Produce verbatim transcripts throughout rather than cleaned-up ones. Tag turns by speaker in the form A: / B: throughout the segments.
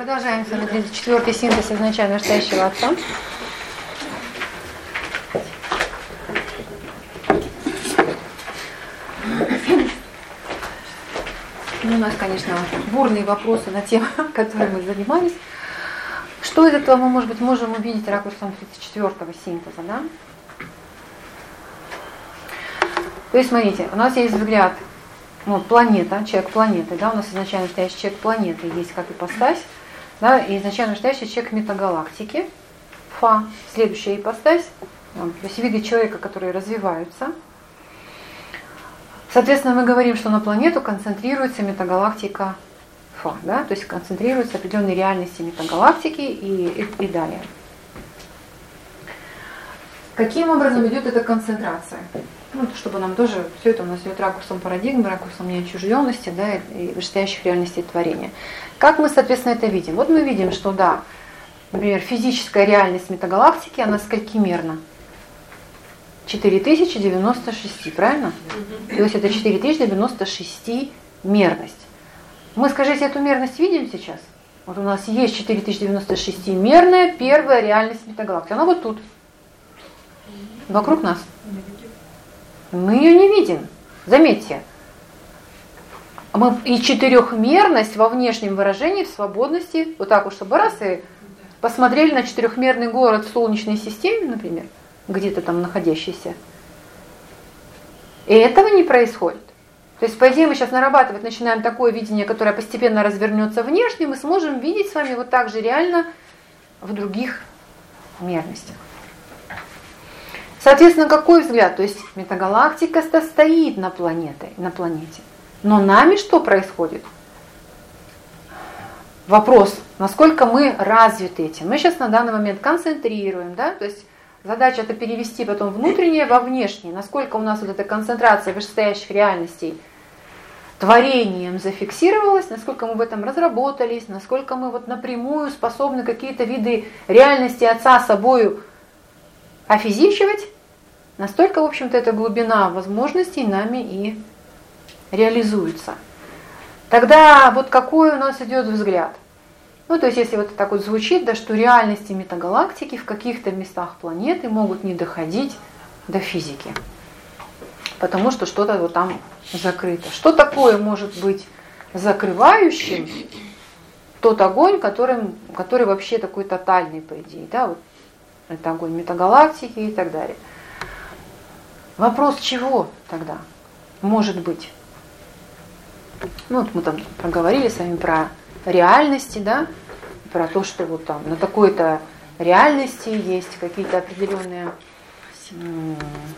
A: Продолжаем с вами тридцать четвёртый синтез изначально настоящего отца. Ну, у нас, конечно, бурные вопросы на тему, которой мы занимались. Что из этого мы, может быть, можем увидеть ракурсом тридцать четвёртого синтеза, да? То есть, смотрите, у нас есть взгляд, ну, планета, человек планеты, да, у нас изначально настоящий человек планеты есть как ипостась, да, и изначально настоящий человек метагалактики, Фа, следующая ипостась, то есть виды человека, которые развиваются. Соответственно, мы говорим, что на планету концентрируется метагалактика Фа, да, то есть концентрируются определенные реальности метагалактики и, и, и далее. Каким образом идет эта концентрация? Ну, чтобы нам тоже все это у нас идет ракурсом парадигмы, ракурсом неотчужденности, да, и вышестоящих реальностей творения. Как мы, соответственно, это видим? Вот мы видим, что, да, например, физическая реальность метагалактики, она сколькимерна? четыре тысячи девяносто шесть, правильно? Mm-hmm. То есть это четыре тысячи девяносто шесть мерность. Мы, скажите, эту мерность видим сейчас? Вот у нас есть четыре тысячи девяносто шесть мерная первая реальность метагалактики. Она вот тут, вокруг нас. Мы ее не видим. Заметьте. Мы и четырехмерность во внешнем выражении, в свободности, вот так вот, чтобы раз и посмотрели на четырехмерный город в Солнечной системе, например, где-то там находящийся. И этого не происходит. То есть, по идее, мы сейчас нарабатывать начинаем такое видение, которое постепенно развернется внешне, мы сможем видеть с вами вот так же реально в других мерностях. Соответственно, какой взгляд? То есть метагалактика стоит на планете, на планете. Но нами что происходит? Вопрос, насколько мы развиты этим. Мы сейчас на данный момент концентрируем, да? То есть задача это перевести потом внутреннее во внешнее. Насколько у нас вот эта концентрация вышестоящих реальностей творением зафиксировалась, насколько мы в этом разработались, насколько мы вот напрямую способны какие-то виды реальности Отца собою офизичивать, настолько, в общем-то, эта глубина возможностей нами и реализуется. Тогда вот какой у нас идет взгляд? Ну, то есть, если вот так вот звучит, да, что реальности метагалактики в каких-то местах планеты могут не доходить до физики, потому что что-то вот там закрыто. Что такое может быть закрывающим тот огонь, которым, который вообще такой тотальный, по идее, да, вот это огонь метагалактики и так далее. Вопрос, чего тогда может быть? Ну, вот мы там проговорили с вами про реальности, да, про то, что вот там на такой-то реальности есть какие-то определенные м-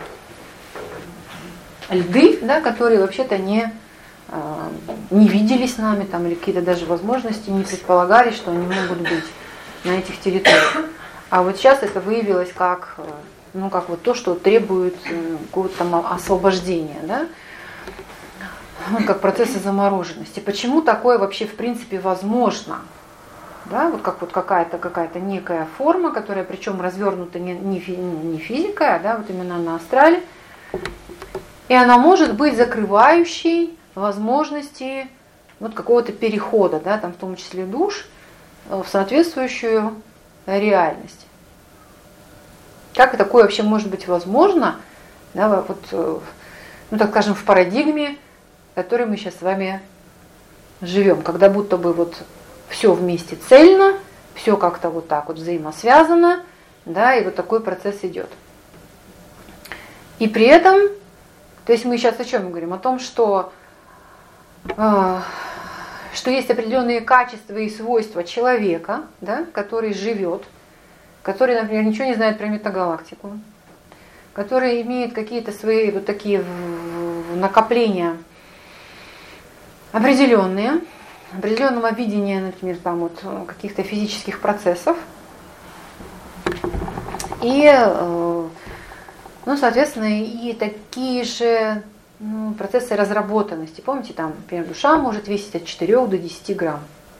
A: льды, да, которые вообще-то не, э, не виделись нами, там, или какие-то даже возможности не предполагали, что они могут быть на этих территориях. А вот сейчас это выявилось как, ну, как вот то, что требует какого-то там освобождения, да? Вот как процессы замороженности. Почему такое вообще в принципе возможно? Да? Вот как вот какая-то какая-то некая форма, которая причем развернута не, не, не физикой, а да, вот именно на астрале. И она может быть закрывающей возможности вот какого-то перехода, да, там в том числе душ, в соответствующую реальность. Как такое вообще может быть возможно, да, вот, ну, так скажем, в парадигме, в которой мы сейчас с вами живем, когда будто бы вот все вместе цельно, все как-то вот так вот взаимосвязано, да, и вот такой процесс идет. И при этом, то есть мы сейчас о чем говорим? О том, что, э, что есть определенные качества и свойства человека, да, который живет, который, например, ничего не знает про метагалактику, который имеет какие-то свои вот такие накопления определенные, определенного видения, например, там вот каких-то физических процессов. И, ну, соответственно, и такие же, ну, процессы разработанности. Помните, там, например, душа может весить от четырёх до десяти грамм.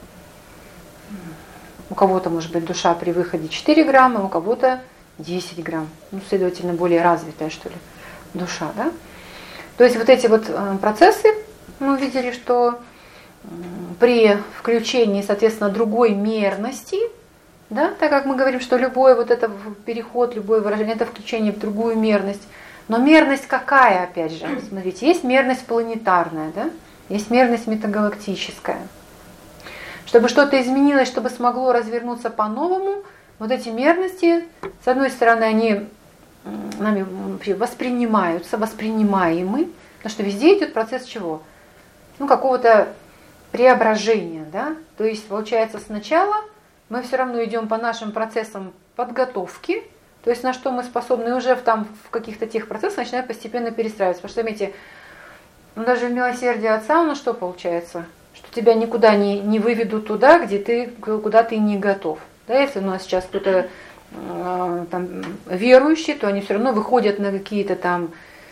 A: У кого-то может быть душа при выходе четыре грамма, у кого-то десять грамм. Ну, следовательно, более развитая, что ли, душа, да? То есть вот эти вот процессы, мы увидели, что при включении, соответственно, другой мерности, да, так как мы говорим, что любой вот это переход, любое выражение, это включение в другую мерность. Но мерность какая, опять же? Смотрите, есть мерность планетарная, да? Есть мерность метагалактическая. Чтобы что-то изменилось, чтобы смогло развернуться по-новому, вот эти мерности, с одной стороны, они нами воспринимаются, воспринимаемы, потому что везде идет процесс чего? Ну, какого-то преображения, да? То есть, получается, сначала мы все равно идем по нашим процессам подготовки, то есть на что мы способны, и уже в, там, в каких-то тех процессах начинаем постепенно перестраиваться. Потому что, заметьте, ну, даже в милосердии Отца, ну что получается? Что тебя никуда не, не выведут туда, где ты, куда ты не готов. Да, если у нас сейчас кто-то э, там, верующий, то они все равно выходят на какие-то там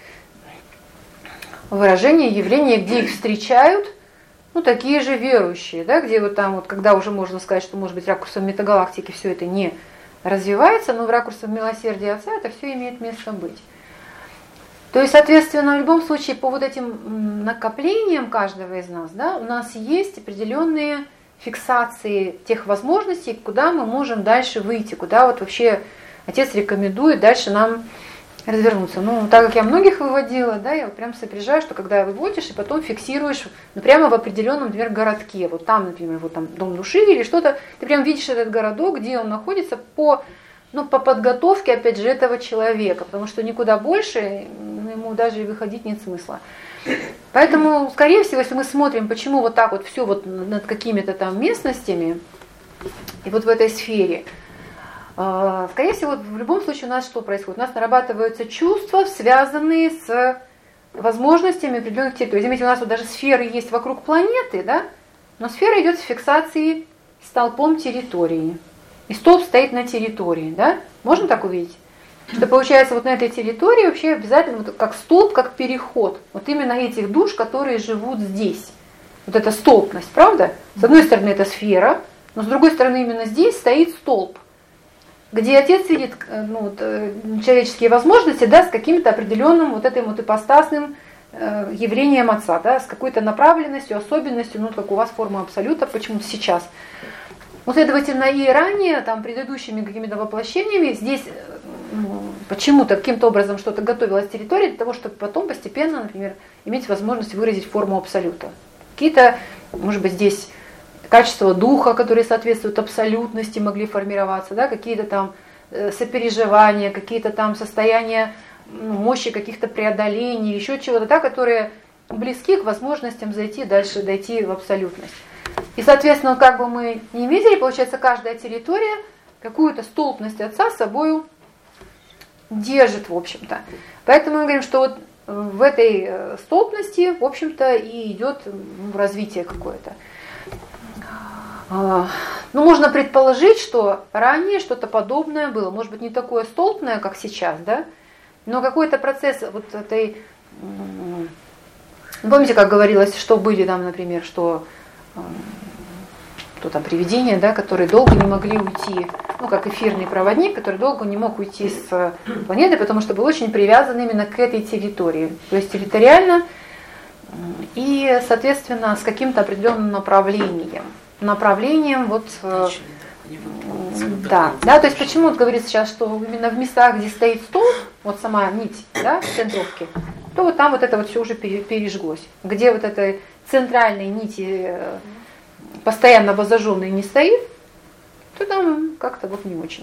A: выражения, явления, где их встречают, ну, такие же верующие, да, где вот там, вот, когда уже можно сказать, что, может быть, ракурсом метагалактики все это не развивается, но в ракурсом милосердия Отца это все имеет место быть. То есть, соответственно, в любом случае, по вот этим накоплениям каждого из нас, да, у нас есть определенные фиксации тех возможностей, куда мы можем дальше выйти, куда вот вообще Отец рекомендует дальше нам развернуться. Ну, так как я многих выводила, да, я вот прям сопряжаю, что когда выводишь и потом фиксируешь, ну, прямо в определенном, например, городке, вот там, например, вот там Дом души или что-то, ты прям видишь этот городок, где он находится по, ну, по подготовке, опять же, этого человека, потому что никуда больше ему даже и выходить нет смысла. Поэтому, скорее всего, если мы смотрим, почему вот так вот все вот над какими-то там местностями, и вот в этой сфере, скорее всего, в любом случае у нас что происходит? У нас нарабатываются чувства, связанные с возможностями определенных территорий. Заметьте, у нас вот даже сферы есть вокруг планеты, да? Но сфера идет с фиксацией столпом территории. И столб стоит на территории, да? Можно так увидеть? Что получается вот на этой территории вообще обязательно вот как столб, как переход. Вот именно этих душ, которые живут здесь. Вот эта столбность, правда? С одной стороны это сфера, но с другой стороны именно здесь стоит столб, где Отец видит, ну, вот, человеческие возможности, да, с каким-то определенным вот этим вот ипостасным э, явлением Отца, да, с какой-то направленностью, особенностью, ну, как у вас форма абсолюта, почему-то сейчас. Ну, следовательно, и ранее, там, предыдущими какими-то воплощениями, здесь ну, почему-то, каким-то образом что-то готовилось территория для того, чтобы потом постепенно, например, иметь возможность выразить форму абсолюта. Какие-то, может быть, здесь качества духа, которые соответствуют абсолютности, могли формироваться, да, какие-то там сопереживания, какие-то там состояния ну, мощи каких-то преодолений, еще чего-то, да, которые близки к возможностям зайти дальше, дойти в абсолютность. И, соответственно, как бы мы не видели, получается, каждая территория какую-то столпность Отца с собой держит, в общем-то. Поэтому мы говорим, что вот в этой столпности, в общем-то, и идет развитие какое-то. Ну, можно предположить, что ранее что-то подобное было. Может быть, не такое столпное, как сейчас, да? Но какой-то процесс вот этой... Помните, как говорилось, что были там, например, что... Что там, привидения, да, которые долго не могли уйти, ну, как эфирный проводник, который долго не мог уйти с планеты, потому что был очень привязан именно к этой территории. То есть территориально и, соответственно, с каким-то определенным направлением. Направлением вот... Да, да, то есть почему вот говорится сейчас, что именно в местах, где стоит столб, вот сама нить, да, центровки, то вот там вот это вот все уже пережглось. Где вот этой центральной нити постоянно возожженной не стоит, то там как-то вот не очень.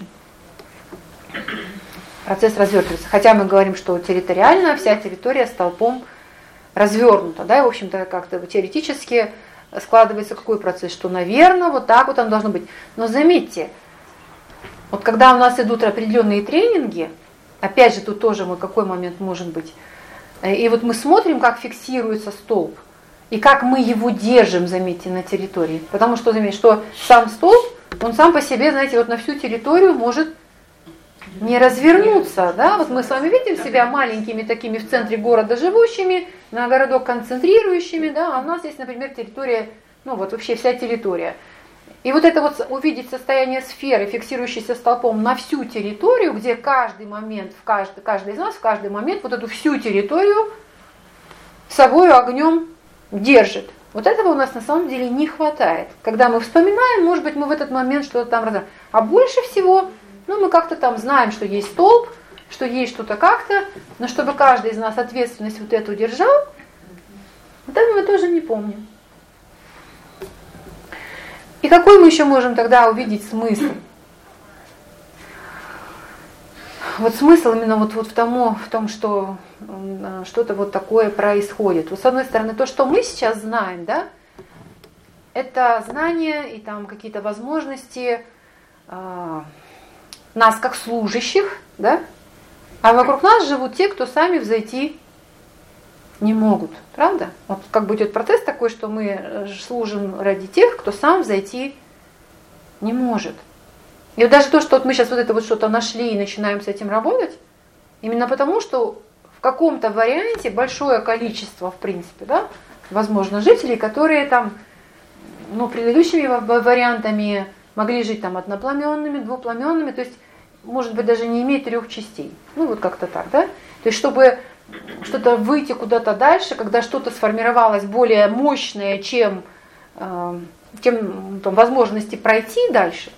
A: Процесс развертывается. Хотя мы говорим, что территориально вся территория столпом развернута, да, и в общем-то как-то теоретически складывается какой процесс, что, наверное, вот так вот оно должно быть. Но заметьте, вот когда у нас идут определенные тренинги, опять же, тут тоже мы какой момент может быть, и вот мы смотрим, как фиксируется столб, и как мы его держим, заметьте, на территории. Потому что, заметьте, что сам столб, он сам по себе, знаете, вот на всю территорию может не развернуться. Да? Вот мы с вами видим себя маленькими такими в центре города живущими, на городок концентрирующими, да? А у нас здесь, например, территория, ну вот вообще вся территория. И вот это вот увидеть состояние сферы, фиксирующейся столпом на всю территорию, где каждый момент, в каждый, каждый из нас в каждый момент вот эту всю территорию собою огнем держит. Вот этого у нас на самом деле не хватает. Когда мы вспоминаем, может быть, мы в этот момент что-то там разобрали. А больше всего, ну, мы как-то там знаем, что есть столб, что есть что-то как-то, но чтобы каждый из нас ответственность вот эту держал, вот это мы тоже не помним. И какой мы еще можем тогда увидеть смысл? Вот смысл именно вот, вот в, тому, в том, что что-то вот такое происходит. Вот с одной стороны, то, что мы сейчас знаем, да, это знания и там какие-то возможности э, нас как служащих, да, а вокруг нас живут те, кто сами взойти не могут, правда? Вот как бы идет процесс такой, что мы служим ради тех, кто сам взойти не может. И вот даже то, что вот мы сейчас вот это вот что-то нашли и начинаем с этим работать, именно потому, что в каком-то варианте большое количество, в принципе, да, возможно, жителей, которые там, ну, предыдущими вариантами могли жить там одноплеменными, двуплеменными, то есть, может быть, даже не иметь трех частей. Ну, вот как-то так, да? То есть, чтобы что-то выйти куда-то дальше, когда что-то сформировалось более мощное, чем, э, чем там, возможности пройти дальше.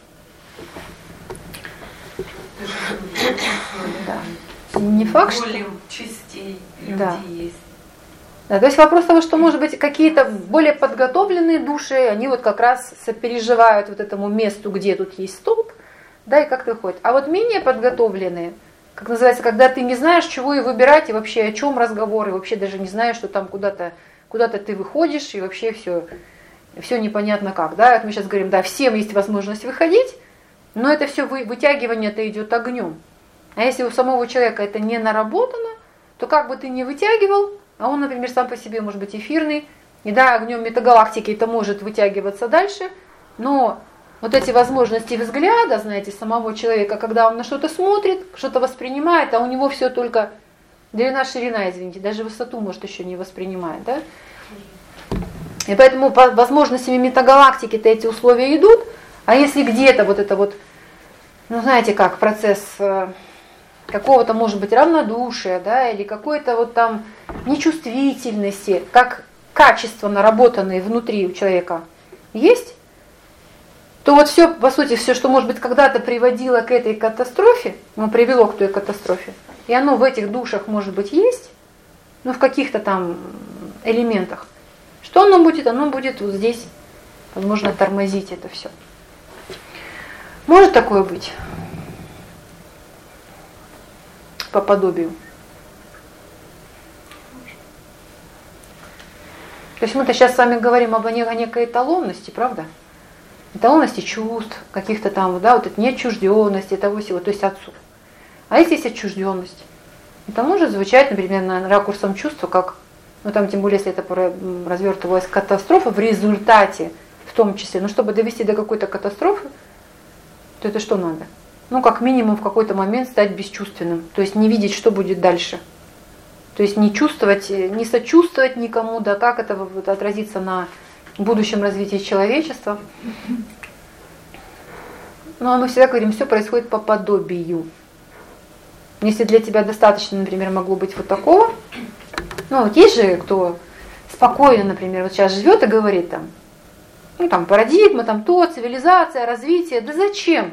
A: Да. Не факт, что...
B: частей
A: да.
B: людей есть.
A: Да, то есть вопрос того, что, может быть, какие-то более подготовленные души, они вот как раз сопереживают вот этому месту, где тут есть столб, да, и как-то выходит. А вот менее подготовленные, как называется, когда ты не знаешь, чего и выбирать, и вообще о чем разговор, и вообще даже не знаешь, что там куда-то куда-то ты выходишь, и вообще все, все непонятно как. Да? Вот мы сейчас говорим, да, всем есть возможность выходить, но это все вы, вытягивание это идет огнем. А если у самого человека это не наработано, то как бы ты ни вытягивал, а он, например, сам по себе может быть эфирный, и да, огнем метагалактики это может вытягиваться дальше, но вот эти возможности взгляда, знаете, самого человека, когда он на что-то смотрит, что-то воспринимает, а у него все только длина, ширина, извините, даже высоту, может, еще не воспринимает, да? И поэтому по возможностями метагалактики-то эти условия идут, а если где-то вот это вот, ну, знаете как, процесс какого-то, может быть, равнодушия, да, или какой-то вот там нечувствительности, как качество наработанные внутри у человека есть, то вот все, по сути, все, что, может быть, когда-то приводило к этой катастрофе, ну, привело к той катастрофе, и оно в этих душах, может быть, есть, ну, в каких-то там элементах, что оно будет? Оно будет вот здесь, возможно, тормозить это все. Может такое быть? По подобию. То есть мы-то сейчас с вами говорим об некой эталонности, правда? Эталонности чувств, каких-то там, да, вот это неотчужденности, того всего, то есть отцу. А если есть отчужденность, это может звучать, например, на ракурсом чувства, как, ну там тем более, если это развертывалась катастрофа в результате, в том числе, ну чтобы довести до какой-то катастрофы, то это что надо? Ну, как минимум в какой-то момент стать бесчувственным, то есть не видеть, что будет дальше. То есть не чувствовать, не сочувствовать никому, да, как это вот отразится на будущем развитии человечества. Ну, а мы всегда говорим, все происходит по подобию. Если для тебя достаточно, например, могло быть вот такого, ну, вот есть же, кто спокойно, например, вот сейчас живет и говорит там, ну, там, парадигма, там, то, цивилизация, развитие, да зачем?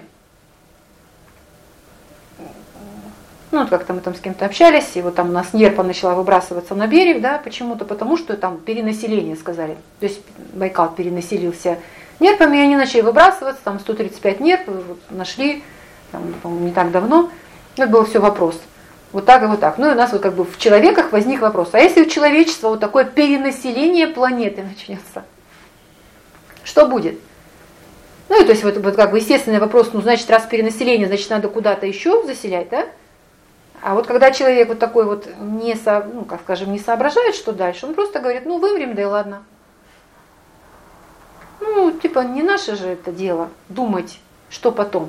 A: Ну, вот как-то мы там с кем-то общались, и вот там у нас нерпа начала выбрасываться на берег, да, почему-то, потому что там перенаселение, сказали. То есть Байкал перенаселился нерпами, и они начали выбрасываться, там сто тридцать пять нерп вот, нашли, там, по-моему, не так давно. Это был все вопрос. Вот так и вот так. Ну, и у нас вот как бы в человеках возник вопрос, а если у человечества вот такое перенаселение планеты начнется, что будет? Ну, и то есть вот, вот как бы естественный вопрос, ну, значит, раз перенаселение, значит, надо куда-то еще заселять, да? А вот когда человек вот такой вот не, со, ну, как скажем, не соображает, что дальше, он просто говорит, ну, вымрем, да и ладно. Ну, типа, не наше же это дело думать, что потом.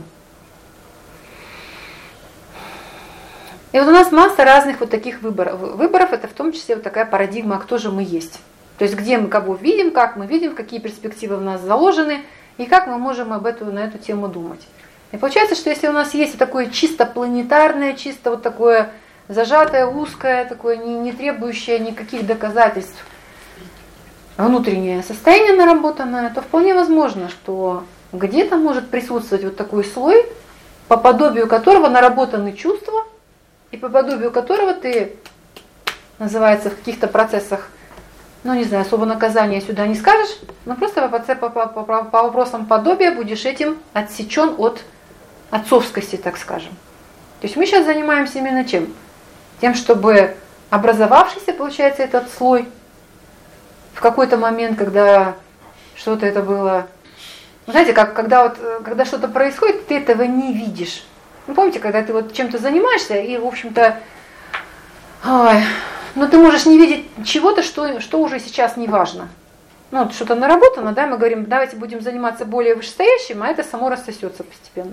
A: И вот у нас масса разных вот таких выборов. Выборов это в том числе вот такая парадигма, а кто же мы есть. То есть где мы кого видим, как мы видим, какие перспективы в нас заложены, и как мы можем об эту, на эту тему думать. И получается, что если у нас есть такое чисто планетарное, чисто вот такое зажатое, узкое, такое не, не требующее никаких доказательств внутреннее состояние наработанное, то вполне возможно, что где-то может присутствовать вот такой слой, по подобию которого наработаны чувства, и по подобию которого ты, называется, в каких-то процессах, ну не знаю, особо наказания сюда не скажешь, но просто по, по, по, по, по вопросам подобия будешь этим отсечен от отцовскости, так скажем. То есть мы сейчас занимаемся именно чем? Тем, чтобы образовавшийся, получается, этот слой, в какой-то момент, когда что-то это было, знаете, как когда вот, когда что-то происходит, ты этого не видишь. Ну, помните, когда ты вот чем-то занимаешься, и, в общем-то, ой, но ты можешь не видеть чего-то, что, что уже сейчас не важно. Ну, вот что-то наработано, да, мы говорим, давайте будем заниматься более вышестоящим, а это само рассосется постепенно.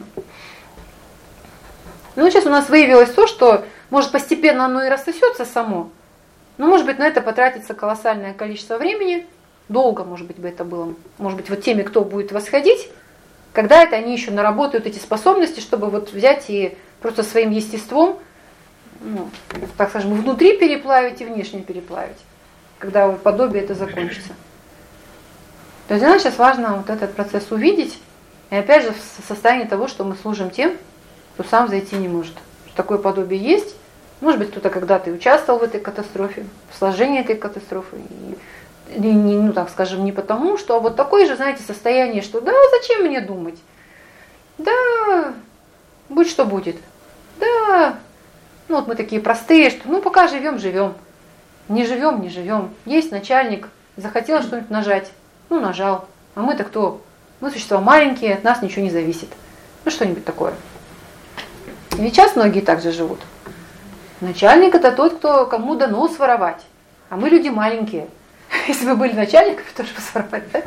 A: Ну, сейчас у нас выявилось то, что, может, постепенно оно и рассосется само, но, может быть, на это потратится колоссальное количество времени, долго, может быть, бы это было, может быть, вот теми, кто будет восходить, когда это они еще наработают эти способности, чтобы вот взять и просто своим естеством, ну, так скажем, внутри переплавить и внешне переплавить, когда подобие это закончится. То есть для нас сейчас важно вот этот процесс увидеть, и опять же в состоянии того, что мы служим тем, кто сам зайти не может. Что такое подобие есть. Может быть, кто-то когда-то участвовал в этой катастрофе, в сложении этой катастрофы. И, и, ну, так скажем, не потому, что а вот такое же, знаете, состояние, что да, зачем мне думать? Да, будь что будет. Да, ну вот мы такие простые, что ну пока живем, живем. Не живем, не живем. Есть начальник, захотел что-нибудь нажать, ну нажал. А мы-то кто? Мы существа маленькие, от нас ничего не зависит. Ну что-нибудь такое. И сейчас многие так же живут. Начальник это тот, кто кому дано своровать. А мы люди маленькие. Если бы были начальниками, тоже бы своровать, да?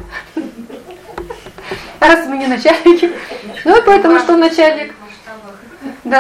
A: А раз мы не начальники, ну поэтому что начальник? Да.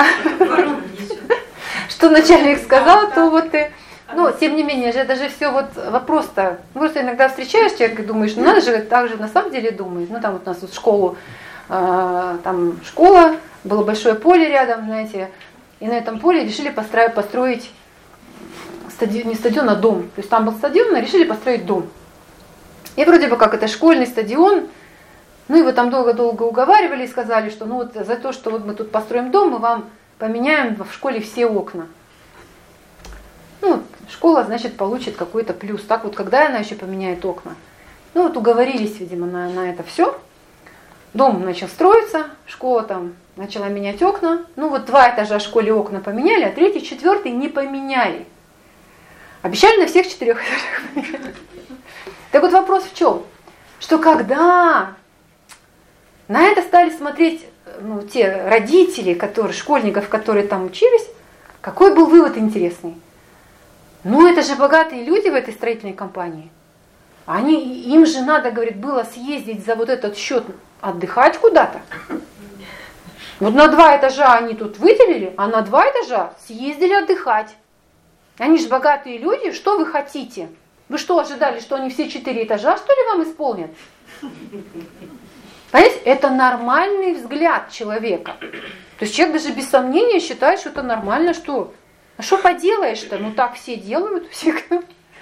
A: Что начальник сказал, то вот и... Ну, тем не менее, же это же все вот вопрос-то. Просто иногда встречаешь человека и думаешь, ну надо же так же на самом деле думать. Ну там вот у нас вот школу, э, там школа, было большое поле рядом, знаете, и на этом поле решили построить, построить стадион, не стадион, а дом. То есть там был стадион, но решили построить дом. И вроде бы как это школьный стадион, ну его там долго-долго уговаривали и сказали, что ну вот за то, что вот мы тут построим дом, мы вам поменяем в школе все окна. Ну, школа, значит, получит какой-то плюс. Так вот, когда она еще поменяет окна? Ну, вот уговорились, видимо, на, на это все. Дом начал строиться, школа там начала менять окна. Ну, вот два этажа в школе окна поменяли, а третий, четвертый не поменяли. Обещали на всех четырех этажах поменять. Так вот вопрос в чем? Что когда на это стали смотреть ну, те родители, которые, школьников, которые там учились, какой был вывод интересный? Ну, это же богатые люди в этой строительной компании. Они, им же надо, говорит, было съездить за вот этот счет отдыхать куда-то. Вот на два этажа они тут выделили, а на два этажа съездили отдыхать. Они же богатые люди, что вы хотите? Вы что, ожидали, что они все четыре этажа, что ли, вам исполнят? Понимаете, это нормальный взгляд человека. То есть человек даже без сомнения считает, что это нормально, что... А что поделаешь-то? Ну так все делают всегда.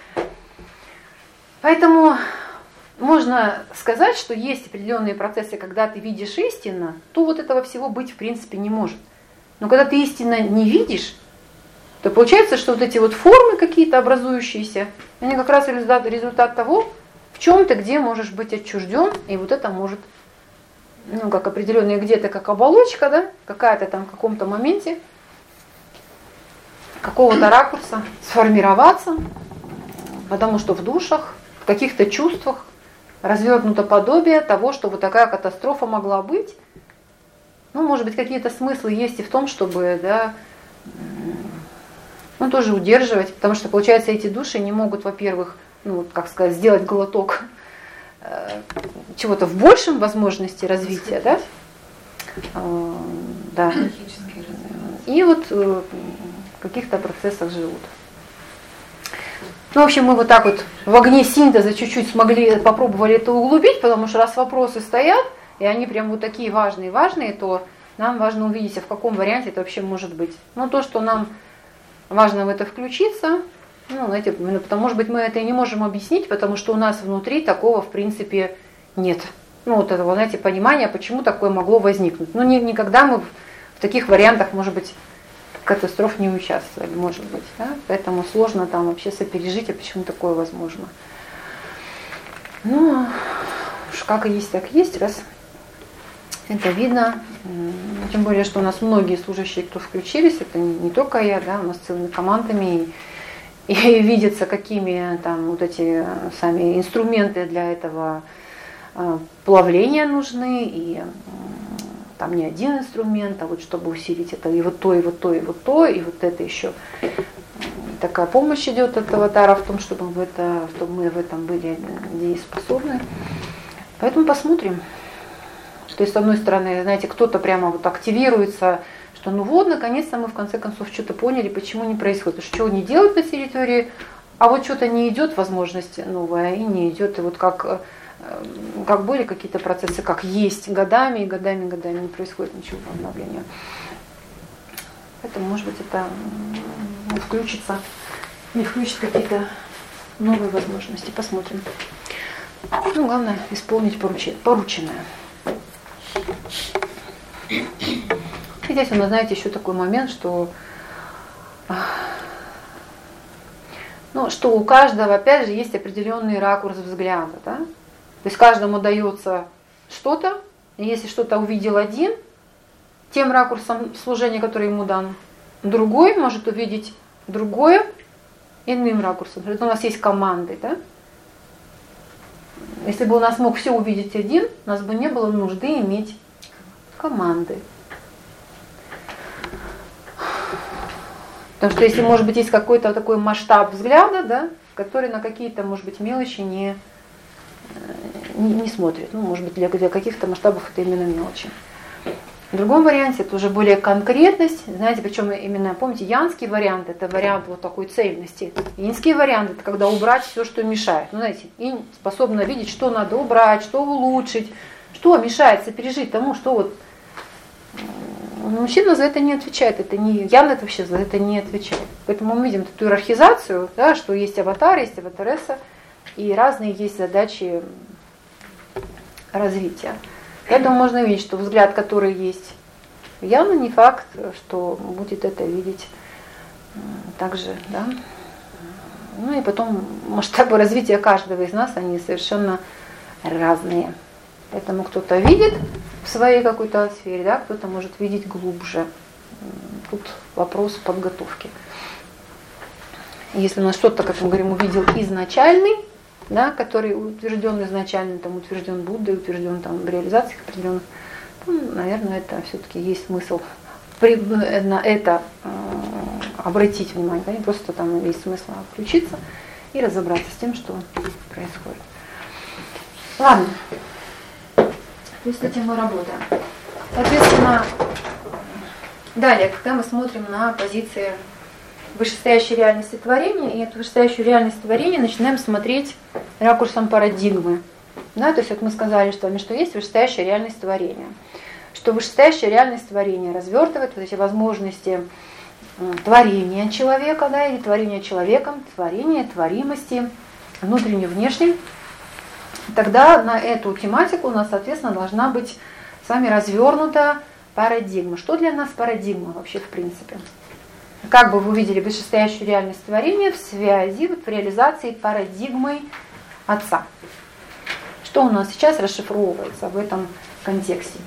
A: Поэтому можно сказать, что есть определенные процессы, когда ты видишь истинно, то вот этого всего быть в принципе не может. Но когда ты истинно не видишь, то получается, что вот эти вот формы какие-то образующиеся, они как раз результат, результат того, в чем ты где можешь быть отчужден, и вот это может, ну как определенные где-то как оболочка, да, какая-то там в каком-то моменте, какого-то ракурса сформироваться, потому что в душах, в каких-то чувствах развернуто подобие того, что вот такая катастрофа могла быть. Ну, может быть, какие-то смыслы есть и в том, чтобы, да, ну, тоже удерживать, потому что, получается, эти души не могут, во-первых, ну, как сказать, сделать глоток э, чего-то в большем возможности развития, да? Э, да. И вот э, в каких-то процессах живут. Ну, в общем, мы вот так вот в огне синтеза чуть-чуть смогли, попробовали это углубить, потому что раз вопросы стоят, и они прям вот такие важные-важные, то нам важно увидеть, а в каком варианте это вообще может быть. Но то, что нам важно в это включиться, Ну, знаете, потому, может быть, мы это и не можем объяснить, потому что у нас внутри такого, в принципе, нет. Ну, вот этого, знаете, понимания, почему такое могло возникнуть. Ну, ни, никогда мы в таких вариантах, может быть, катастроф не участвовали, может быть, да? Поэтому сложно там вообще сопережить, а почему такое возможно. Ну, уж как и есть, так есть, раз это видно, тем более, что у нас многие служащие, кто включились, это не, не только я, да, у нас целыми командами, и, и видится, какими там вот эти сами инструменты для этого э, плавления нужны, и э, там не один инструмент, а вот чтобы усилить это и вот то, и вот то, и вот то, и вот это еще. Такая помощь идет от аватара в том, чтобы, в это, чтобы мы в этом были дееспособны. Поэтому посмотрим. То есть, с одной стороны, знаете, кто-то прямо вот активируется, что ну вот, наконец-то мы в конце концов что-то поняли, почему не происходит. Потому что чего не делают на территории, а вот что-то не идет, возможность новая, и не идет. И вот как, как были какие-то процессы, как есть годами, и годами, годами не происходит ничего обновления. Поэтому, может быть, это включится, не включит какие-то новые возможности. Посмотрим. Ну, главное, исполнить порученное. И здесь у нас, знаете, еще такой момент, что, ну, что у каждого, опять же, есть определенный ракурс взгляда. Да? То есть каждому дается что-то, и если что-то увидел один, тем ракурсом служения, который ему дан, другой может увидеть другое иным ракурсом. Это у нас есть команды, да? Если бы у нас мог все увидеть один, у нас бы не было нужды иметь команды. Потому что если, может быть, есть какой-то такой масштаб взгляда, да, который на какие-то, может быть, мелочи не, не, не смотрит. Ну, может быть, для, для каких-то масштабов это именно мелочи. В другом варианте это уже более конкретность, знаете, причем именно, помните, янский вариант, это вариант вот такой цельности. Инский вариант, это когда убрать все, что мешает. Ну, знаете, инь способна видеть, что надо убрать, что улучшить, что мешает сопережить тому, что вот... Мужчина за это не отвечает, это не, ян это вообще за это не отвечает. Поэтому мы видим эту иерархизацию, да, что есть аватар, есть аватаресса, и разные есть задачи развития. Поэтому можно видеть, что взгляд, который есть явно, не факт, что будет это видеть также, да. Ну и потом масштабы развития каждого из нас, они совершенно разные. Поэтому кто-то видит в своей какой-то сфере, да, кто-то может видеть глубже. Тут вопрос подготовки. Если у нас что-то, как мы говорим, увидел изначальный, да, который утвержден изначально, там утвержден Буддой, утвержден там в реализациях определенных, то, наверное, это все-таки есть смысл на это э, обратить внимание, да, не просто там есть смысл включиться и разобраться с тем, что происходит. Ладно. То есть с этим мы работаем. Соответственно, далее, когда мы смотрим на позиции вышестоящей реальности творения, и эту вышестоящую реальность творения начинаем смотреть ракурсом парадигмы. Да, то есть вот мы сказали с вами, что есть вышестоящая реальность творения. Что вышестоящая реальность творения развертывает вот эти возможности творения человека, да, или творения человеком, творения, творимости, внутренней, внешней. Тогда на эту тематику у нас, соответственно, должна быть с вами развернута парадигма. Что для нас парадигма вообще в принципе? Как бы вы увидели вышестоящую реальность творения в связи, вот в реализации парадигмой Отца. Что у нас сейчас расшифровывается в этом контексте?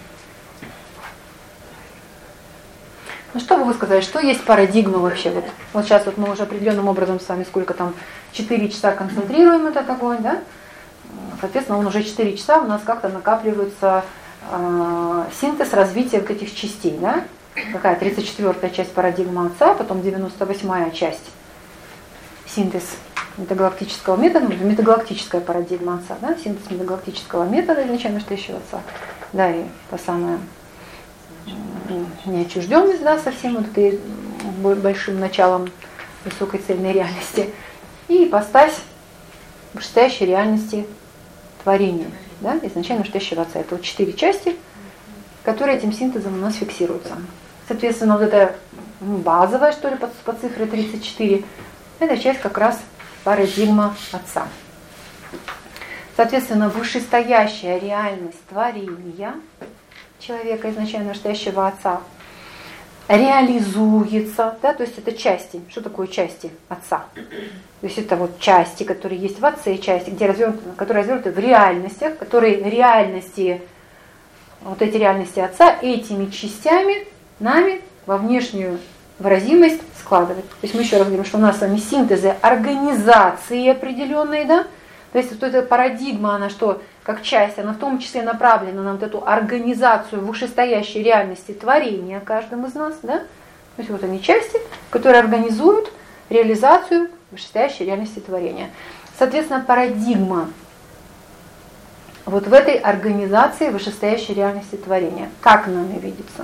A: Ну что бы вы сказали, что есть парадигма вообще? Вот, вот сейчас вот мы уже определенным образом с вами сколько там, четыре часа концентрируем этот огонь, да? Соответственно, он уже четыре часа у нас как-то накапливается э, синтез развития вот этих частей, да? Какая тридцать четвёртая часть парадигмы Отца, потом девяносто восьмая часть синтез метагалактического метода, метагалактическая парадигма Отца, да? Синтез метагалактического метода изначально настоящего Отца, да, и та самая неотчужденность, да, со всем вот этой большим началом высокой цельной реальности, и ипостась вышестоящей реальности творения, да, изначально настоящего Отца. Это вот четыре части, которые этим синтезом у нас фиксируются. Соответственно, вот это базовая, что ли, по, по цифре тридцать четыре, Это часть как раз парадигма Отца. Соответственно, вышестоящая реальность творения человека, изначально настоящего Отца, реализуется, да, то есть это части. Что такое части Отца? То есть это вот части, которые есть в Отце, части, где развернуты, которые развернуты в реальностях, которые реальности, вот эти реальности Отца, этими частями нами во внешнюю выразимость складывать. То есть мы еще раз говорим, что у нас с вами синтезы организации определенной, да? То есть вот эта парадигма, она что, как часть, она в том числе направлена на вот эту организацию вышестоящей реальности творения каждым из нас, да? То есть вот они части, которые организуют реализацию вышестоящей реальности творения. Соответственно, парадигма вот в этой организации вышестоящей реальности творения, как нами видится?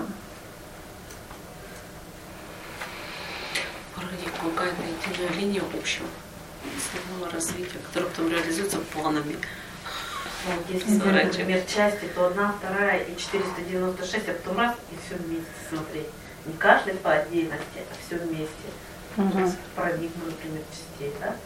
B: Парадигма какая-то единая линия общего основного развития, которая потом реализуется планами.
C: Вот, если взять, например, части, то одна, вторая и четыреста девяносто шесть, а потом раз и все вместе смотреть. Не каждый по отдельности, а все вместе.
A: Угу.
C: Парадигма, например, частей, да?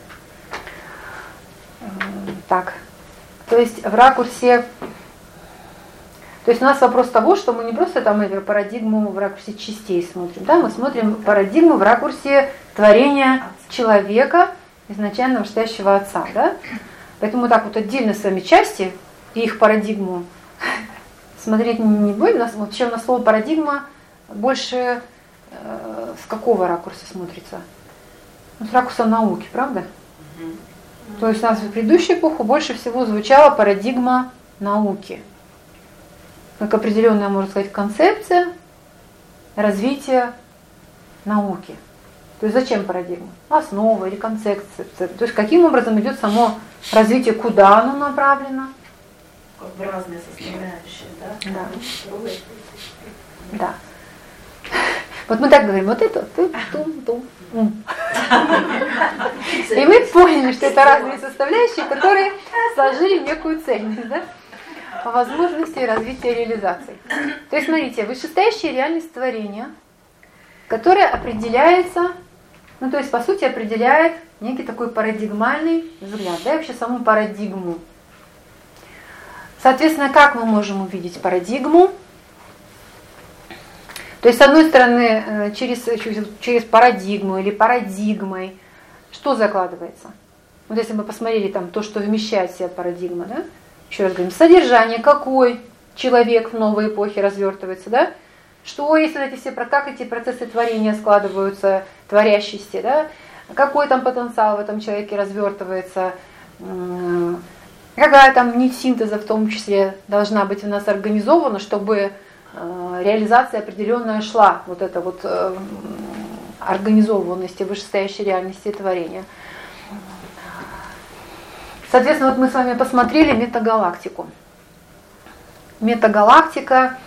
A: Так, то есть в ракурсе, то есть у нас вопрос того, что мы не просто там эту парадигму в ракурсе частей смотрим, да, мы смотрим парадигму в ракурсе творения человека, изначально настоящего Отца, да? Поэтому так вот отдельно с вами части и их парадигму смотреть не будем. У нас вообще у нас слово парадигма больше э, с какого ракурса смотрится? Ну, с ракурса науки, правда? Mm-hmm. То есть у нас в предыдущую эпоху больше всего звучала парадигма науки. Как определенная, можно сказать, концепция развития науки. То есть зачем парадигма? Основа или концепция. То есть каким образом идет само развитие, куда оно направлено?
C: Как бы разные составляющие, да?
A: Да. Да. Вот мы так говорим, вот это, тум, тум, тум. И мы поняли, что это разные составляющие, которые сложили некую цельность, да? По возможности развития реализации. То есть, смотрите, вышестоящая реальность творения, которая определяется, ну, то есть, по сути, определяет некий такой парадигмальный взгляд, да, и вообще саму парадигму. Соответственно, как мы можем увидеть парадигму? То есть, с одной стороны, через, через парадигму или парадигмой, что закладывается? Вот если мы посмотрели там то, что вмещает в себя парадигма, да? Еще раз говорим, содержание, какой человек в новой эпохе развертывается, да? Что, если эти все, как эти процессы творения складываются, творящиеся, да? Какой там потенциал в этом человеке развертывается, какая там нить синтеза в том числе должна быть у нас организована, чтобы реализация определенная шла, вот эта вот организованности вышестоящей реальности творения. Соответственно, вот мы с вами посмотрели метагалактику. Метагалактика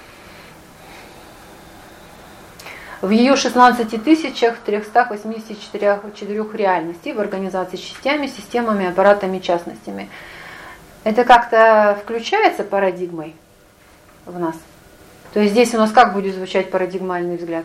A: в ее шестнадцати тысячах трёхстах восьмидесяти четырёх реальностей в организации частями, системами, аппаратами, частностями. Это как-то включается парадигмой в нас? То есть здесь у нас как будет звучать парадигмальный взгляд?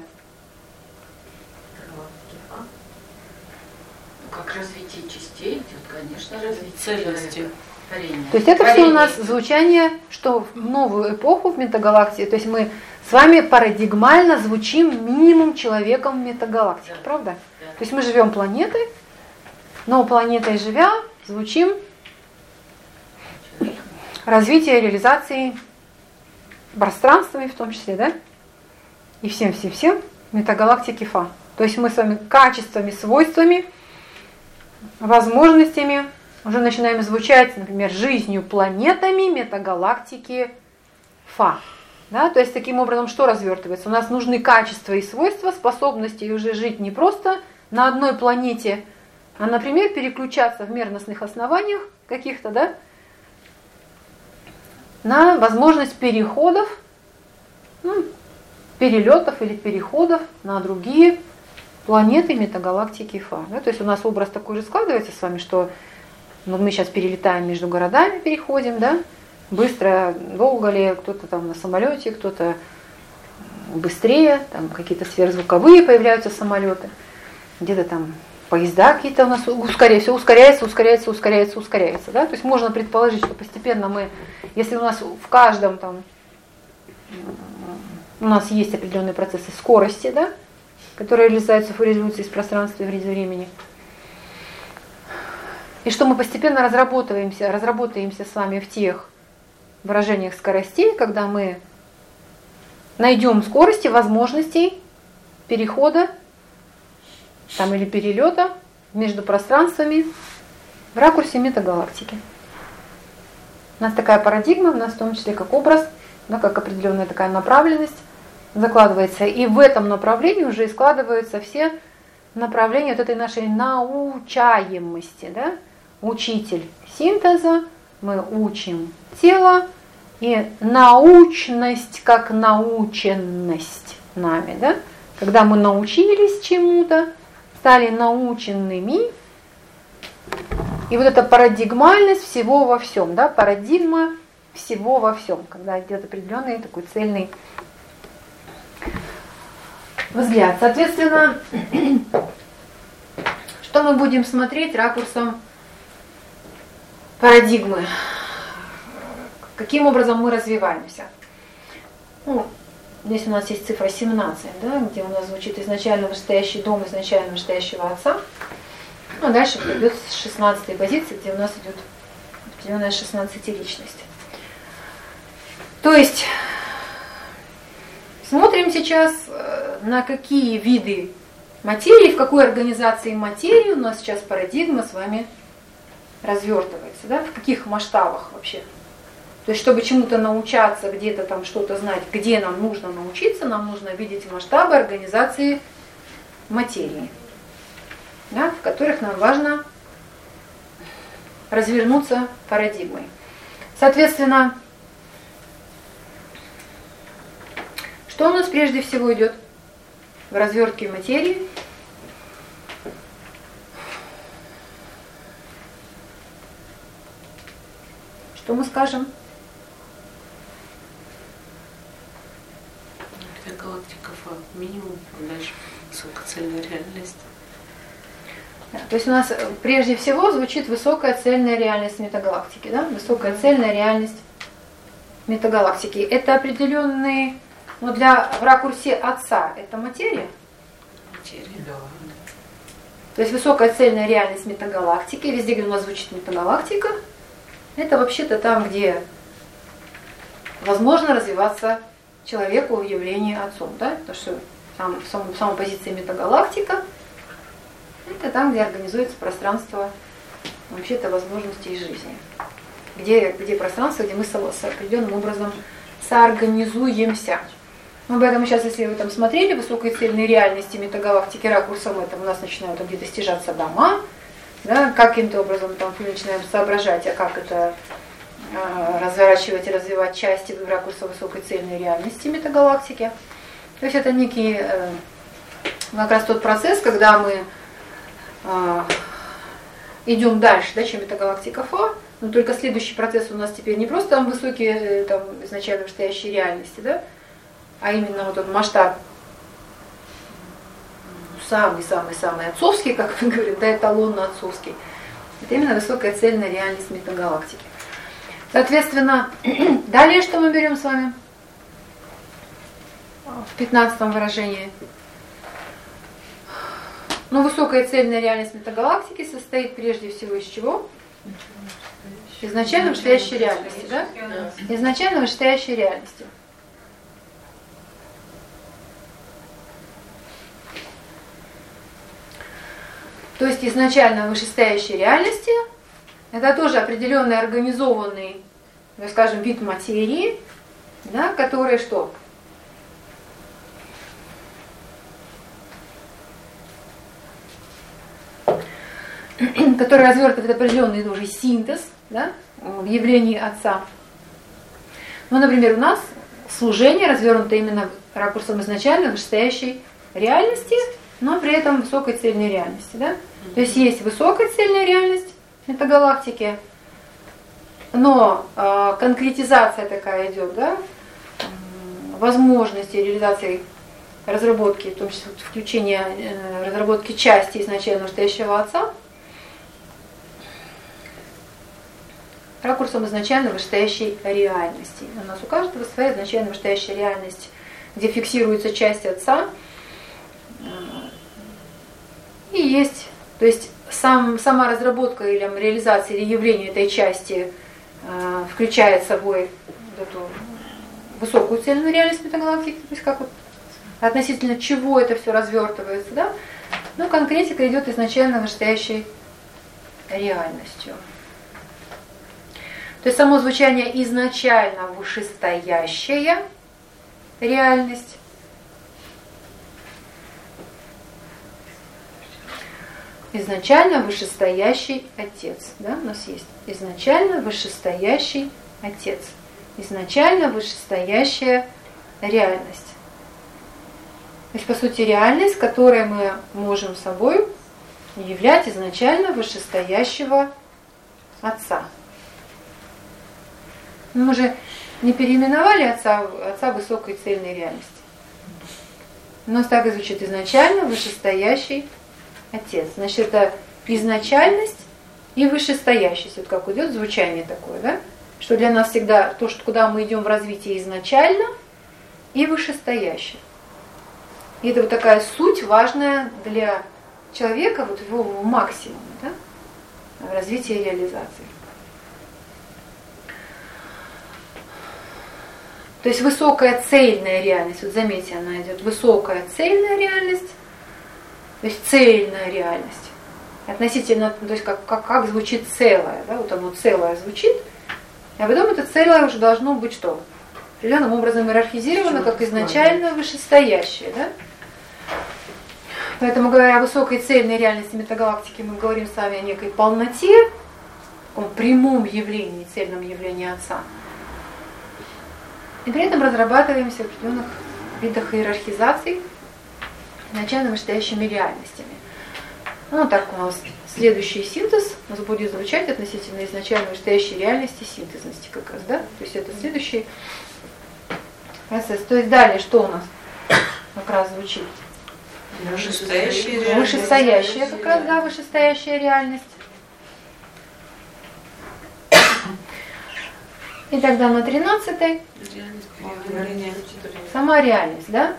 B: Как развитие частей идет, конечно, развитие цельности творения.
A: То есть это все у нас звучание, что в новую эпоху в метагалактике, то есть мы с вами парадигмально звучим минимум человеком в метагалактике, да. Правда? Да. То есть мы живем планетой, но планетой живя, звучим развитие реализации пространствами в том числе, да? И всем-всем-всем метагалактики Фа. То есть мы с вами качествами, свойствами, возможностями уже начинаем звучать, например, жизнью, планетами метагалактики Фа. Да? То есть таким образом что развертывается? У нас нужны качества и свойства, способности уже жить не просто на одной планете, а, например, переключаться в мерностных основаниях каких-то, да, на возможность переходов, ну, перелетов или переходов на другие планеты метагалактики Фа. Да? То есть у нас образ такой же складывается с вами, что ну, мы сейчас перелетаем между городами, переходим, да? Быстро, долго ли, кто-то там на самолете, кто-то быстрее, там какие-то сверхзвуковые появляются самолеты, где-то там поезда какие-то у нас ускоряются, ускоряется, ускоряется, ускоряется, ускоряется. Да? То есть можно предположить, что постепенно мы, если у нас в каждом там, у нас есть определенные процессы скорости, да, которые реализуются в резолюции из пространства и времени, и что мы постепенно разработаемся, разработаемся с вами в тех выражениях скоростей, когда мы найдем скорости, возможностей перехода там, или перелета между пространствами в ракурсе метагалактики. У нас такая парадигма, у нас в том числе как образ, да, как определенная такая направленность закладывается. И в этом направлении уже и складываются все направления вот этой нашей научаемости. Да? Учитель синтеза, мы учим тело, и научность как наученность нами. Да? Когда мы научились чему-то, стали наученными, и вот эта парадигмальность всего во всем, да, парадигма всего во всем, когда идет определенный такой цельный взгляд. Соответственно, что мы будем смотреть ракурсом парадигмы? Каким образом мы развиваемся? Ну, здесь у нас есть цифра семнадцать, да, где у нас звучит изначально вышестоящий дом, изначально вышестоящего отца. Ну, а дальше идет с шестнадцатой позиции, где у нас идет определенная шестнадцатиличность. То есть смотрим сейчас, на какие виды материи, в какой организации материи у нас сейчас парадигма с вами развертывается, да, в каких масштабах вообще. То есть, чтобы чему-то научаться, где-то там что-то знать, где нам нужно научиться, нам нужно видеть масштабы организации материи, да, в которых нам важно развернуться парадигмой. Соответственно, что у нас прежде всего идет в развертке материи? Что мы скажем?
B: Галактика минимум, дальше высокоцельная реальность.
A: Да, то есть у нас прежде всего звучит высокая цельная реальность метагалактики, да? Высокая цельная реальность метагалактики. Это определенные, ну для в ракурсе Отца это материя.
B: Материя, да.
A: То есть высокая цельная реальность метагалактики, везде, где у нас звучит метагалактика, это вообще-то там, где возможно развиваться человеку в явлении Отцом, да? Потому что там, в самой, в самой позиции метагалактика это там, где организуется пространство вообще-то возможностей жизни. Где, где пространство, где мы с, с определенным образом соорганизуемся. Мы об этом сейчас, если вы там смотрели, высокой цельной реальности метагалактики ракурсом этом у нас начинают где достижаться дома, да, каким-то образом там мы начинаем соображать, а как это разворачивать и развивать части в ракурсе высокой цельной реальности метагалактики. То есть это некий как раз тот процесс, когда мы идем дальше, да, чем метагалактика Фа, но только следующий процесс у нас теперь не просто там высокие там, изначально вышестоящие реальности, да, а именно вот этот масштаб самый-самый-самый отцовский, как мы говорим, да, эталонно-отцовский. Это именно высокая цельная реальность метагалактики. Соответственно, далее что мы берем с вами в пятнадцатом выражении? Ну, высокая цельная реальность метагалактики состоит прежде всего из чего? Изначально вышестоящей реальности, да? Изначально вышестоящей реальности. То есть изначально вышестоящей реальности это тоже определенный организованный, ну, скажем, вид материи, да, который что? Который развертывает определенный тоже синтез, да, в явлении Отца. Ну, например, у нас служение развернуто именно ракурсом изначально вышестоящей реальности, но при этом высокой цельной реальности. Да? То есть есть высокая цельная реальность метагалактики, но э, конкретизация такая идет, да, возможности реализации разработки, в том числе включения разработки части изначально настоящего Отца, ракурсом изначально вышестоящей реальности. У нас у каждого своя изначально вышестоящая реальность, где фиксируется часть Отца. И есть, то есть сам, сама разработка или реализация или явление этой части э, включает в собой вот эту высокую цельную реальность метагалактики, то есть как вот относительно чего это все развертывается, да? Но конкретика идет изначально вышестоящей реальностью. То есть само звучание изначально вышестоящая реальность. Изначально вышестоящий Отец. Да? У нас есть изначально вышестоящий Отец. Изначально вышестоящая реальность. То есть, по сути, реальность, которой мы можем собой являть изначально вышестоящего Отца. Мы же не переименовали Отца, Отца высокой цельной реальности. У нас так и звучит: изначально вышестоящий Отец. Значит, это изначальность и вышестоящесть. Вот как идет звучание такое, да? Что для нас всегда то, что куда мы идем в развитии, изначально и вышестоящее. И это вот такая суть важная для человека, вот его максимум, да? В развитии и реализации. То есть высокая цельная реальность, вот заметьте, она идет высокая цельная реальность, то есть цельная реальность. Относительно, то есть как, как, как звучит целое, да, вот оно целое звучит, а потом это целое уже должно быть что? Определенным образом иерархизировано, как изначально вышестоящее, да? Поэтому, говоря о высокой цельной реальности метагалактики, мы говорим с вами о некой полноте, о прямом явлении, цельном явлении Отца. И при этом разрабатываемся в определенных видах иерархизаций изначально вышестоящими реальностями. Ну, так у нас следующий синтез у нас будет звучать относительно изначально вышестоящей реальности синтезности как раз, да? То есть это следующий процесс. То есть далее что у нас как раз звучит?
B: Вышестоящая реальность.
A: Вышестоящая как раз, да, вышестоящая реальность. И тогда на тринадцатой сама реальность, да?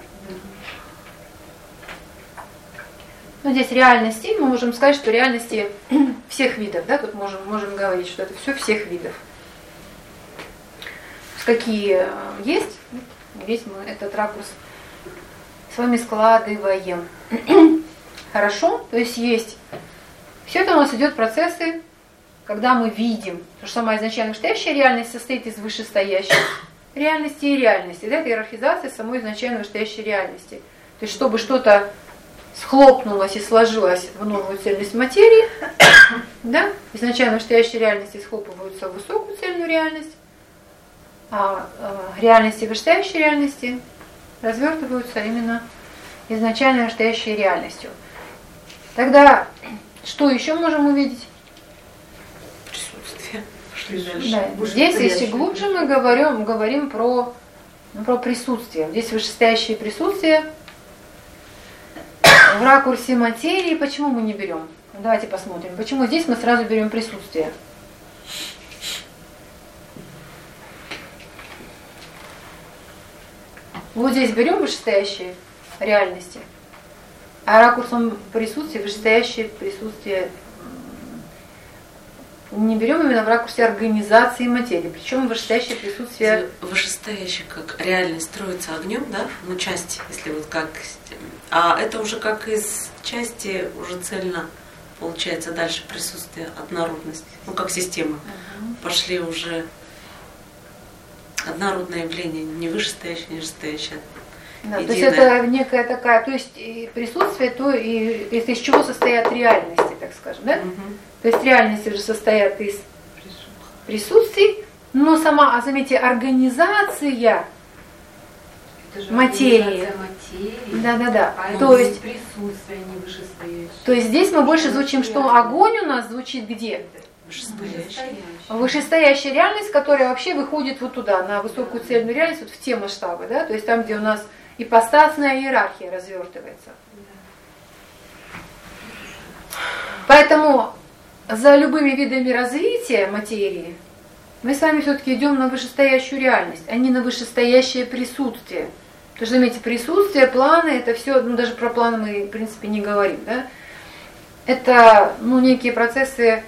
A: Ну, здесь реальности, мы можем сказать, что реальности всех видов, да, тут можем, можем говорить, что это все всех видов. Какие есть, весь мы этот ракурс с вами складываем. Хорошо? То есть есть. Все это у нас идет процессы, когда мы видим, потому что сама изначально вышестоящая реальность состоит из вышестоящих реальности и реальности. Да, это иерархизация самой изначально вышестоящей реальности. То есть, чтобы что-то схлопнулось и сложилось в новую цельность материи, да, изначально вышестоящие реальности схлопываются в высокую цельную реальность, а э, реальности вышестоящей реальности развертываются именно изначально вышестоящей реальностью. Тогда что еще можем увидеть?
B: Присутствие.
A: Да, здесь, если глубже, мы говорим, говорим про, ну, про присутствие. Здесь вышестоящее присутствие в ракурсе материи. Почему мы не берем? Давайте посмотрим. Почему здесь мы сразу берем присутствие? Вот здесь берем вышестоящие реальности, а ракурсом присутствия вышестоящее присутствие не берем именно в ракурсе организации материи. Причем вышестоящее присутствие...
B: Вышестоящее как реальность строится огнем, да? Ну, часть, если вот как... А это уже как из части уже цельно получается дальше присутствие, однородность. Ну, как система. Угу. Пошли уже однородное явление, не вышестоящее, не нижестоящее.
A: Да, то есть это некая такая, то есть и присутствие, то и, то есть из чего состоят реальности, так скажем, да?
B: Угу.
A: То есть реальности уже состоят из присутствий, но сама, а заметьте, организация материи. Да, да, да.
D: А
A: то есть
D: присутствие не вышестоящее.
A: То есть здесь мы больше звучим, что огонь у нас звучит где?
B: Вышестоящая.
A: Вышестоящая реальность, которая вообще выходит вот туда, на высокую цельную реальность, вот в те масштабы, да, то есть там, где у нас ипостасная иерархия развертывается. Поэтому за любыми видами развития материи мы с вами все-таки идем на вышестоящую реальность, а не на вышестоящее присутствие. Потому что, заметьте, присутствие, планы, это все, ну даже про планы мы, в принципе, не говорим, да? Это, ну, некие процессы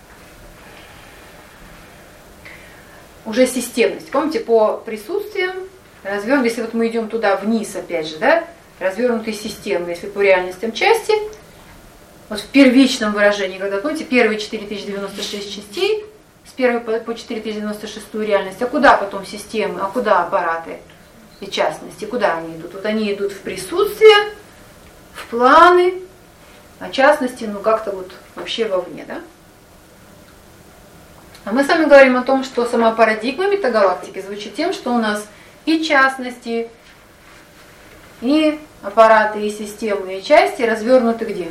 A: уже системность. Помните, по присутствиям развернут, если вот мы идем туда вниз, опять же, да, развернутые системы, если по реальностям части, вот в первичном выражении, когда, помните, первые четыре тысячи девяносто шесть частей, с первой по четыре тысячи девяносто шестую реальность, а куда потом системы, а куда аппараты и частности, куда они идут? Вот они идут в присутствие, в планы, а частности, ну как-то вот вообще вовне, да? А мы с вами говорим о том, что сама парадигма метагалактики звучит тем, что у нас и частности, и аппараты, и системы, и части развернуты где?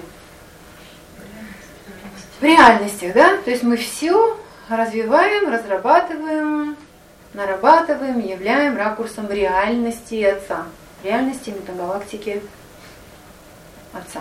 A: В реальностях, да? То есть мы все развиваем, разрабатываем, нарабатываем, являем ракурсом реальности Отца, реальности метагалактики Отца.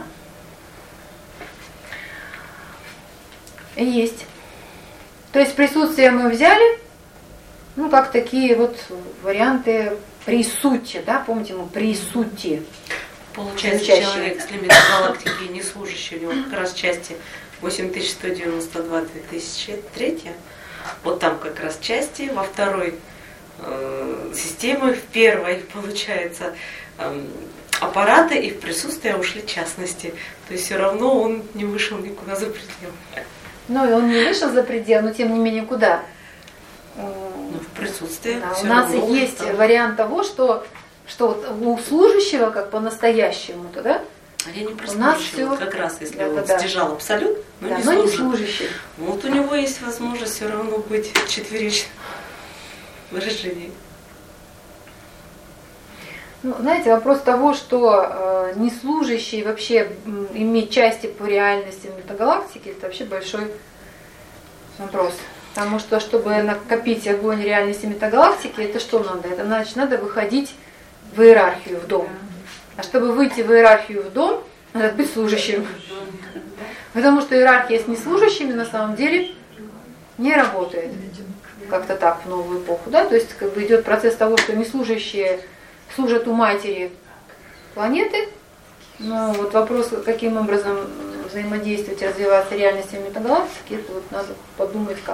A: И есть. То есть присутствие мы взяли, ну, как такие вот варианты присутия, да, помните, мы присутие.
B: Получается, человек, если метагалактики не служащий, у него как раз части восемь тысяч сто девяносто два две тысячи три, вот там как раз части, во второй э, системы, в первой, получается, э, аппараты, и в присутствие ушли частности. То есть все равно он не вышел никуда за предел.
A: Ну и он не вышел за предел, но тем не менее куда?
B: Ну, в присутствии.
A: Да, у нас есть там вариант того, что, что вот у служащего, как по-настоящему-то, да?
B: А я не про
A: у нас
B: служащего,
A: все...
B: как раз, если
A: да,
B: он
A: да,
B: стяжал абсолют, но,
A: да,
B: не,
A: но
B: служит.
A: не служащий.
B: Вот у него есть возможность все равно быть четверичным выражением.
A: Ну, знаете, вопрос того, что э, неслужащий вообще м, иметь части по реальности метагалактики, это вообще большой вопрос. Потому что, чтобы накопить огонь реальности метагалактики, это что надо? Это значит, надо выходить в иерархию, в дом. А чтобы выйти в иерархию в дом, надо быть служащим. Потому что иерархия с неслужащими на самом деле не работает. Как-то так в новую эпоху. Да? То есть как бы идет процесс того, что неслужащие служат у матери планеты, но вот вопрос, каким образом взаимодействовать и развиваться реальностью метагалактики, это вот надо подумать как.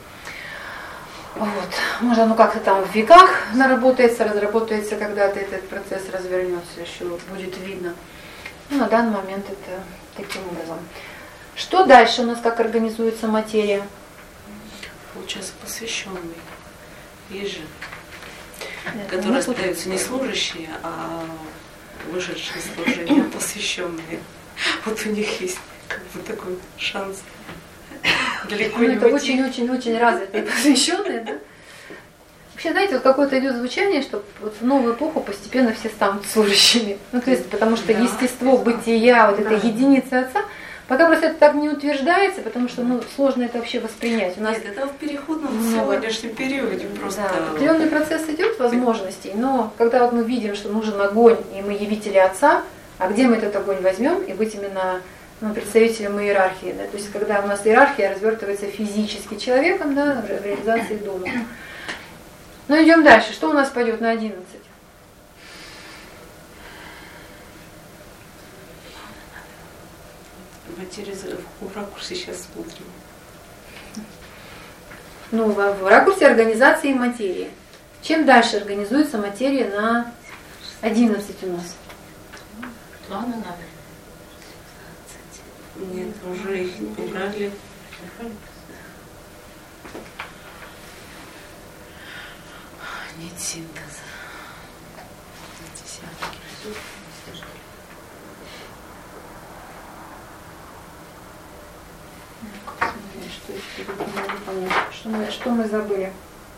A: Вот. Может, оно как-то там в веках наработается, разработается, когда-то этот процесс развернется, еще будет видно. Ну, на данный момент это таким образом. Что дальше у нас, как организуется материя?
B: Получается, посвященный. Есть же. Нет, которые остаются не служащие, а вышедшие из служения, посвященные. Вот у них есть как бы такой шанс. Далеко
A: ну,
B: не
A: это
B: уйти.
A: очень-очень-очень развитые посвященные, да? Вообще, знаете, вот какое-то идет звучание, что вот в новую эпоху постепенно все станут служащими. Ну, то есть, потому что да. естество бытия, вот эта да. единица Отца, пока просто это так не утверждается, потому что ну, сложно это вообще воспринять. У нас
B: Нет, это в переходном много... сегодняшнем периоде просто.
A: Да, определенный процесс идет возможностей, но когда вот мы видим, что нужен огонь, и мы явители Отца, а где мы этот огонь возьмем, и быть именно ну, представителем иерархии, да? То есть когда у нас иерархия развертывается физически человеком, да, в реализации дома. Ну идем дальше. Что у нас пойдет на одиннадцать?
B: Материя в ракурсе сейчас смотрим.
A: Ну, в ракурсе организации материи. Чем дальше организуется материя на одиннадцать у нас?
C: Планы надо.
B: Нет, уже их убрали. Нет синтеза. Десятки.
A: Что, что, мы, что мы забыли?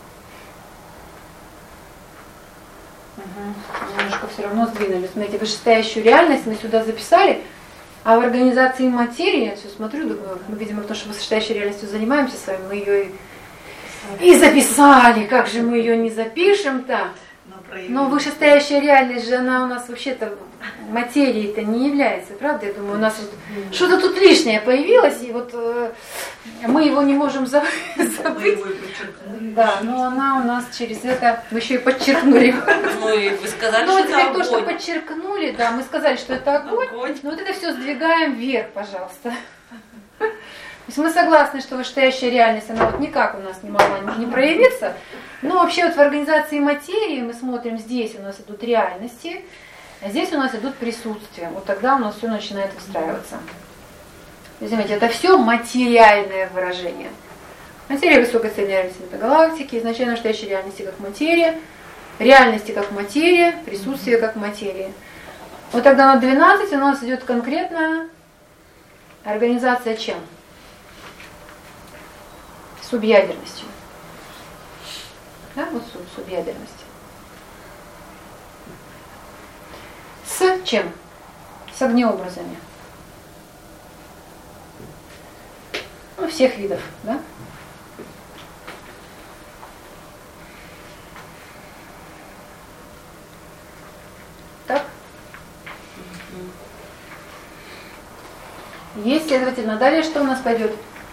A: Угу. Немножко все равно сдвинулись. Смотрите, вышестоящую реальность мы сюда записали, а в организации материи, я все смотрю, думаю, мы, видимо, потому что вышестоящей реальностью занимаемся с вами, мы ее и, и записали. Как же мы ее не запишем-то?
C: проявилось.
A: Но вышестоящая реальность же, она у нас вообще-то материей-то не является, правда? Я думаю, у нас вот что-то тут лишнее появилось, и вот э, мы его не можем забыть. Да, но она у нас через это, мы еще и подчеркнули.
B: Ну и вы сказали,
A: ну,
B: что это
A: то, что
B: огонь.
A: подчеркнули, да, мы сказали, что это огонь,
B: Огонь.
A: но вот это все сдвигаем вверх, пожалуйста. То есть мы согласны, что вышестоящая реальность, она вот никак у нас не могла не проявиться, но вообще вот в организации материи мы смотрим, здесь у нас идут реальности, а здесь у нас идут присутствия. Вот тогда у нас все начинает выстраиваться. То есть, заметьте, это все материальное выражение. Материя высокой целенариности метагалактики, изначально настоящей реальности как материя, реальности как материя, присутствие как материя. Вот тогда на двенадцать у нас идет конкретная организация чем? Субъядерностью. Да, вот суб, субъядерность. С чем? С огнеобразами. Ну, всех видов, да? Так? Есть, следовательно, далее что у нас пойдет?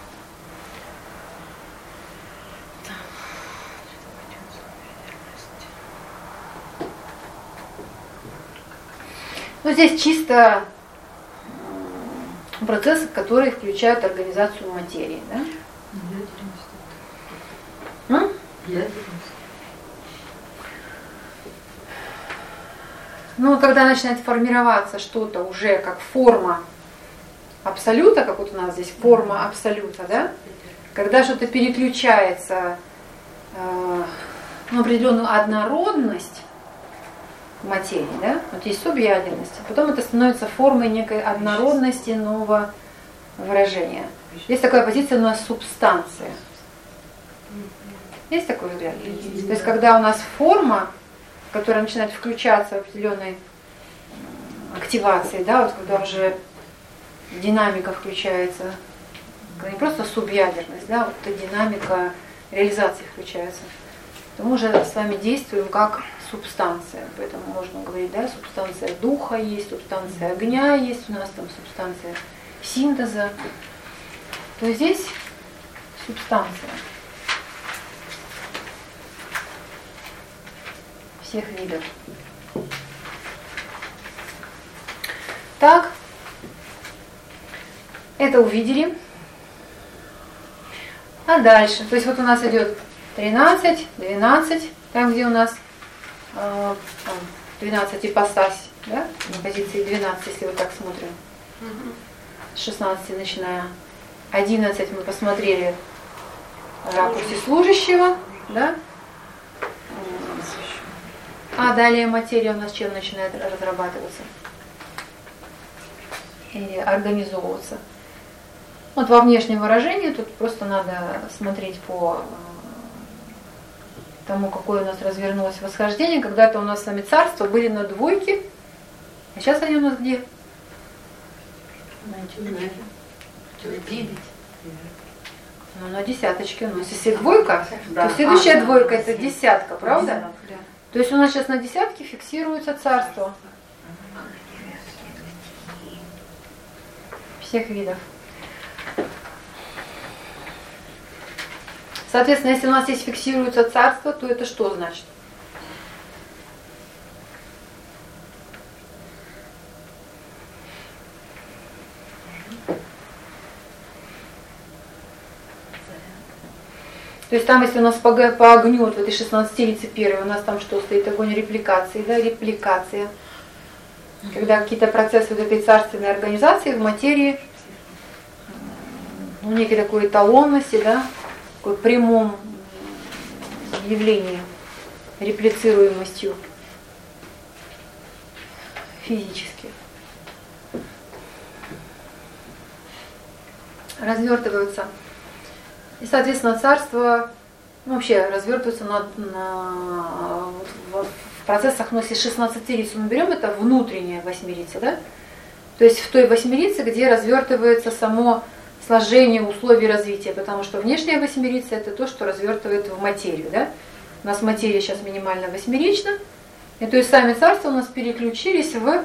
A: Ну, здесь чисто процессы, которые включают организацию материи, да? М? Ну, когда начинает формироваться что-то уже как форма абсолюта, как вот у нас здесь форма абсолюта, да? Когда что-то переключается э, на определенную однородность материи, да? Вот есть субъядерность, а потом это становится формой некой однородности нового выражения. Есть такая позиция у нас субстанция. Есть такой взгляд? То есть когда у нас форма, которая начинает включаться в определенной активации, да, вот когда уже динамика включается, не просто субъядерность, да, вот эта динамика реализации включается, то мы уже с вами действуем как субстанция. Поэтому можно говорить, да, субстанция духа есть, субстанция огня есть, у нас там субстанция синтеза. То есть здесь субстанция всех видов. Так, это увидели. А дальше, то есть вот у нас идет тринадцать, двенадцать, там где у нас э, двенадцать ипостась, да, на позиции двенадцать, если вот так смотрим, с шестнадцати начиная. одиннадцать мы посмотрели в ракурсе служащего, да. А далее материя у нас чем начинает разрабатываться или организовываться. Вот во внешнем выражении тут просто надо смотреть по тому, какое у нас развернулось восхождение. Когда-то у нас с вами царства были на двойке, а сейчас они у нас где? Ну, на десяточке у нас. Если двойка, то следующая двойка это десятка, правда? То есть у нас сейчас на десятке фиксируется царство всех видов. Соответственно, если у нас здесь фиксируется царство, то это что значит? То есть там, если у нас по, по огню, вот в этой шестнадцатилице первой, у нас там что стоит? Огонь репликации, да, репликация. Когда какие-то процессы вот этой царственной организации в материи, ну, некой такой эталонности, да, такой прямом явлении, реплицируемостью физически. Развертываются. И, соответственно, царство ну, вообще развертывается на, на, в, в процессах, ну, если шестнадцатилицу мы берем, это внутренняя восьмерица, да? То есть в той восьмерице, где развертывается само сложение условий развития, потому что внешняя восьмерица это то, что развертывает в материю, да? У нас материя сейчас минимально восьмерична, И то есть сами царства у нас переключились в,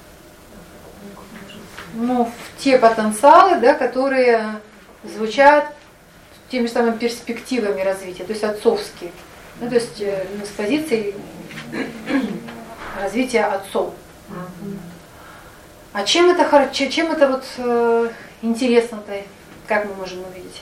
A: ну, в те потенциалы, да, которые звучат теми самыми перспективами развития, то есть отцовские. Ну, то есть э, с позиции развития отцом. А чем это, чем это вот э, интересно-то, как мы можем увидеть?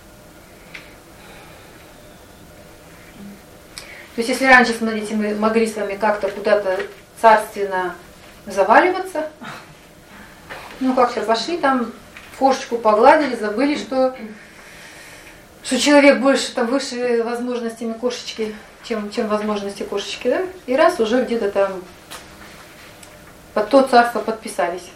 A: То есть если раньше, смотрите, мы могли с вами как-то куда-то царственно заваливаться, ну как все, пошли там, кошечку погладили, забыли, что, что человек больше там выше возможностями кошечки, чем, чем возможности кошечки, да? И раз уже где-то там под то царство подписались.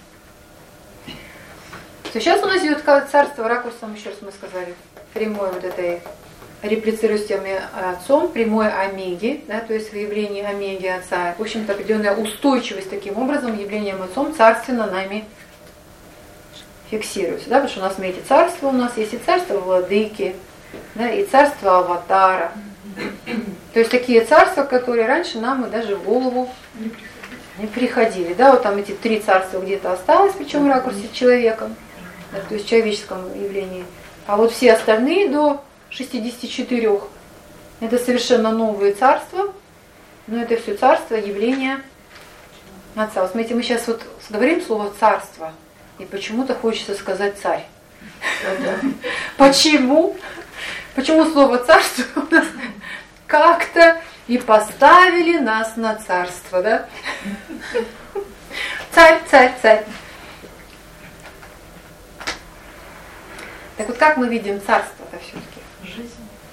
A: То сейчас у нас идет царство ракурсом, еще раз мы сказали, прямой вот этой реплицируемостью отцом, прямой омеги, да, то есть в явлении омеги отца, в общем-то определенная устойчивость таким образом, явлением отцом царственно нами фиксируется, да, потому что у нас, смотрите, царство у нас есть и царство владыки, да, и царство аватара. То есть такие царства, которые раньше нам и даже в голову не приходили. Да, вот там эти три царства где-то осталось, причем в ракурсе человека, да, то есть в человеческом явлении. А вот все остальные до шестидесяти четырёх это совершенно новые царства, но это все царство, явление отца. Вот смотрите, мы сейчас вот говорим слово царство, и почему-то хочется сказать царь. Почему? Почему слово царство у нас как-то и поставили нас на царство, да? Царь, царь, царь. Так вот как мы видим царство-то все-таки?
D: Жизнь.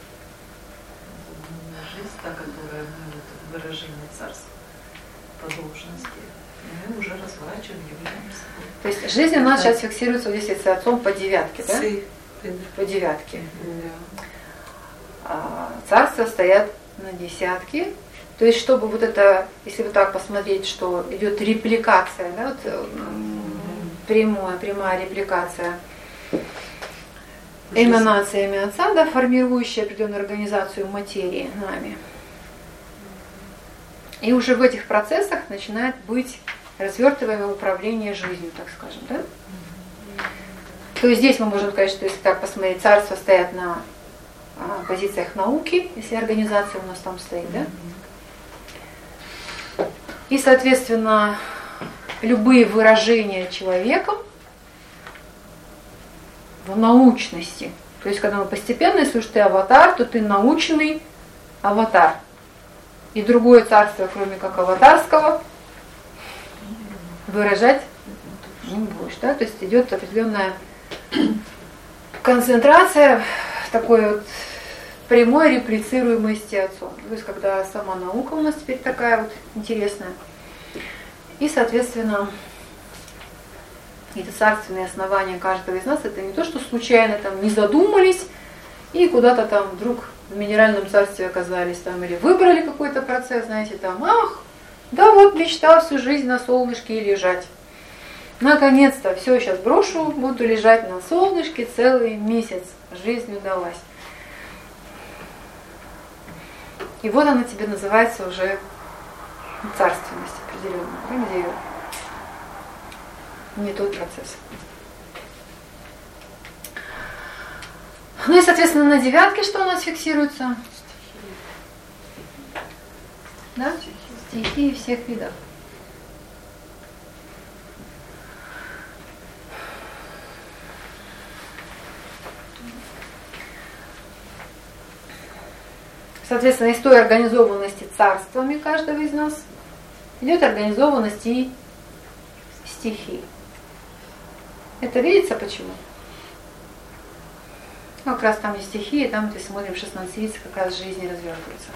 D: Жизнь, та, которая мы вот, выражение царства по должности, мы уже разворачиваем, являемся.
A: То есть жизнь у нас сейчас фиксируется вот здесь с отцом по девятке, да? По девятке.
B: Да.
A: А царства стоят на десятке. То есть, чтобы вот это, если вот так посмотреть, что идет репликация, да, вот, прямая, прямая репликация эманациями отца, да, формирующая определенную организацию материи нами. И уже в этих процессах начинает быть развертываемое управление жизнью, так скажем, да? То есть здесь мы можем сказать, что если так посмотреть, царства стоят на а, позициях науки, если организация у нас там стоит, да? И, соответственно, любые выражения человеком в научности. То есть, когда мы постепенно, если уж ты аватар, то ты научный аватар. И другое царство, кроме как аватарского, выражать не будешь. Да? То есть идет определенная концентрация в такой вот прямой реплицируемости отцом. То есть, когда сама наука у нас теперь такая вот интересная. И, соответственно, эти царственные основания каждого из нас, это не то, что случайно там не задумались и куда-то там вдруг в минеральном царстве оказались там, или выбрали какой-то процесс, знаете, там, ах, да вот мечтал всю жизнь на солнышке лежать. Наконец-то, все, сейчас брошу, буду лежать на солнышке целый месяц. Жизнь удалась. И вот она тебе называется уже царственность определенная, где не тот процесс. Ну и, соответственно, на девятке что у нас фиксируется? Да? Стихии всех видов. Соответственно, из той организованности царствами каждого из нас идет организованность и стихий. Это видится почему? Ну, как раз там есть стихии, там, где смотрим шестнадцать лиц, как раз жизнь развертывается.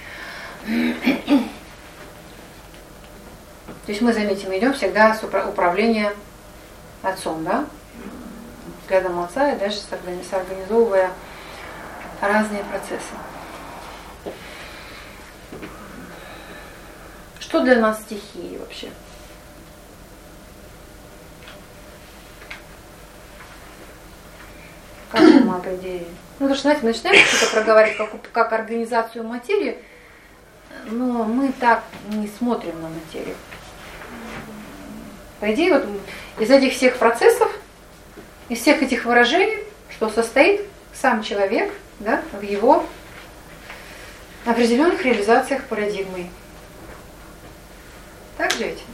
A: То есть мы, заметим, идем всегда с управления отцом, да? Взглядом отца и дальше соорганизовывая разные процессы. Что для нас стихии вообще? Как мы определили? Ну, потому что, знаете, мы начинаем что-то проговаривать как, как организацию материи, но мы так не смотрим на материю. По идее, вот из этих всех процессов, из всех этих выражений, что состоит сам человек, да, в его определенных реализациях парадигмы. Так же ведь?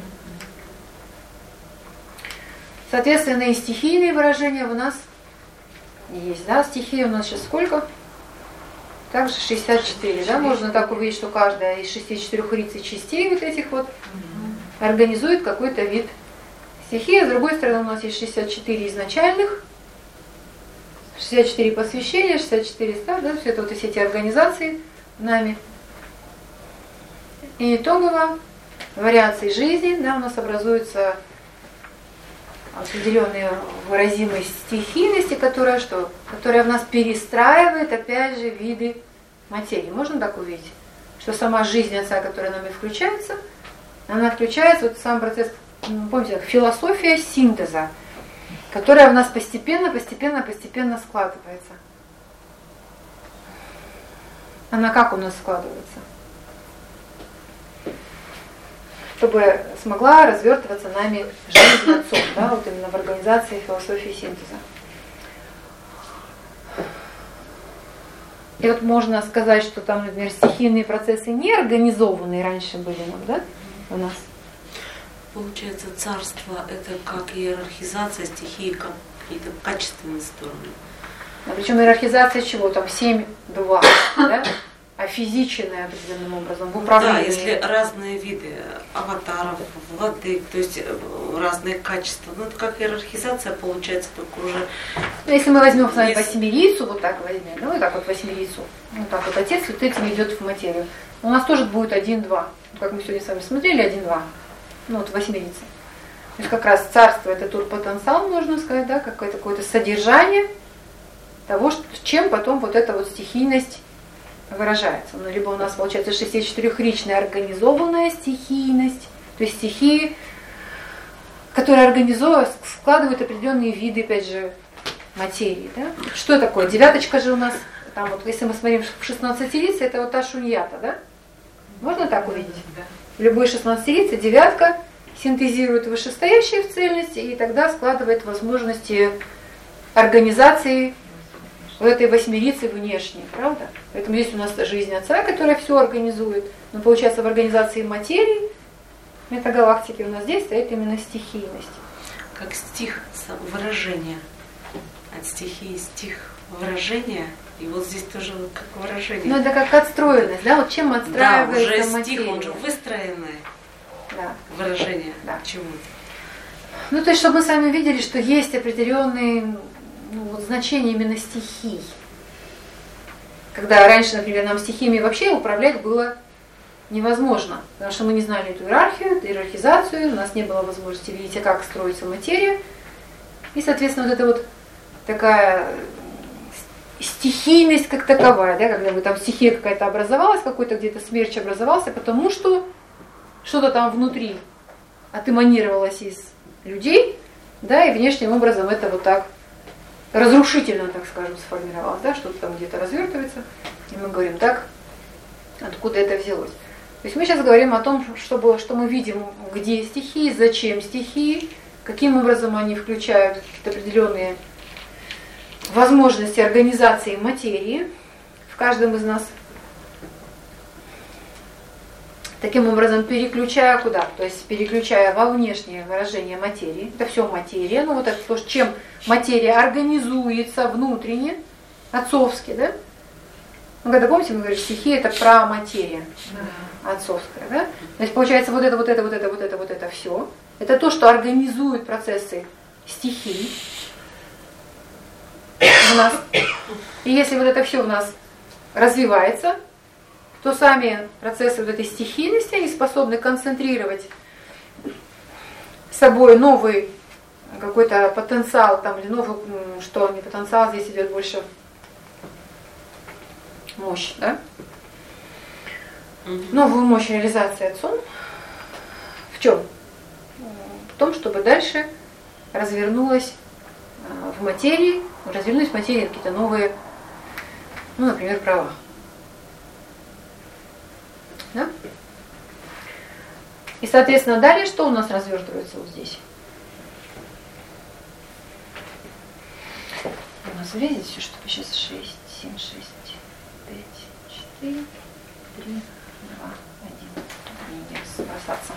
A: Соответственно, и стихийные выражения у нас есть. Да? Стихии у нас сейчас сколько? Также шестьдесят четыре. Да? Можно так увидеть, что каждая из шестидесяти четырёх рицей частей вот этих вот организует какой-то вид стихии. С другой стороны, у нас есть шестьдесят четыре изначальных, шестьдесят четыре посвящения, шестьдесят четыре ста, да? Все это вот все эти организации нами. И итогово вариации жизни, да, у нас образуется определенная выразимость стихийности, которая что? Которая в нас перестраивает, опять же, виды материи. Можно так увидеть? Что сама жизнь Отца, которая нами включается, она включается, вот сам процесс, помните, философия синтеза, которая в нас постепенно, постепенно, постепенно складывается. Она как у нас складывается? Чтобы смогла развертываться нами жизнь Отцом, да, вот именно в организации философии синтеза. И вот можно сказать, что там, например, стихийные процессы не организованные раньше были нам, да, у нас.
B: Получается, царство это как иерархизация стихии, как какие-то качественные стороны.
A: А причем иерархизация чего? Там семь-два, да? Офизиченная определенным образом в управлении.
B: Да, если разные виды аватаров, владык, то есть разные качества. Ну, это как иерархизация получается, только уже...
A: Ну, если мы возьмем с вами
B: если...
A: восьмерицу, вот так возьмем, ну, вот так вот восьмерицу, вот так вот отец вот этим идет в материю. У нас тоже будет один-два. Как мы сегодня с вами смотрели, один-два. Ну, вот восьмерица. То есть как раз царство это тот потенциал, можно сказать, да, какое-то какое-то содержание того, чем потом вот эта вот стихийность выражается. Ну, либо у нас получается шестидесятичетырёхричная организованная стихийность, то есть стихии, которые организуют, складывают определенные виды, опять же, материи. Да? Что такое? Девяточка же у нас, там вот, если мы смотрим в шестнадцатирице, это вот та шуньята, да? Можно так увидеть? В любой шестнадцатирице девятка синтезирует вышестоящие в цельности и тогда складывает возможности организации в этой восьмерице внешней, правда? Поэтому есть у нас жизнь Отца, которая все организует, но получается в организации материи, метагалактики у нас здесь стоит именно стихийность.
B: Как стих выражения. От стихии стих выражения. И вот здесь тоже вот как выражение.
A: Ну это как отстроенность, да? Вот чем отстраивается
B: да, уже
A: материя.
B: Стих, он же выстроенное
A: да.
B: выражение
A: да.
B: чему-то.
A: Ну то есть, чтобы мы сами видели, что есть определенные ну, вот, значения именно стихий. Когда раньше, например, нам стихиями вообще управлять было невозможно, потому что мы не знали эту иерархию, эту иерархизацию, у нас не было возможности видеть, как строится материя. И, соответственно, вот эта вот такая стихийность как таковая, да, когда бы там стихия какая-то образовалась, какой-то где-то смерч образовался, потому что что-то там внутри отэманировалось из людей, да, и внешним образом это вот так разрушительно, так скажем, сформировалось, да, что-то там где-то развертывается, и мы говорим, так, откуда это взялось. То есть мы сейчас говорим о том, чтобы, что мы видим, где стихии, зачем стихии, каким образом они включают какие-то определенные возможности организации материи в каждом из нас. Таким образом, переключая куда? То есть переключая во внешнее выражение материи. Это все материя. Ну вот это то, чем материя организуется внутренне, отцовски, да? Ну, когда помните, мы говорим, стихия это про материю, отцовская, да? То есть получается вот это, вот это, вот это, вот это, вот это все. Это то, что организует процессы стихий в нас. И если вот это все у нас развивается, то сами процессы вот этой стихийности, они способны концентрировать собой новый какой-то потенциал, там, или новый, что не потенциал, здесь идет больше мощь, да? Новую мощь реализации Отцом. В чем? В том, чтобы дальше развернулась в материи, развернулись в материи какие-то новые, ну, например, права. Да? И, соответственно, далее что у нас развертывается вот здесь? У нас влезет все, чтобы сейчас шесть, семь, шесть, пять, четыре, три, два, один. Не бросаться.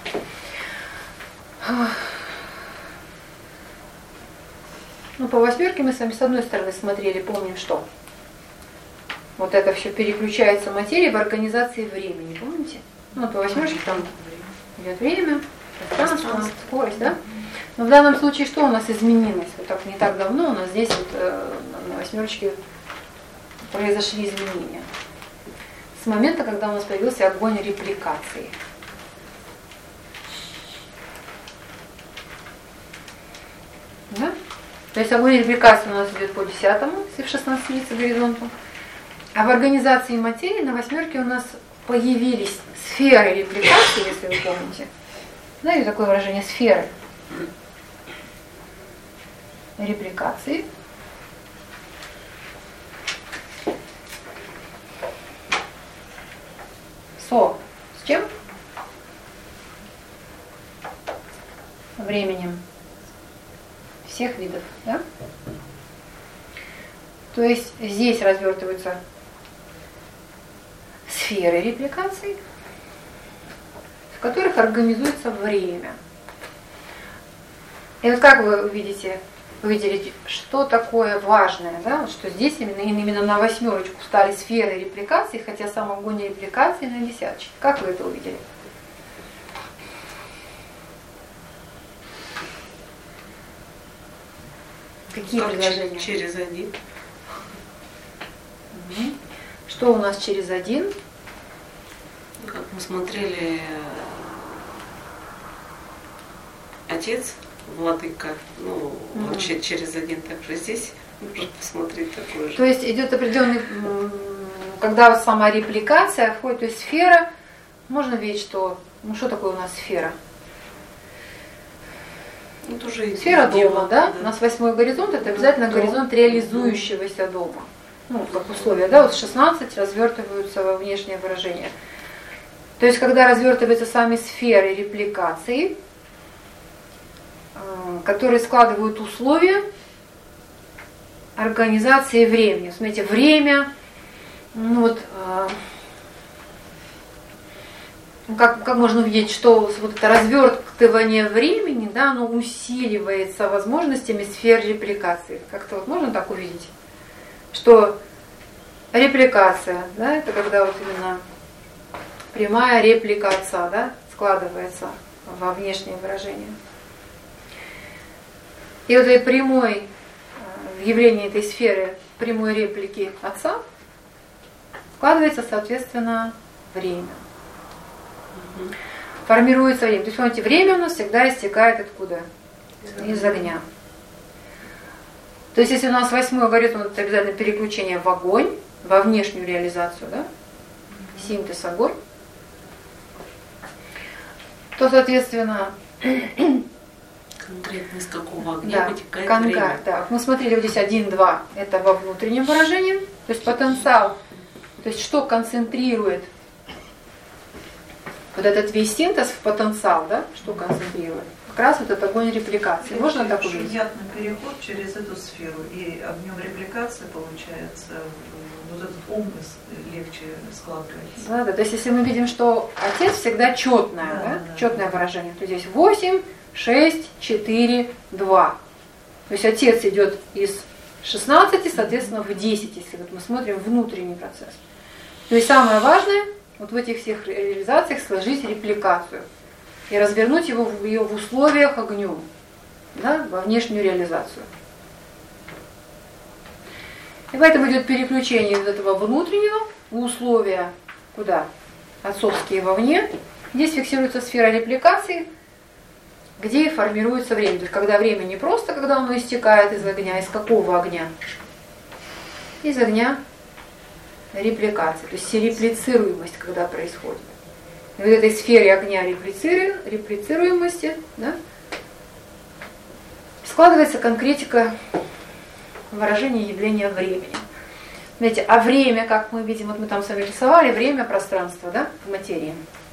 A: Ну, по восьмерке мы с вами с одной стороны смотрели, помним, что вот это все переключается материя в организации времени, помните? Ну, по восьмерке там идет время, пространство, скорость, да? Но в данном случае что у нас изменилось? Вот так не так давно у нас здесь вот э, на восьмерочке произошли изменения. С момента, когда у нас появился огонь репликации. Да? То есть огонь репликации у нас идет по десятому, если в шестнадцати горизонту. А в организации материи на восьмерке у нас появились сферы репликации, если вы помните. Знаете такое выражение сферы? Репликации. Со. С чем? Временем. Всех видов, да? То есть здесь развертываются сферы репликаций, в которых организуется время. И вот как вы увидите, увидели, что такое важное, да? Что здесь именно, именно на восьмерочку стали сферы репликации, хотя сам огонь репликации на десяточке. Как вы это увидели? Какие
B: как
A: предложения?
B: Через один.
A: Угу. Что у нас через один?
B: Как мы смотрели, отец, владыка, ну, угу. вот через один также здесь можно посмотреть такое же.
A: То есть идет определенный, когда вот сама репликация входит, то есть сфера, можно видеть, что, ну что такое у нас сфера?
B: Вот уже
A: сфера
B: дело,
A: дома, да?
B: да?
A: У нас восьмой горизонт, это обязательно
B: Дом.
A: горизонт реализующегося дома. Ну, как условия, да, вот шестнадцать развертываются во внешнее выражение. То есть, когда развертываются сами сферы репликации, которые складывают условия организации времени. Смотрите, время, ну вот, как, как можно увидеть, что вот это развертывание времени, да, оно усиливается возможностями сфер репликации. Как-то вот можно так увидеть, что репликация, да, это когда вот именно прямая реплика отца, да, складывается во внешнее выражение. И вот этой прямой, в явлении этой сферы прямой реплики отца складывается, соответственно, время. Формируется время. То есть, помните, время у нас всегда истекает откуда? Из огня. То есть, если у нас восьмой горизонт, это обязательно переключение в огонь, во внешнюю реализацию, да? Синтез огонь, то, соответственно,
B: конкретно из какого огня
A: да,
B: вытекает
A: конкар,
B: время.
A: да. Мы смотрели вот здесь один, два, это во внутреннем выражении, то есть потенциал, то есть что концентрирует вот этот весь синтез в потенциал, да, что концентрирует? Как раз вот этот огонь репликации.
D: Это
A: Можно так увидеть?
D: Приятный переход через эту сферу, и огнем репликации получается вот этот ум легче складывается.
A: Да, да, то есть если мы видим, что отец всегда четное, да,
D: да,
A: да,
D: да.
A: четное выражение, то здесь восемь, шесть, четыре, два. То есть отец идет из шестнадцати, соответственно, в десять, если вот мы смотрим внутренний процесс. То есть самое важное вот в этих всех реализациях сложить репликацию и развернуть его в, ее в условиях огнем, да, во внешнюю реализацию. И поэтому идет переключение из этого внутреннего в условия куда? Отцовские вовне. Здесь фиксируется сфера репликации, где формируется время. То есть когда время не просто, когда оно истекает из огня, из какого огня? Из огня репликации, то есть реплицируемость, когда происходит. И в этой сфере огня реплициру, реплицируемости, да, складывается конкретика выражения явления времени. Знаете, а время, как мы видим, вот мы там с вами рисовали, время, пространство, да, в материи.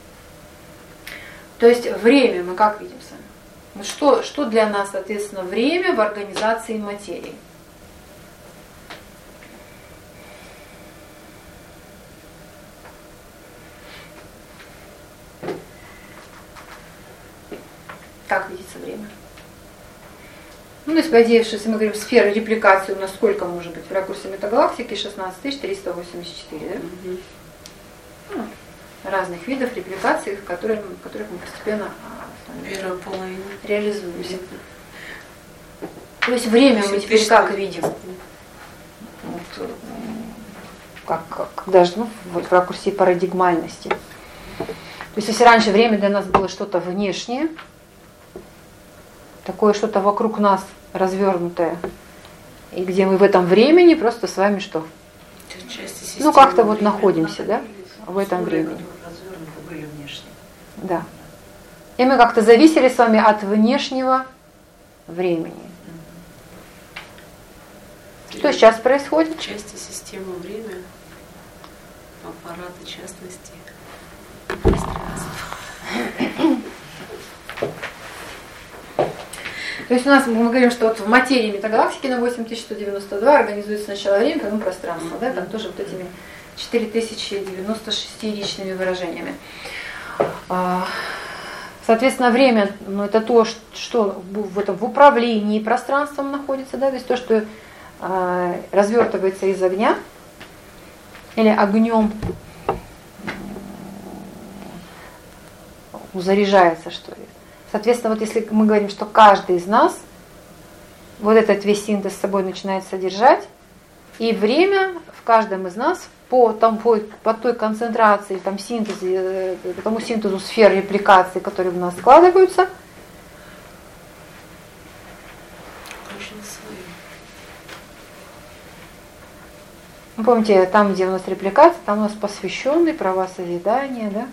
A: То есть время мы как видим с вами? Ну, что, что для нас, соответственно, время в организации материи? Как видится время? Ну, то есть, по идее, если мы говорим сфера репликации, у нас сколько может быть в ракурсе метагалактики? шестнадцать тысяч триста восемьдесят четыре, да?
B: Угу.
A: Ну, разных видов репликаций, в которых, в которых мы постепенно
B: Первая половина.
A: реализуемся. То есть время мы теперь как видим? Вот, как, как даже ну, вот в ракурсе парадигмальности. То есть если раньше время для нас было что-то внешнее, такое что-то вокруг нас развернутое, и где мы в этом времени просто с вами что? Ну как-то вот находимся, да, в этом времени.
D: Были внешние.
A: Да. И мы как-то зависели с вами от внешнего времени. Что сейчас происходит?
B: Части системы время, аппараты частности.
A: То есть у нас, мы говорим, что вот в материи метагалактики на восемь тысяч сто девяносто два организуется сначала время, потом пространство, да, там тоже вот этими четыре тысячи девяносто шестиричными выражениями. Соответственно, время, ну, это то, что в, этом, в управлении пространством находится, да, то есть то, что э, развертывается из огня, или огнем заряжается, что ли. Соответственно, вот если мы говорим, что каждый из нас вот этот весь синтез с собой начинает содержать, и время в каждом из нас по, там, по, по той концентрации, там, синтезе, по тому синтезу сфер репликации, которые в нас складываются, вы помните, там, где у нас репликация, там у нас посвященный, права созидания, да?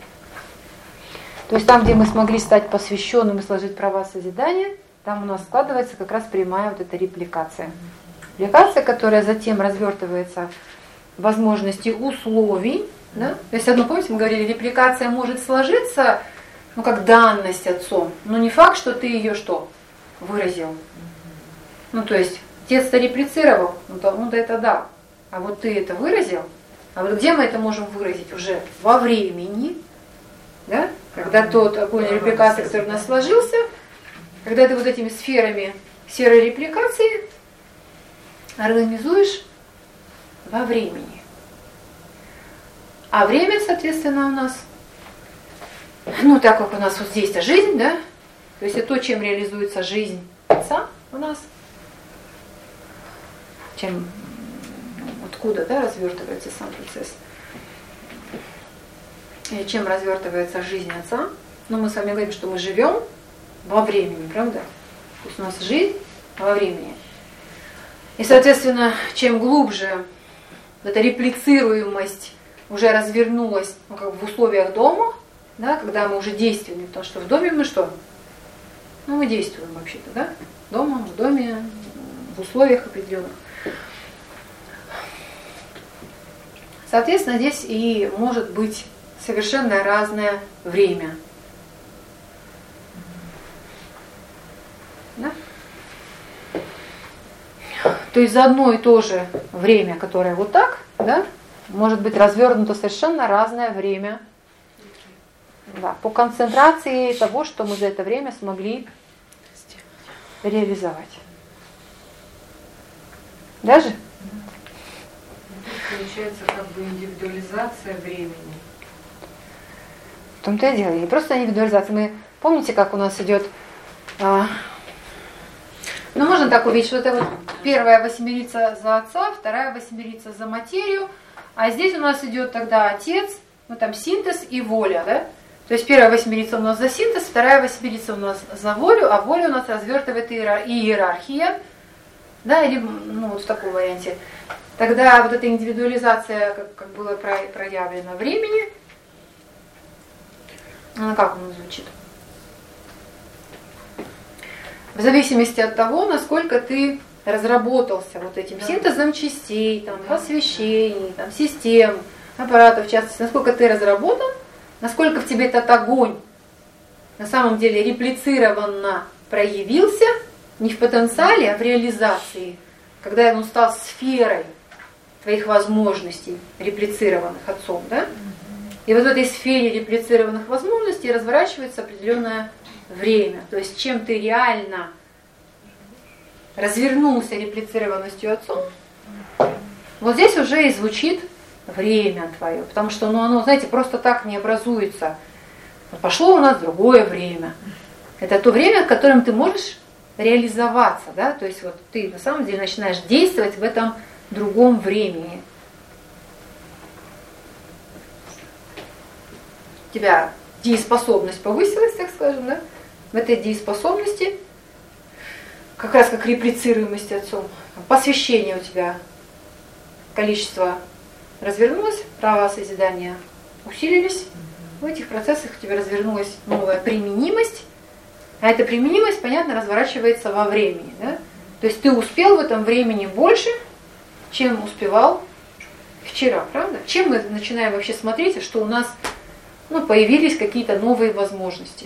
A: То есть там, где мы смогли стать посвященным и сложить права созидания, там у нас складывается как раз прямая вот эта репликация. Репликация, которая затем развертывается в возможности условий. Да? То есть, одно, помните, мы говорили, репликация может сложиться, ну, как данность отцом, но не факт, что ты ее что? Выразил. Ну, то есть, отец-то реплицировал, ну, то, ну, да это да. А вот ты это выразил, а вот где мы это можем выразить? Уже во времени, да? Когда тот огонь репликации, который у нас сложился, когда ты вот этими сферами, сферой репликации организуешь во времени. А время, соответственно, у нас, ну, так как у нас вот здесь-то жизнь, да, то есть это то, чем реализуется жизнь отца у нас, чем, откуда, да, развертывается сам процесс. И чем развертывается жизнь отца. Но мы с вами говорим, что мы живем во времени, правда? То есть у нас жизнь во времени. И, соответственно, чем глубже эта реплицируемость уже развернулась, ну, как в условиях дома, да, когда мы уже действуем, потому что в доме мы что? Ну, мы действуем вообще-то, да? Дома, в доме, в условиях определенных. Соответственно, здесь и может быть совершенно разное время. Да? То есть за одно и то же время, которое вот так, да, может быть развернуто совершенно разное время. Да, по концентрации того, что мы за это время смогли реализовать. Даже?
E: Получается как бы индивидуализация времени.
A: В том-то и дело. Не просто индивидуализация. Мы помните, как у нас идет. А, ну, можно так увидеть, что это вот первая восьмерица за отца, вторая восьмерица за материю, а здесь у нас идет тогда отец, ну там синтез и воля, да? То есть первая восьмерица у нас за синтез, вторая восьмерица у нас за волю, а волю у нас развертывает иерархия, да, или ну вот в таком варианте. Тогда вот эта индивидуализация, как, как было проявлено времени, ну как он звучит? В зависимости от того, насколько ты разработался вот этим синтезом частей, там, посвящений, там, систем, аппаратов, в частности, насколько ты разработан, насколько в тебе этот огонь на самом деле реплицированно проявился, не в потенциале, а в реализации, когда он стал сферой твоих возможностей, реплицированных Отцом, да? И вот в этой сфере реплицированных возможностей разворачивается определенное время. То есть чем ты реально развернулся реплицированностью Отцом, вот здесь уже и звучит время твое. Потому что ну, оно, знаете, просто так не образуется. Пошло у нас другое время. Это то время, в котором ты можешь реализоваться. Да? То есть вот ты на самом деле начинаешь действовать в этом другом времени. У тебя дееспособность повысилась, так скажем, да? В этой дееспособности, как раз как реплицируемость Отцом, посвящение у тебя, количество развернулось, права созидания усилились, в этих процессах у тебя развернулась новая применимость, а эта применимость, понятно, разворачивается во времени. Да? То есть ты успел в этом времени больше, чем успевал вчера, правда? Чем мы начинаем вообще смотреть, что у нас ну, появились какие-то новые возможности.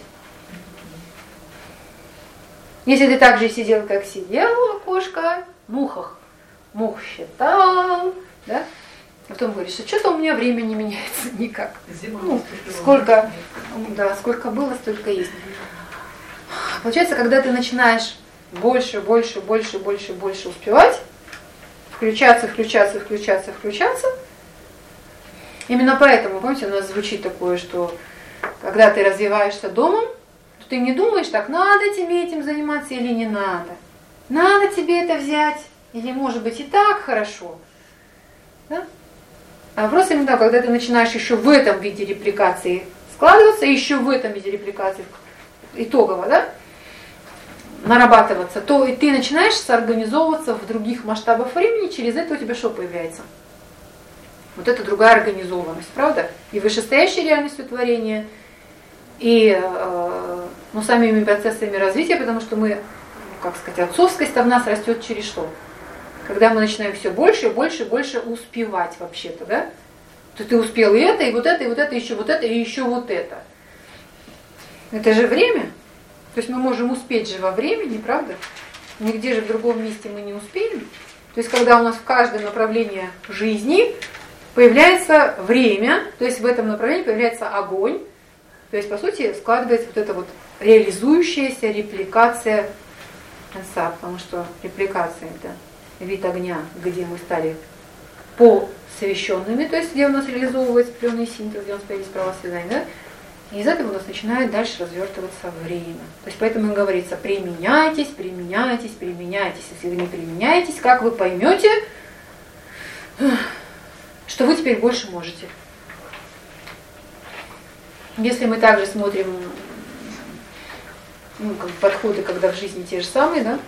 A: Если ты так же сидел, как сидел в окошко, мухах, мух считал, да? А потом говоришь, что что-то у меня время не меняется никак. Ну, сколько, да, сколько было, столько есть. Получается, когда ты начинаешь больше, больше, больше, больше, больше успевать, включаться, включаться, включаться, включаться, именно поэтому, помните, у нас звучит такое, что когда ты развиваешься домом, то ты не думаешь, так, надо тебе этим заниматься или не надо. Надо тебе это взять, или может быть и так хорошо. Да? А вопрос именно, когда ты начинаешь еще в этом виде репликации складываться, еще в этом виде репликации итогово, да, нарабатываться, то и ты начинаешь соорганизовываться в других масштабах времени, через это у тебя что появляется? Вот это другая организованность, правда? И вышестоящей реальностью творения, и э, ну, самими процессами развития, потому что мы, ну, как сказать, отцовскость-то в нас растет через что? Когда мы начинаем все больше и больше и больше успевать вообще-то, да? То ты успел и это, и вот это, и вот это, и еще вот это, и еще вот это. Это же время. То есть мы можем успеть же во времени, правда? Нигде же в другом месте мы не успеем. То есть когда у нас в каждом направлении жизни появляется время, то есть в этом направлении появляется огонь, то есть по сути складывается вот эта вот реализующаяся репликация конца, потому что репликация это вид огня, где мы стали посвященными, то есть где у нас реализовывается определенный синтез, где у нас появились права связания, да? И из этого у нас начинает дальше развертываться время. То есть поэтому и говорится, применяйтесь, применяйтесь, применяйтесь. Если вы не применяетесь, как вы поймете, что вы теперь больше можете. Если мы также смотрим ну, как подходы, когда в жизни те же самые, да,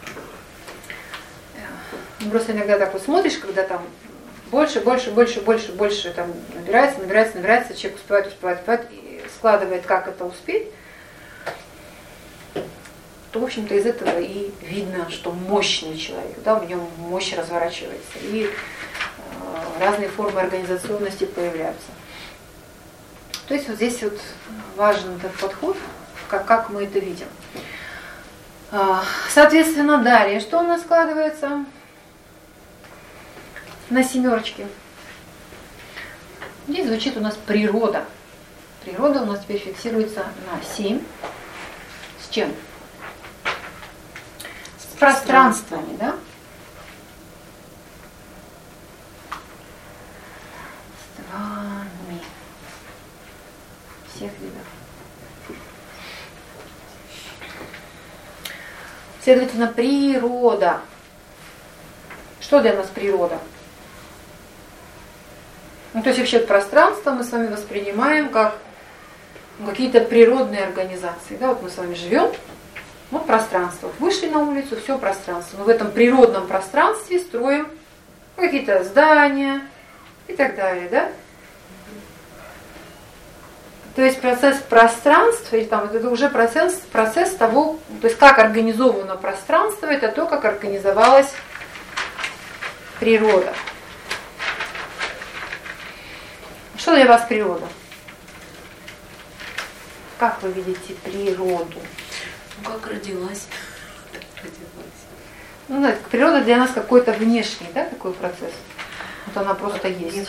A: просто иногда так вот смотришь, когда там больше, больше, больше, больше, больше там набирается, набирается, набирается, человек успевает, успевает, успевает, и складывает, как это успеть, то, в общем-то, из этого и видно, что мощный человек, да, в нем мощь разворачивается, и э, разные формы организационности появляются. То есть вот здесь вот важен этот подход, как, как мы это видим. Соответственно, далее, что у нас складывается на семерочке? Здесь звучит у нас природа. Природа у нас теперь фиксируется на семь. С чем? С пространствами, да? С вами. Всех видов. Следовательно, природа. Что для нас природа? Ну, то есть вообще пространство мы с вами воспринимаем как какие-то природные организации. Да, вот мы с вами живем, вот пространство. Вышли на улицу, все пространство. Мы в этом природном пространстве строим какие-то здания и так далее. Да? То есть процесс пространства, или там, это уже процесс, процесс того, то есть как организовано пространство, это то, как организовалась природа. Что для вас природа? Как вы видите природу?
B: Ну, как родилась. родилась.
A: Ну, да, природа для нас какой-то внешний, да, такой процесс. Вот она просто есть.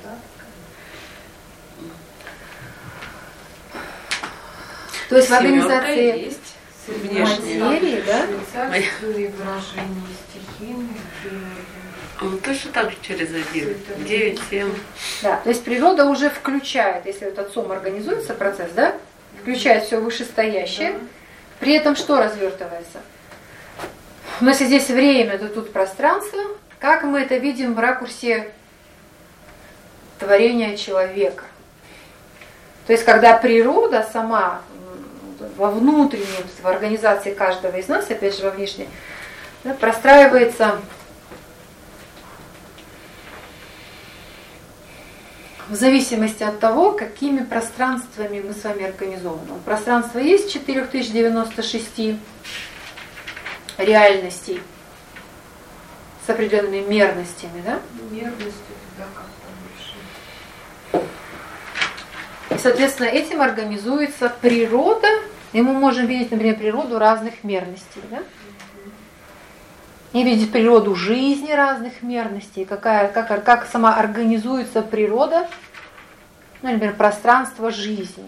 A: То есть в организации
B: есть внешняя.
A: материи, да?
E: Царственные выражения, стихийные,
B: Ну, точно так же через один. девять, семь.
A: Да, то есть природа уже включает, если вот отцом организуется процесс, да, включает все вышестоящее. При этом что развертывается? Но если здесь время, то тут пространство. Как мы это видим в ракурсе творения человека? То есть когда природа сама во внутренней, в организации каждого из нас, опять же во внешней, да, простраивается в зависимости от того, какими пространствами мы с вами организованы. Пространство есть четыре тысячи девяносто шесть реальностей с определенными мерностями, да?
E: мерность, да, как-то больше.
A: И, соответственно, этим организуется природа, и мы можем видеть, например, природу разных мерностей, да? И видеть природу жизни разных мерностей, какая, как, как сама организуется природа, ну, например, пространство жизни.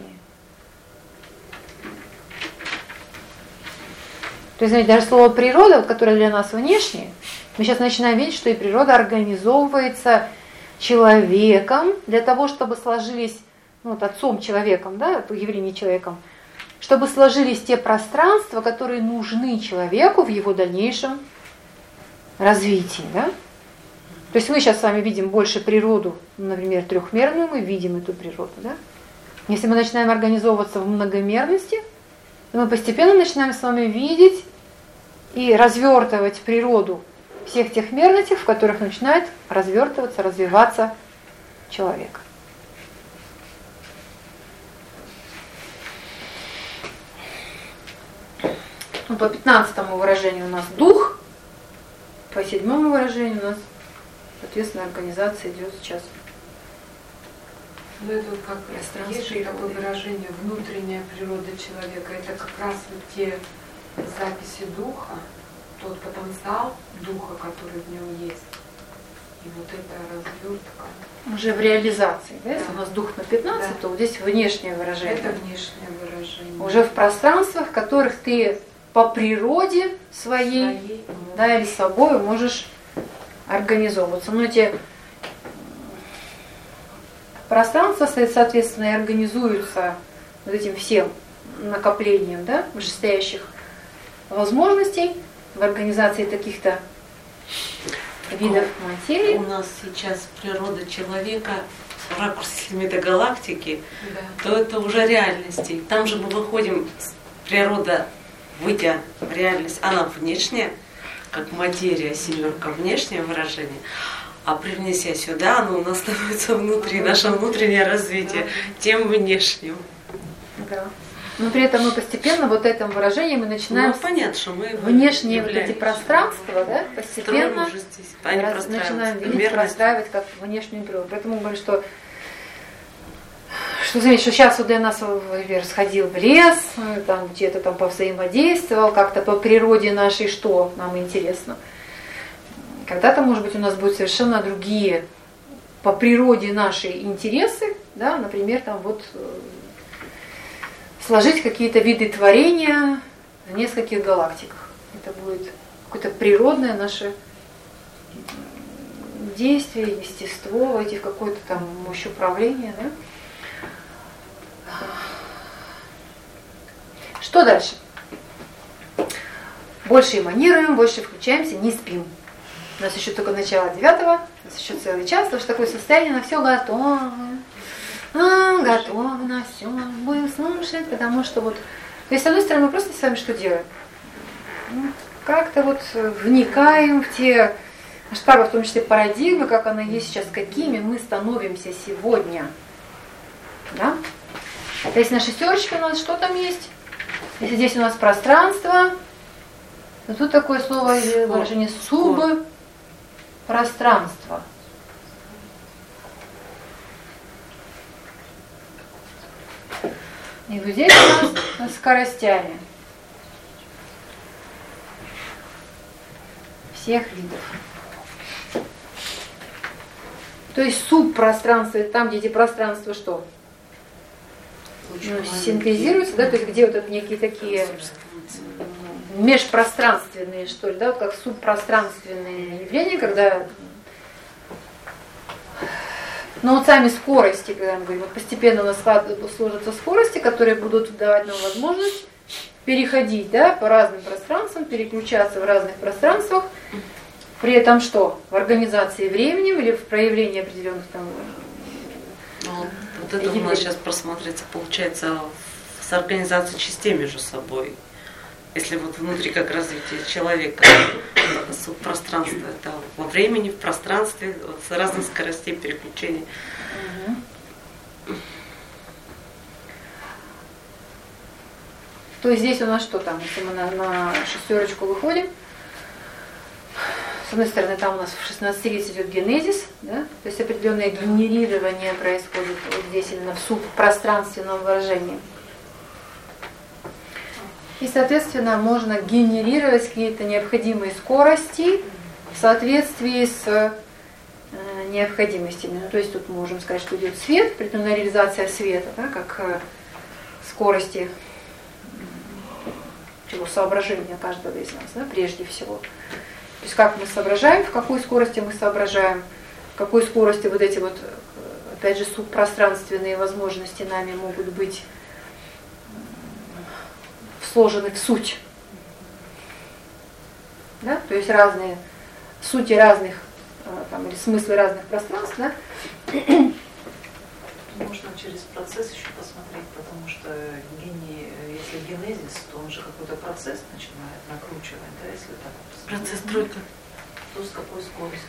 A: То есть, знаете, даже слово природа, вот, которое для нас внешнее, мы сейчас начинаем видеть, что и природа организовывается человеком для того, чтобы сложились, ну, вот отцом человеком, да, явление человеком, чтобы сложились те пространства, которые нужны человеку в его дальнейшем развитии, да? То есть мы сейчас с вами видим больше природу, например, трехмерную, мы видим эту природу, да? Если мы начинаем организовываться в многомерности, то мы постепенно начинаем с вами видеть и развертывать природу всех тех мерностей, в которых начинает развертываться, развиваться человек. Ну, по пятнадцатому выражению у нас дух, по седьмому выражению у нас, соответственно, организация идет сейчас.
E: Ну, это вот как есть же такое выражение внутренняя природа человека. Это как раз вот те записи духа, тот потенциал духа, который в нем есть. И вот это развертка.
A: Уже в реализации, да?
E: Да.
A: Если у нас дух на пятнадцать, да, то вот здесь внешнее выражение.
E: Это внешнее выражение.
A: Уже в пространствах, в которых ты по природе своей,
E: Своей.
A: да, или собой можешь организовываться. Но эти пространства, соответственно, и организуются вот этим всем накоплением, да, вышестоящих возможностей в организации таких-то видов материи.
B: У нас сейчас природа человека в ракурсе метагалактики,
E: Да.
B: то это уже реальности. Там же мы выходим, природа, выйдя в реальность, она внешняя, как материя, семерка, внешнее выражение, а привнеся сюда, оно у нас становится внутри, наше внутреннее развитие, тем внешним.
A: Да. Но при этом мы постепенно вот этим выражением мы начинаем
B: Ну, понятно, что мы
A: внешние вот эти
B: являемся.
A: пространства, да, постепенно
B: Строим уже здесь, они
A: раз- начинаем видеть,
B: Мерность.
A: простраивать как внешнюю природу. Поэтому мы говорим, что что, заметьте, что сейчас вот для нас, например, сходил в лес, там где-то там повзаимодействовал, как-то по природе нашей, что нам интересно. Когда-то, может быть, у нас будут совершенно другие по природе наши интересы, да, например, там вот э, сложить какие-то виды творения в нескольких галактиках. Это будет какое-то природное наше действие, естество, войти в какое-то там мощь управления, да? Что дальше? Больше эманируем, больше включаемся, не спим. У нас еще только начало девятого, у нас еще целый час, потому что такое состояние, на все готово. А, готово на все, будем слушать, потому что вот... То есть, с одной стороны, мы просто с вами что делаем? Ну, как-то вот вникаем в те масштабы, в том числе парадигмы, как она есть сейчас, какими мы становимся сегодня. Да? То есть на шестерочке у нас что там есть? Если здесь у нас пространство, то тут такое слово или выражение субпространство. И вот здесь у нас с скоростями всех видов. То есть субпространство, это там, где эти пространства что? Ну, синтезируются, да, то есть где вот это некие такие межпространственные, что ли, да, вот как субпространственные явления, когда, ну вот сами скорости, когда мы говорим, вот постепенно у нас сложатся скорости, которые будут давать нам возможность переходить, да, по разным пространствам, переключаться в разных пространствах, при этом что? В организации временем или в проявлении определенных там.
B: Ну, вот это у нас сейчас просматривается, получается, с организацией частей между собой. Если вот внутри как развитие человека, субпространство, это во времени, в пространстве, вот с разных скоростей переключения.
A: Угу. То есть здесь у нас что там, если мы на, на шестерочку выходим, с одной стороны, там у нас в шестнадцати лиц идет генезис, да? То есть определенное генерирование происходит вот здесь именно в субпространственном выражении. И, соответственно, можно генерировать какие-то необходимые скорости в соответствии с э, необходимостями. Ну, то есть тут мы можем сказать, что идет свет, определенная реализация света, да, как э, скорости чего, соображения каждого из нас, да, прежде всего. То есть как мы соображаем, в какой скорости мы соображаем, в какой скорости вот эти вот, опять же, субпространственные возможности нами могут быть сложены в суть. Да? То есть разные сути разных, там, или смыслы разных пространств. Да?
D: Можно через процесс еще посмотреть, потому что гений, если генезис, то он же какой-то процесс начинает накручивать, да, если так вот.
B: Процесс тройка.
D: То с какой скоростью?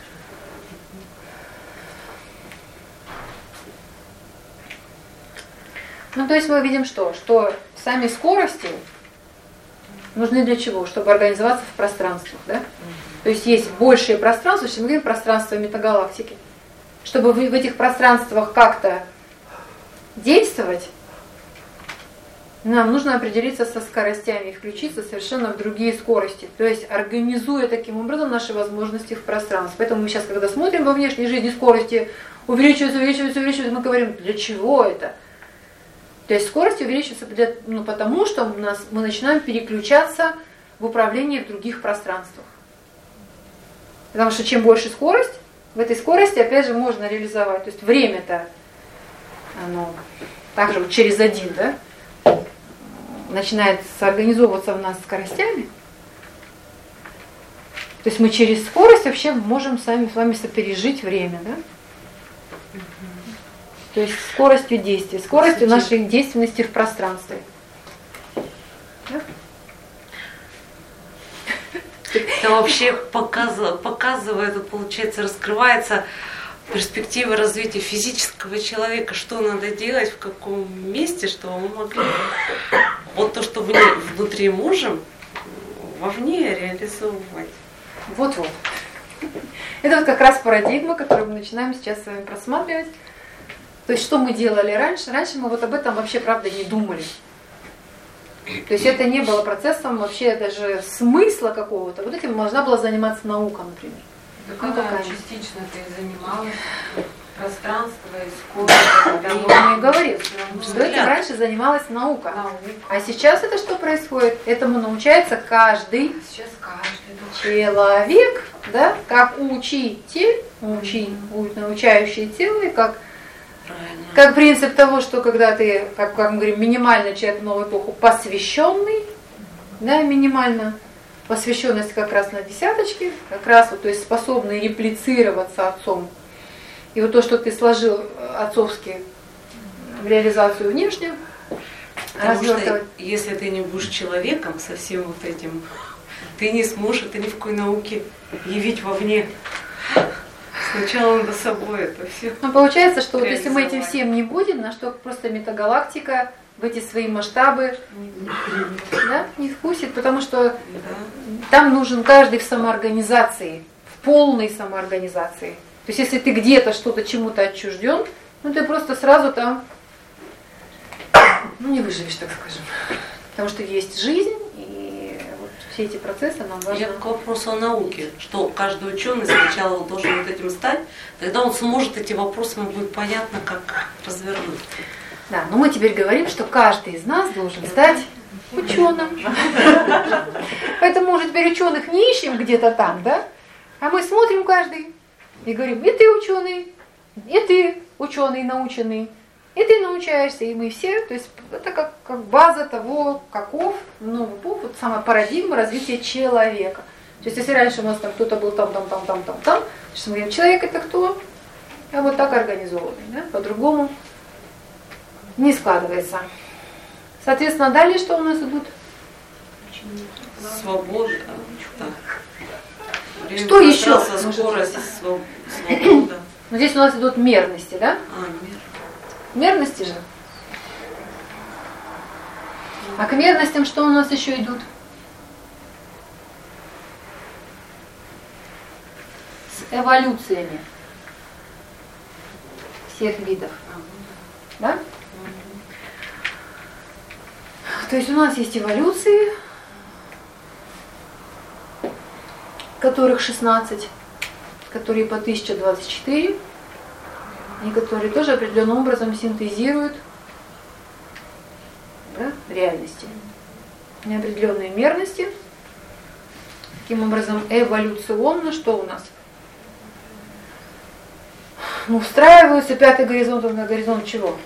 A: Ну, то есть мы видим что? Что сами скорости нужны для чего? Чтобы организоваться в пространствах, да? Mm-hmm. То есть есть большие пространства, если мы говорим пространство метагалактики. Чтобы в этих пространствах как-то действовать, нам нужно определиться со скоростями и включиться совершенно в другие скорости. То есть организуя таким образом наши возможности в пространстве. Поэтому мы сейчас, когда смотрим во внешней жизни, скорости увеличиваются, увеличиваются, увеличиваются, мы говорим, для чего это? То есть скорость увеличивается для, ну, потому, что у нас, мы начинаем переключаться в управлении в других пространствах. Потому что чем больше скорость, в этой скорости опять же можно реализовать. То есть время-то оно также вот через один, да, начинает соорганизовываться в нас скоростями. То есть мы через скорость вообще можем сами с вами сопережить время, да? То есть скоростью действия, скоростью нашей действенности в пространстве. Да?
B: Это вообще показывает, показывает, получается, раскрывается перспектива развития физического человека, что надо делать, в каком месте, чтобы мы могли вот то, что внутри можем, вовне реализовывать.
A: Вот-вот. Это вот как раз парадигма, которую мы начинаем сейчас с вами просматривать. То есть что мы делали раньше? Раньше мы вот об этом вообще, правда, не думали. То есть это не было процессом вообще даже смысла какого-то. Вот этим должна была заниматься наука, например.
E: Так
A: ну,
E: она
A: какая?
E: частично ты занималась, пространство и скорость.
A: Да, он и говорил, что этим раньше занималась наука.
E: Наука.
A: А сейчас это что происходит? Этому научается каждый
E: Сейчас каждый.
A: человек, да, как учитель, учи, научающий тело, как, как принцип того, что когда ты, как, как мы говорим, минимально человек в новую эпоху посвященный, да, минимально, посвященность как раз на десяточке, как раз вот, то есть способный реплицироваться отцом. И вот то, что ты сложил отцовски в реализацию внешнюю,
B: потому что если ты не будешь человеком со всем вот этим, ты не сможешь это ни в какой науке явить вовне. Сначала надо собой это все.
A: Ну, получается, что вот если мы этим всем не будем, на что просто метагалактика в эти свои масштабы, да, не вкусит, потому что там нужен каждый в самоорганизации, в полной самоорганизации. То есть если ты где-то что-то чему-то отчужден, ну ты просто сразу там, ну не выживешь, так скажем. Потому что есть жизнь, и вот все эти процессы нам важно.
B: Я к вопросу о науке, что каждый ученый сначала должен вот этим стать, тогда он сможет эти вопросы, ему будет понятно, как развернуть.
A: Да, но мы теперь говорим, что каждый из нас должен стать ученым. Поэтому мы уже теперь ученых не ищем где-то там, да? А мы смотрим каждый и говорим, и ты ученый, и ты ученый, наученный, и ты научаешься, и мы все. То есть это как, как база того, каков новый путь, вот самая парадигма развития человека. То есть если раньше у нас там кто-то был там, там, там, там, там, там, что мы говорим, человек это кто? А вот так организованный, да? По-другому не складывается. Соответственно, далее что у нас идут?
B: Свобода. Да.
A: Что еще?
B: Скорость, свобода.
A: Но здесь у нас идут мерности, да?
B: А, мер.
A: Мерности же. А к мерностям что у нас еще идут? С эволюциями всех видов. Да? То есть у нас есть эволюции, которых шестнадцать, которые по тысяча двадцать четыре, и которые тоже определенным образом синтезируют, да, реальности. Неопределенные мерности. Таким образом, эволюционно что у нас? Ну, встраиваются пятый горизонт на горизонт чего?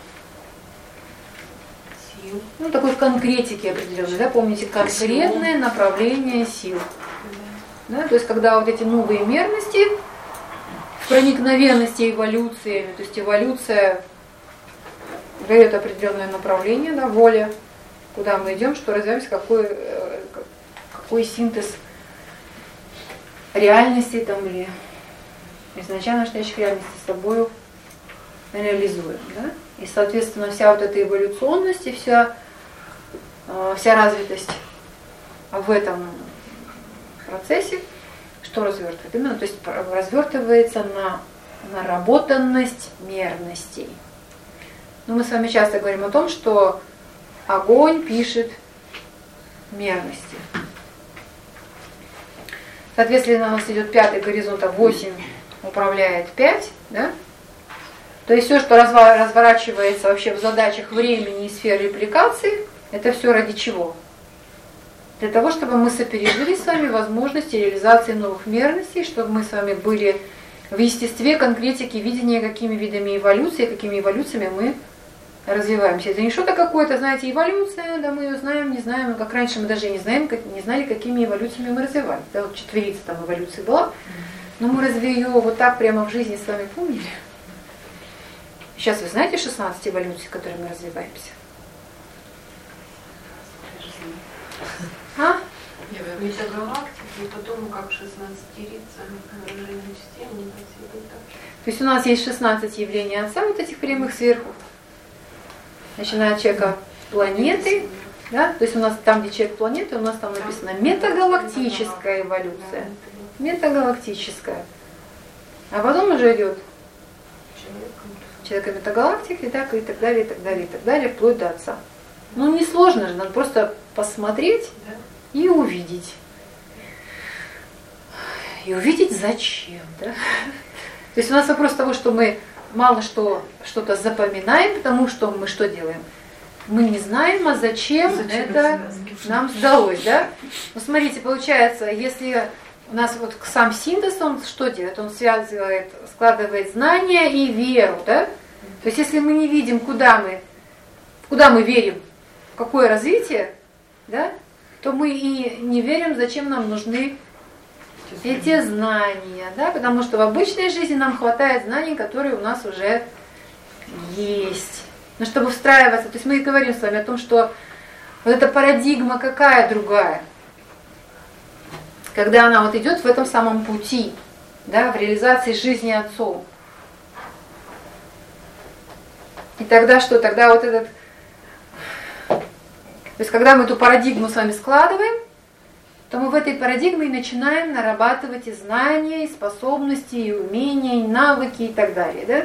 C: Сил.
A: Ну, такой конкретики определенной, да, помните, конкретное направление сил. Да, то есть, когда вот эти новые мерности в проникновенности эволюциями, то есть эволюция дает определенное направление, да, воля, куда мы идем, что развиваемся, какой, какой синтез реальности там или изначально настоящих реальностей с собой реализуем. Да? И, соответственно, вся вот эта эволюционность и вся, вся развитость в этом процессе, что развертывает? Именно, то есть развертывается на наработанность мерностей. Но мы с вами часто говорим о том, что огонь пишет мерности. Соответственно, у нас идет пятый горизонт, а восемь управляет пять, да? То есть все, что разворачивается вообще в задачах времени и сфер репликации, это все ради чего? Для того, чтобы мы сопережили с вами возможности реализации новых мерностей, чтобы мы с вами были в естестве, конкретике, видения, какими видами эволюции, какими эволюциями мы развиваемся. Это не что-то какое-то, знаете, эволюция, да, мы ее знаем, не знаем, как раньше мы даже не знаем, как, не знали, какими эволюциями мы развивались. Да, вот четверица там эволюции была, но мы разве ее вот так прямо в жизни с вами помнили? Сейчас вы знаете шестнадцать эволюций, в которых мы развиваемся? А?
E: Метагалактики, и потом как шестнадцатерица, выражение системы, не так.
A: То есть у нас есть шестнадцать явлений Отца, вот этих прямых сверху. Начиная от человека планеты, да? То есть у нас там, где человек планеты, у нас там написано метагалактическая эволюция. Метагалактическая. А потом уже идет человека метагалактики, так, и так далее, и так далее, и так далее, вплоть до Отца. Ну, не сложно же, надо просто посмотреть и увидеть. И увидеть зачем, да? То есть у нас вопрос того, что мы мало что что-то запоминаем, потому что мы что делаем? Мы не знаем, а зачем, зачем это нам сдалось, да? Ну, смотрите, получается, если у нас вот сам синтез, он что делает? Он связывает, складывает знания и веру, да? То есть если мы не видим, куда мы, куда мы верим, в какое развитие, да, то мы и не верим, зачем нам нужны эти знания, да, потому что в обычной жизни нам хватает знаний, которые у нас уже есть. Но чтобы встраиваться, то есть мы и говорим с вами о том, что вот эта парадигма какая другая, когда она вот идет в этом самом пути, да, в реализации жизни Отцом. И тогда что? Тогда вот этот То есть, когда мы эту парадигму с вами складываем, то мы в этой парадигме начинаем нарабатывать и знания, и способности, и умения, и навыки, и так далее. Да?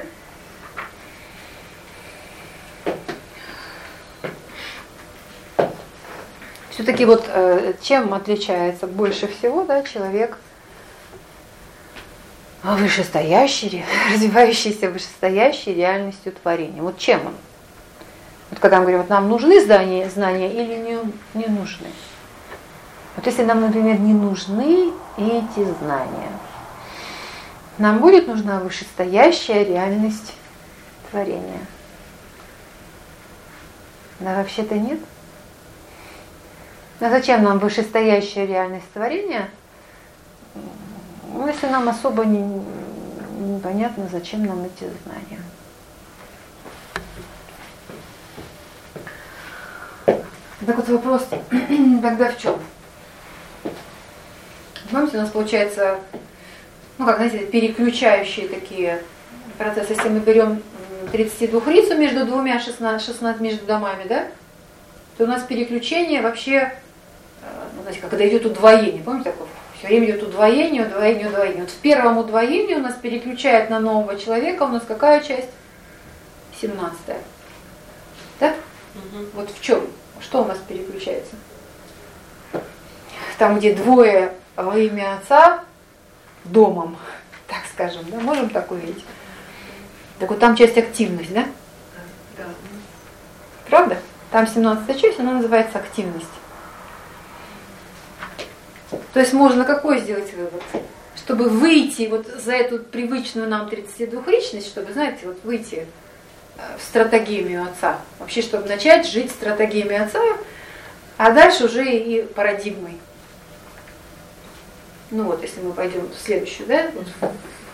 A: Все-таки вот э, чем отличается больше всего, да, человек вышестоящий, развивающийся вышестоящей реальностью творения. Вот чем он? Вот когда мы говорим, вот нам нужны знания, знания или не, не нужны? Вот если нам, например, не нужны эти знания, нам будет нужна вышестоящая реальность творения. Да, вообще-то нет. А зачем нам вышестоящая реальность творения? Ну, если нам особо не, непонятно, зачем нам эти знания. Так вот вопрос тогда в чем? Помните, у нас получается, ну как, знаете, переключающие такие процессы. Если мы берем тридцатидвухрицу между двумя, шестнадцать, шестнадцать между домами, да, то у нас переключение вообще, ну, знаете, когда идет удвоение, помните, такое? Все время идет удвоение, удвоение, удвоение. Вот в первом удвоении у нас переключает на нового человека у нас какая часть? семнадцатая. Да? Угу. Вот в чем? Что у нас переключается? Там, где двое во имя Отца домом, так скажем, да? Можем так увидеть? Так вот там часть активность, да?
E: Да.
A: Правда? Там семнадцатая часть, она называется активность. То есть можно какой сделать вывод? Чтобы выйти вот за эту привычную нам тридцатидвухричность, чтобы, знаете, вот выйти в стратегемию Отца. Вообще, чтобы начать жить стратегемией Отца, а дальше уже и парадигмой. Ну вот, если мы пойдем в следующую, да? Вот,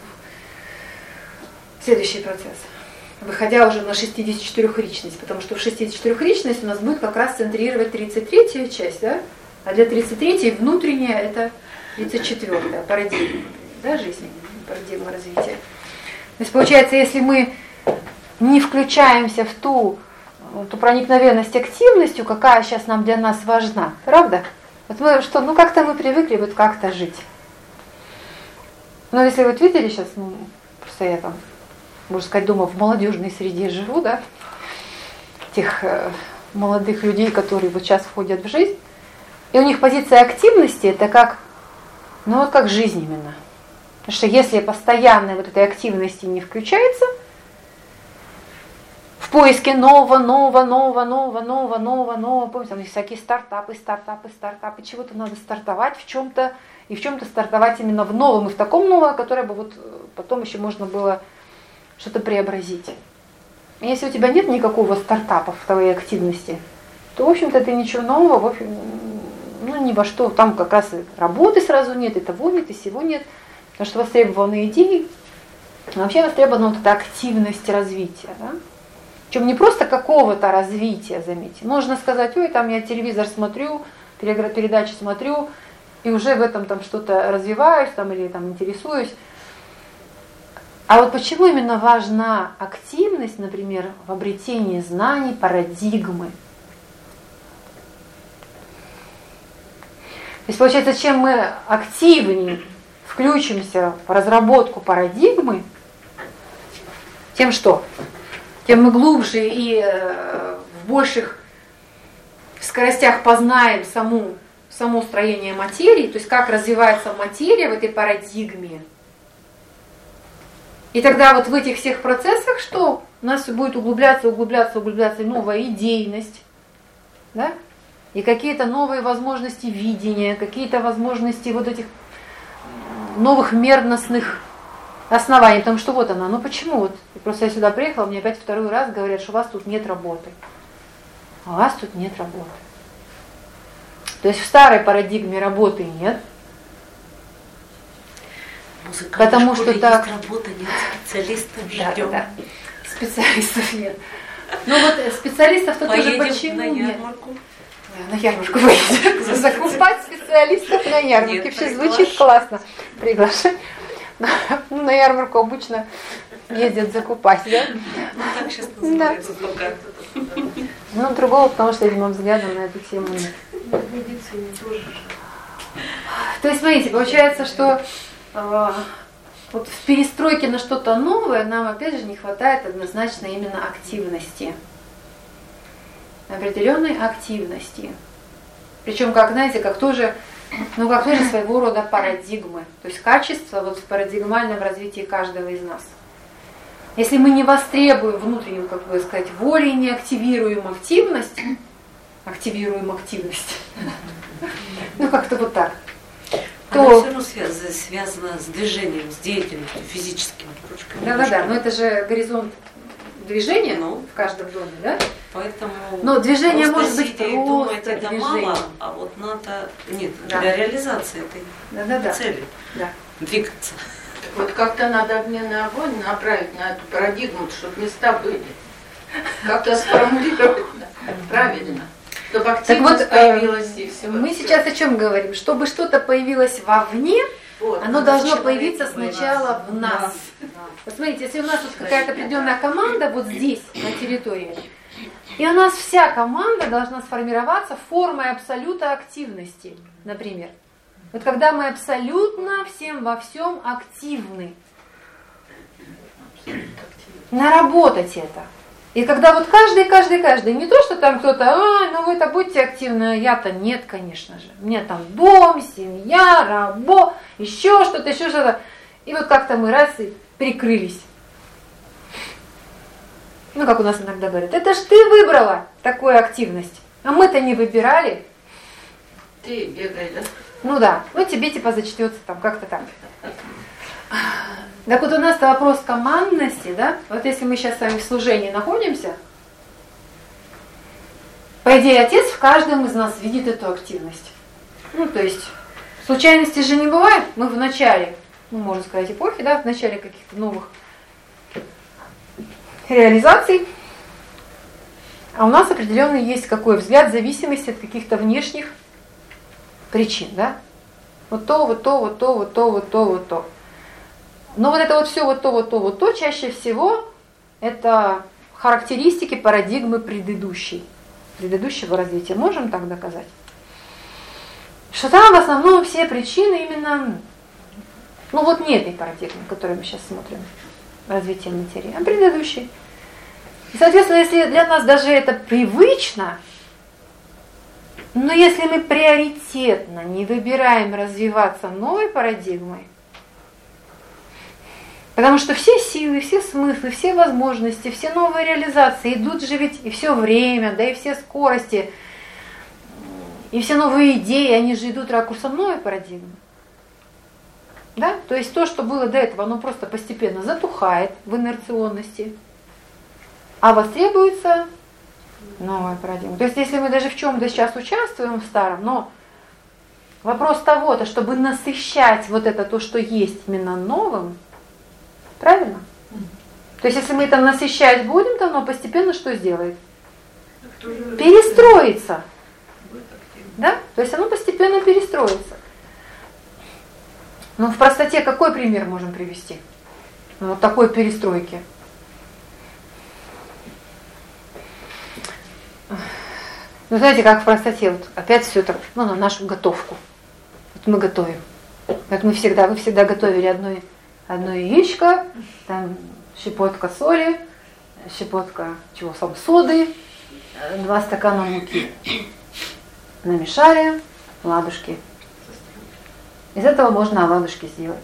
A: следующий процесс. Выходя уже на шестидесятичетырёхричность, потому что в шестидесятичетырёхричность у нас будет как раз центрировать тридцать третья часть, да? А для тридцать третьей внутренняя это тридцать четвёртая парадигма, да, жизни, парадигма развития. То есть получается, если мы не включаемся в ту, ту проникновенность активностью, какая сейчас нам для нас важна, правда? Вот мы что, ну как-то мы привыкли вот как-то жить. Но если вот видели сейчас, ну, просто я там, можно сказать, дома в молодежной среде живу, да, тех э, молодых людей, которые вот сейчас входят в жизнь, и у них позиция активности это как, ну вот как жизнь именно. Потому что если постоянно вот этой активности не включается, в поиске нового, нового, нового, нового, нового, нового, нового, помните, там есть всякие стартапы, стартапы, стартапы, чего-то надо стартовать в чем-то, и в чем-то стартовать именно в новом, и в таком новом, которое бы вот потом еще можно было что-то преобразить. И если у тебя нет никакого стартапа в твоей активности, то, в общем-то, ты ничего нового, в общем, ну, ни во что, там как раз и работы сразу нет, и того нет, и сего нет, потому что востребованы идеи, но вообще востребована вот эта активность развития, да? Причем не просто какого-то развития, заметьте. Можно сказать, ой, там я телевизор смотрю, передачи смотрю, и уже в этом там что-то развиваюсь, там, или там интересуюсь. А вот почему именно важна активность, например, в обретении знаний, парадигмы? То есть, получается, чем мы активнее включимся в разработку парадигмы, тем что? Тем мы глубже и э, в больших скоростях познаем саму, само строение материи, то есть как развивается материя в этой парадигме. И тогда вот в этих всех процессах что? У нас будет углубляться, углубляться, углубляться новая идейность, да? И какие-то новые возможности видения, какие-то возможности вот этих новых мерностных оснований. Потому что вот она, ну почему? Вот, просто я сюда приехала, мне опять второй раз говорят, что у вас тут нет работы. А у вас тут нет работы. То есть в старой парадигме работы нет. Потому что так...
B: работа, нет специалистов,
A: да,
B: ждем.
A: Да. Специалистов нет. Ну вот специалистов-то тоже почему
B: на ярмарку.
A: Нет? На ярмарку поедем. Закупать специалистов на ярмарке. Вообще звучит классно. Приглашать. Ну, на ярмарку обычно ездят закупать, да?
B: Ну так сейчас называется.
A: Ну, другого, потому что, видимо, взгляда на эту тему нет.
E: В медицине тоже.
A: То есть, смотрите, получается, что э, вот в перестройке на что-то новое нам, опять же, не хватает однозначно именно активности. Определенной активности. Причем, как, знаете, как тоже, ну, как тоже своего рода парадигмы. То есть качество вот в парадигмальном развитии каждого из нас. Если мы не востребуем внутреннюю, как бы сказать, волю и не активируем активность, активируем активность, ну как-то вот так,
B: Она
A: то...
B: все равно связана, связана с движением, с деятельностью, физическим.
A: Да-да-да, но это же горизонт движения
B: Ну.
A: в каждом доме, да?
B: Поэтому
A: Но движение
B: просто
A: может быть
B: сидя и
A: просто
B: думать, это
A: движение.
B: мало, а вот надо, нет,
A: Да.
B: для реализации этой
A: Да-да-да.
B: цели
A: Да.
B: двигаться.
F: Вот как-то надо огненный огонь направить на эту парадигму, чтобы места были. Как-то сформулировать правильно. Чтобы
A: Так
F: активность
A: вот,
F: появилась и все.
A: мы сейчас о чем говорим? Чтобы что-то появилось вовне,
F: Вот.
A: оно должно
B: человек
A: появиться
B: в
A: сначала в нас. Вот смотрите, если у нас вот какая-то определенная команда вот здесь, на территории, и у нас вся команда должна сформироваться формой абсолюта активности, например. Вот когда мы абсолютно всем во всем активны. Наработать это. И когда вот каждый, каждый, каждый, не то, что там кто-то, а, ну вы-то будьте активны, а я-то нет, конечно же. У меня там дом, семья, работа, еще что-то, еще что-то. И вот как-то мы раз и прикрылись. Ну, как у нас иногда говорят, это ж ты выбрала такую активность, а мы-то не выбирали.
F: Ты бегай, да?
A: Ну да, ну тебе типа зачтется там, как-то так. Так вот у нас вопрос командности, да? Вот если мы сейчас с вами в служении находимся, по идее Отец в каждом из нас видит эту активность. Ну то есть случайности же не бывает. Мы в начале, ну можно сказать эпохи, да, в начале каких-то новых реализаций, а у нас определенный есть какой взгляд в зависимости от каких-то внешних причин, да? Вот то, вот то, вот то, вот то, вот то, вот то. Но вот это вот все, вот то, вот то, вот то, чаще всего это характеристики парадигмы предыдущей, предыдущего развития. Можем так доказать? Что там в основном все причины именно, ну вот не этой парадигмы, которую мы сейчас смотрим, развитие материи, а предыдущей. И, соответственно, если для нас даже это привычно, но если мы приоритетно не выбираем развиваться новой парадигмой, потому что все силы, все смыслы, все возможности, все новые реализации идут же ведь и все время, да и все скорости, и все новые идеи, они же идут ракурсом новой парадигмы. Да? То есть то, что было до этого, оно просто постепенно затухает в инерционности, а востребуется новая парадигма. То есть если мы даже в чем-то сейчас участвуем в старом, но вопрос того-то, чтобы насыщать вот это то, что есть именно новым, правильно? То есть если мы это насыщать будем, то оно постепенно что сделает? Перестроится. Да? То есть оно постепенно перестроится. Ну в простоте какой пример можем привести? Ну, вот такой перестройки. Ну, знаете, как в простоте, вот опять все это, ну, на нашу готовку. Вот мы готовим. Вот мы всегда, вы всегда готовили одно, одно яичко, там щепотка соли, щепотка чего, сам соды, два стакана муки. Намешали, ладушки. Из этого можно оладушки сделать.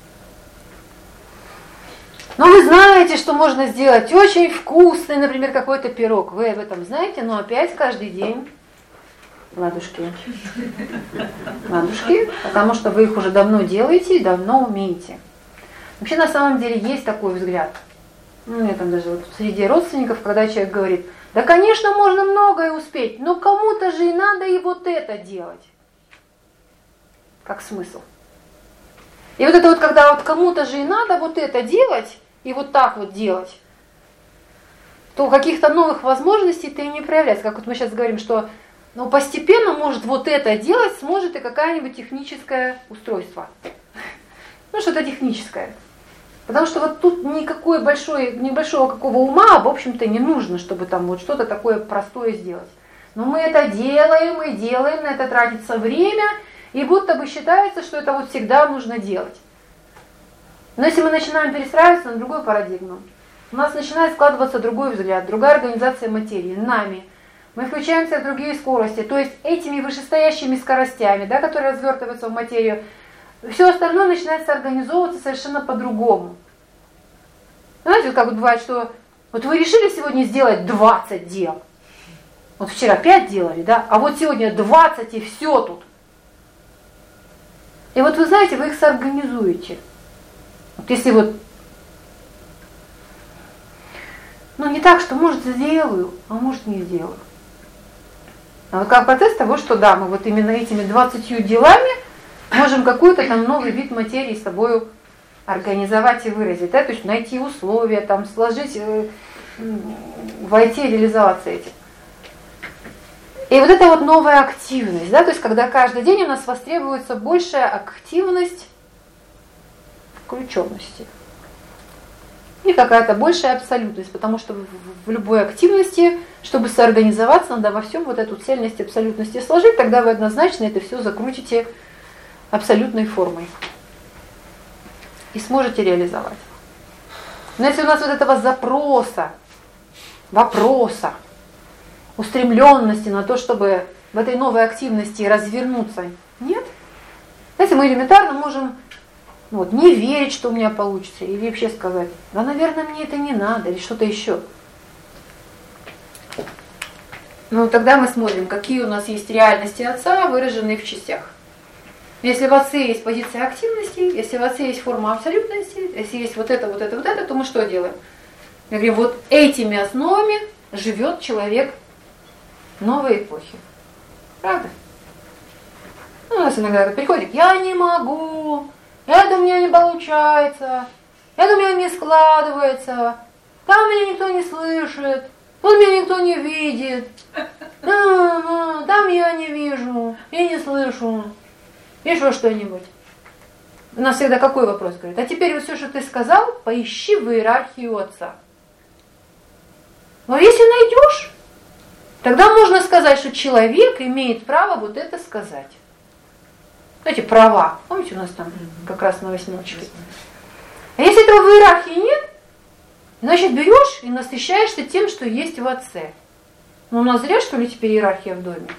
A: Но вы знаете, что можно сделать очень вкусный, например, какой-то пирог. Вы об этом знаете, но опять каждый день ладушки. Ладушки, потому что вы их уже давно делаете и давно умеете. Вообще на самом деле есть такой взгляд. Ну, я там даже вот среди родственников, когда человек говорит, да, конечно, можно многое успеть, но кому-то же и надо и вот это делать. Как смысл. И вот это вот, когда вот кому-то же и надо вот это делать, и вот так вот делать, то каких-то новых возможностей ты не проявляется. Как вот мы сейчас говорим, что ну, постепенно может вот это делать сможет и какое-нибудь техническое устройство. Ну, что-то техническое. Потому что вот тут никакой большой, небольшого какого ума, в общем-то, не нужно, чтобы там вот что-то такое простое сделать. Но мы это делаем и делаем, на это тратится время, и будто бы считается, что это вот всегда нужно делать. Но если мы начинаем перестраиваться на другую парадигму, у нас начинает складываться другой взгляд, другая организация материи, нами. Мы включаемся в другие скорости, то есть этими вышестоящими скоростями, да, которые развертываются в материю, все остальное начинает организовываться совершенно по-другому. Знаете, как вот бывает, что вот вы решили сегодня сделать двадцать дел. Вот вчера пять делали, да, а вот сегодня двадцать и все тут. И вот вы знаете, вы их соорганизуете. Вот если вот, ну не так, что может сделаю, а может не сделаю. А вот как процесс того, что да, мы вот именно этими двадцатью делами можем какой-то там новый вид материи с собой организовать и выразить, да, то есть найти условия, там сложить, э, войти и реализоваться этим. И вот это вот новая активность, да, то есть когда каждый день у нас востребуется большая активность включенности. И какая-то большая абсолютность, потому что в, в любой активности, чтобы соорганизоваться, надо во всем вот эту цельность абсолютности сложить, тогда вы однозначно это все закрутите абсолютной формой и сможете реализовать. Но если у нас вот этого запроса, вопроса, устремленности на то, чтобы в этой новой активности развернуться, нет, знаете, мы элементарно можем вот, не верить, что у меня получится, или вообще сказать, да, наверное, мне это не надо, или что-то еще. Ну, тогда мы смотрим, какие у нас есть реальности Отца, выраженные в частях. Если в Отце есть позиция активности, если в Отце есть форма абсолютности, если есть вот это, вот это, вот это, то мы что делаем? Мы говорим, вот этими основами живет человек новой эпохи. Правда? Ну, у нас иногда приходит, я не могу, это у меня не получается, это у меня не складывается, там меня никто не слышит, тут меня никто не видит, там я не вижу и не слышу. Еще что-нибудь. У нас всегда какой вопрос говорит? А теперь вот все, что ты сказал, поищи в иерархию Отца. Но если найдешь, тогда можно сказать, что человек имеет право вот это сказать. Эти права. Помните, у нас там как раз на восьмерочке. А если этого в иерархии нет, значит берешь и насыщаешься тем, что есть в Отце. Ну у нас зря, что ли, теперь иерархия в доме?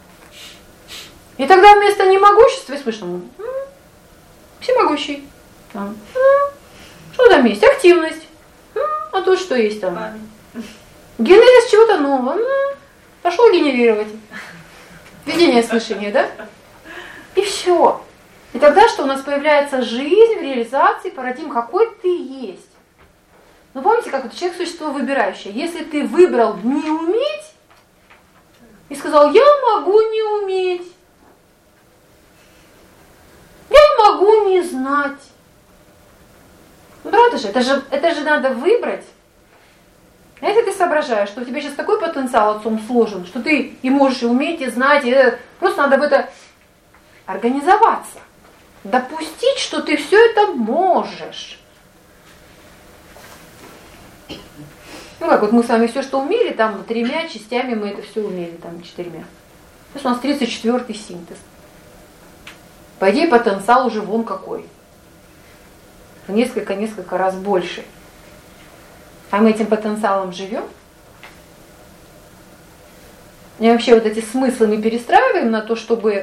A: И тогда вместо немогущества слышно, всемогущий. Там. Что там есть? Активность. А то что есть там? Генерис чего-то нового. Пошел генерировать. Видение слышания, да? И все. И тогда что? У нас появляется жизнь в реализации парадигм, какой ты есть. Ну помните, как вот человек существо выбирающее. Если ты выбрал не уметь и сказал, я могу не уметь, я могу не знать. Ну правда же, это же, это же надо выбрать. А если ты соображаешь, что у тебя сейчас такой потенциал Отцом сложен, что ты и можешь и уметь, и знать, и это, просто надо в это организоваться. Допустить, что ты все это можешь. Ну как, вот мы с вами все, что умели, там тремя частями мы это все умели, там четырьмя. Сейчас у нас тридцать четвёртый синтез. По идее, потенциал уже вон какой. Несколько-несколько раз больше. А мы этим потенциалом живем. И вообще вот эти смыслы мы перестраиваем на то, чтобы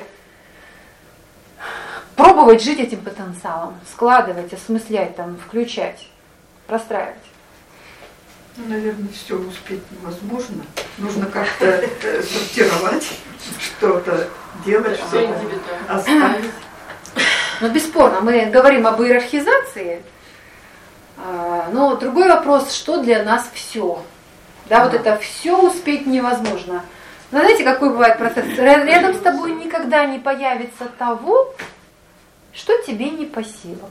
A: пробовать жить этим потенциалом, складывать, осмыслять, там, включать, простраивать.
F: Ну, наверное, все успеть невозможно. Нужно как-то сортировать, что-то делать, что-то оставить.
A: Ну, бесспорно, мы говорим об иерархизации, но другой вопрос, что для нас все. Да, вот это все успеть невозможно. Но знаете, какой бывает процесс? Рядом с тобой никогда не появится того, что тебе не по силам.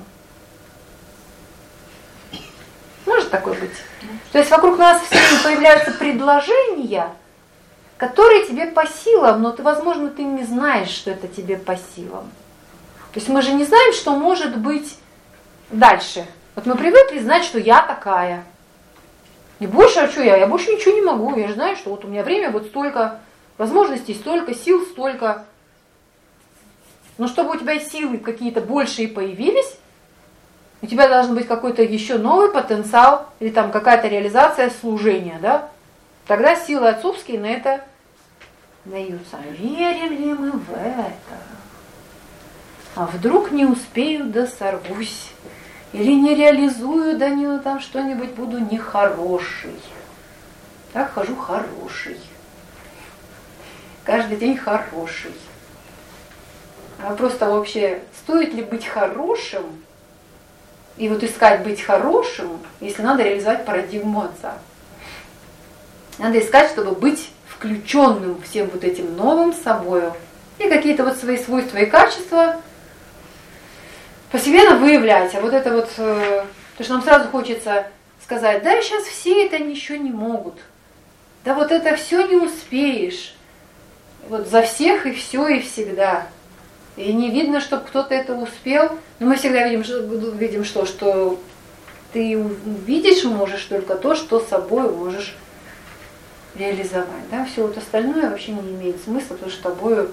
A: Может такое быть? То есть вокруг нас все время появляются предложения, которые тебе по силам, но ты, возможно, ты не знаешь, что это тебе по силам. То есть мы же не знаем, что может быть дальше. Вот мы привыкли знать, что я такая. И больше, а что я? Я больше ничего не могу. Я же знаю, что вот у меня время вот столько, возможностей столько, сил столько. Но чтобы у тебя силы какие-то большие появились, у тебя должен быть какой-то еще новый потенциал или там какая-то реализация служения, да? Тогда силы отцовские на это даются. Верим ли мы в это? А вдруг не успею, да сорвусь? Или не реализую, да не там что-нибудь буду нехороший. Так хожу хороший. Каждый день хороший. А просто вообще, стоит ли быть хорошим, и вот искать быть хорошим, если надо реализовать парадигму отца. Надо искать, чтобы быть включенным всем вот этим новым собою. И какие-то вот свои свойства и качества постепенно выявлять. А вот это вот, то, что нам сразу хочется сказать, да, сейчас все это еще не могут. Да вот это все не успеешь. Вот за всех и все и всегда. И не видно, чтобы кто-то это успел. Но мы всегда видим, видим что, что ты увидишь можешь только то, что собой можешь реализовать. Да? Все вот остальное вообще не имеет смысла, потому что тобою...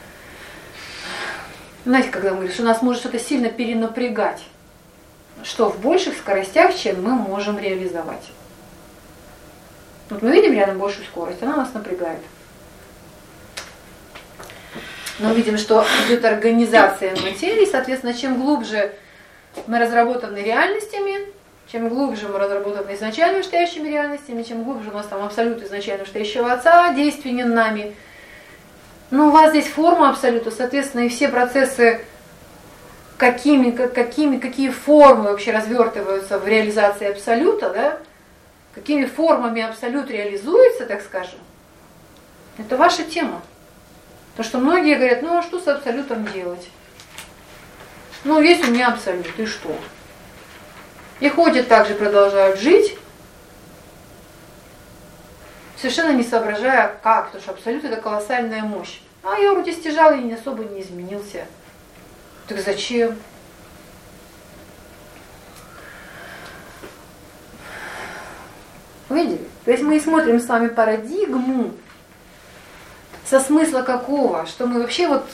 A: Знаете, когда мы говорим, что нас может что-то сильно перенапрягать, что в больших скоростях, чем мы можем реализовать. Вот мы видим рядом большую скорость, она нас напрягает. Но видим, что идет организация материи, соответственно, чем глубже мы разработаны реальностями, чем глубже мы разработаны изначально вышестоящими реальностями, чем глубже у нас там абсолют изначально вышестоящего отца действенен нами. Но у вас здесь форма абсолюта, соответственно, и все процессы, какими, какими, какие формы вообще развертываются в реализации абсолюта, да, какими формами абсолют реализуется, так скажем, это ваша тема. Потому что многие говорят, ну а что с абсолютом делать? Ну, есть у меня абсолют, и что? И ходят так же, продолжают жить, совершенно не соображая, как, потому что абсолют это колоссальная мощь. А я вроде стяжал и не особо не изменился. Так зачем? Видели? То есть мы смотрим с вами парадигму, со смысла какого, что мы вообще вот,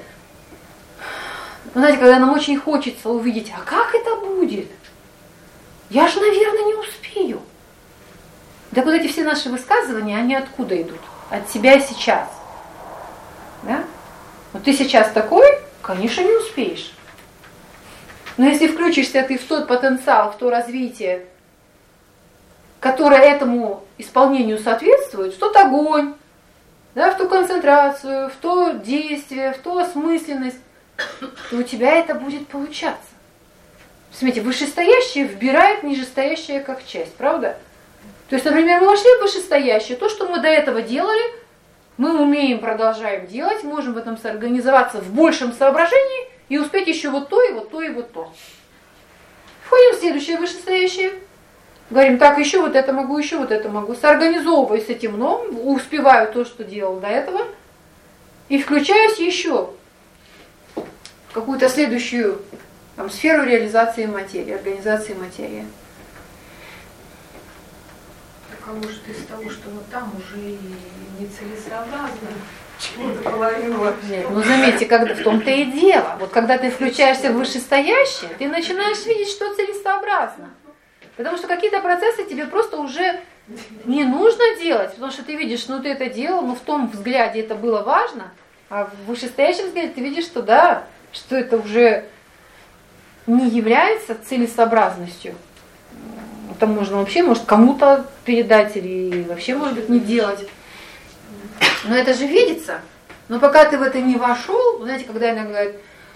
A: знаете, когда нам очень хочется увидеть, а как это будет? Я же, наверное, не успею. Так вот эти все наши высказывания, они откуда идут? От себя сейчас. Да? Вот ты сейчас такой, конечно, не успеешь. Но если включишься ты в тот потенциал, в то развитие, которое этому исполнению соответствует, в тот огонь, да, в ту концентрацию, в то действие, в ту осмысленность, то у тебя это будет получаться. Смотрите, вышестоящее вбирает нижестоящее как часть, правда? То есть, например, мы вошли в вышестоящее, то, что мы до этого делали, мы умеем, продолжаем делать, можем в этом соорганизоваться в большем соображении и успеть еще вот то, и вот то, и вот то. Входим в следующее вышестоящее. Говорим, так, еще вот это могу, еще вот это могу. Соорганизовываюсь с этим новым, успеваю то, что делал до этого, и включаюсь еще в какую-то следующую там, сферу реализации материи, организации материи.
E: Так а может из того, что вот там уже и нецелесообразно чего-то половину.
A: Нет, ну заметьте, когда, в том-то и дело. Вот когда ты включаешься в вышестоящее, ты начинаешь видеть, что целесообразно. Потому что какие-то процессы тебе просто уже не нужно делать, потому что ты видишь, ну ты это делал, но в том взгляде это было важно, а в вышестоящем взгляде ты видишь, что да, что это уже не является целесообразностью. Это можно вообще, может, кому-то передать или вообще, может быть, не делать. Но это же видится. Но пока ты в это не вошел, знаете, когда иногда говорят,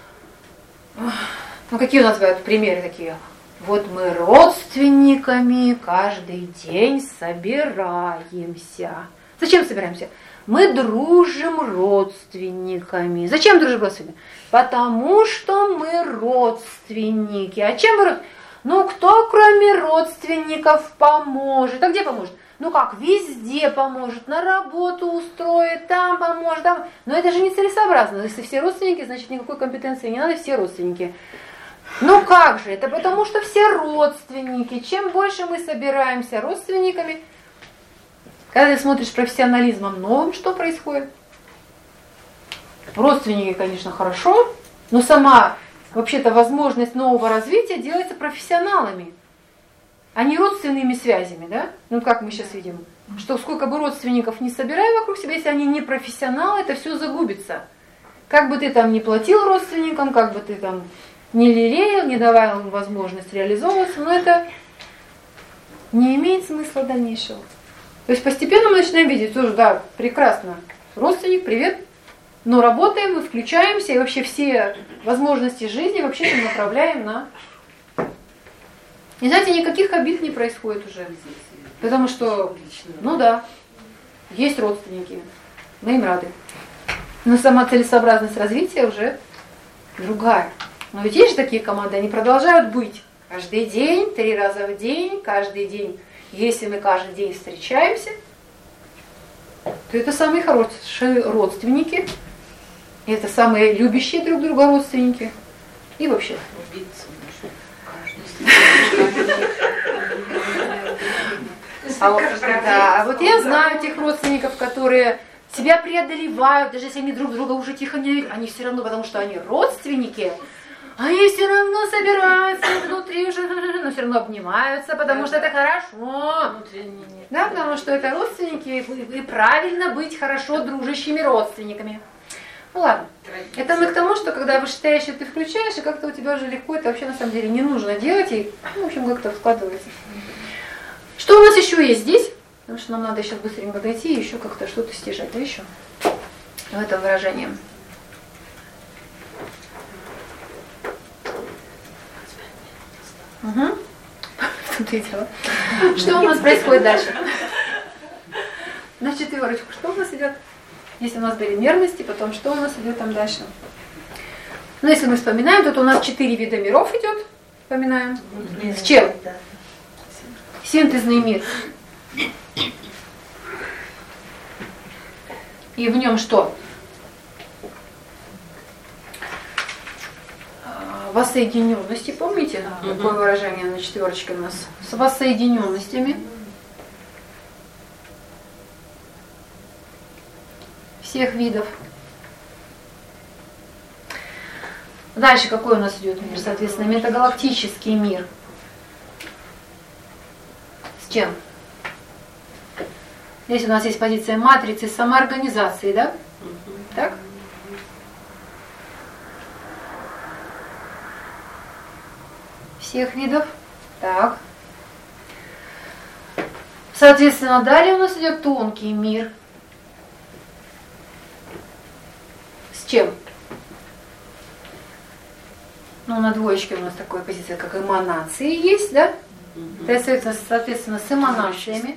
A: ну какие у нас бывают примеры такие? Вот мы родственниками каждый день собираемся. Зачем собираемся? Мы дружим родственниками. Зачем дружим родственниками? Потому что мы родственники. А чем вы родственники? Ну кто кроме родственников поможет? А где поможет? Ну как, везде поможет, на работу устроит, там поможет, там. Но это же не целесообразно. Если все родственники, значит никакой компетенции не надо, все родственники. Ну как же? Это потому что все родственники. Чем больше мы собираемся родственниками, когда ты смотришь профессионализмом новым, что происходит? Родственники, конечно, хорошо, но сама вообще-то возможность нового развития делается профессионалами, а не родственными связями, да? Ну как мы сейчас видим, что сколько бы родственников не собирай вокруг себя, если они не профессионалы, это все загубится. Как бы ты там не платил родственникам, как бы ты там не лелеял, не давал им возможность реализовываться, но это не имеет смысла дальнейшего. То есть постепенно мы начинаем видеть тоже, да, прекрасно, родственник, привет, но работаем, мы включаемся, и вообще все возможности жизни вообще-то направляем на... И знаете, никаких обид не происходит уже. Потому что, ну да, есть родственники, мы им рады. Но сама целесообразность развития уже другая. Но ведь есть же такие команды, они продолжают быть каждый день, три раза в день, каждый день. Если мы каждый день встречаемся, то это самые хорошие родственники, это самые любящие друг друга родственники. И вообще. А вот, да, а вот я знаю тех родственников, которые себя преодолевают, даже если они друг друга уже тихо не видят, они все равно, потому что они родственники, они все равно собираются внутри уже, но все равно обнимаются, потому что это хорошо. Да, потому что это родственники, и правильно быть хорошо дружащими родственниками. Ну ладно, это мы к тому, что когда вышестоящее ты включаешь, и как-то у тебя уже легко, это вообще на самом деле не нужно делать, и ну, в общем как-то складывается. Что у нас еще есть здесь? Потому что нам надо сейчас быстренько дойти и еще как-то что-то стяжать, да еще в этом выражении. Угу. Тут и дело. Что у нас происходит дальше? На четверочку. Что у нас идет? Если у нас были мерности, потом что у нас идет там дальше? Ну, если мы вспоминаем, тут у нас четыре вида миров идет. Вспоминаем. С чем? Синтезный мир. И в нем что? Воссоединенности, помните? Uh-huh. Такое выражение на четверочке у нас. С воссоединенностями. Всех видов. Дальше какой у нас идет мир? Соответственно, метагалактический мир. С чем? Здесь у нас есть позиция матрицы самоорганизации, да? Uh-huh. Так? Всех видов. Так. Соответственно, далее у нас идет тонкий мир. С чем? Ну, на двоечке у нас такая позиция, как эманации есть, да? Mm-hmm. Это, соответственно, соответственно, с эманациями.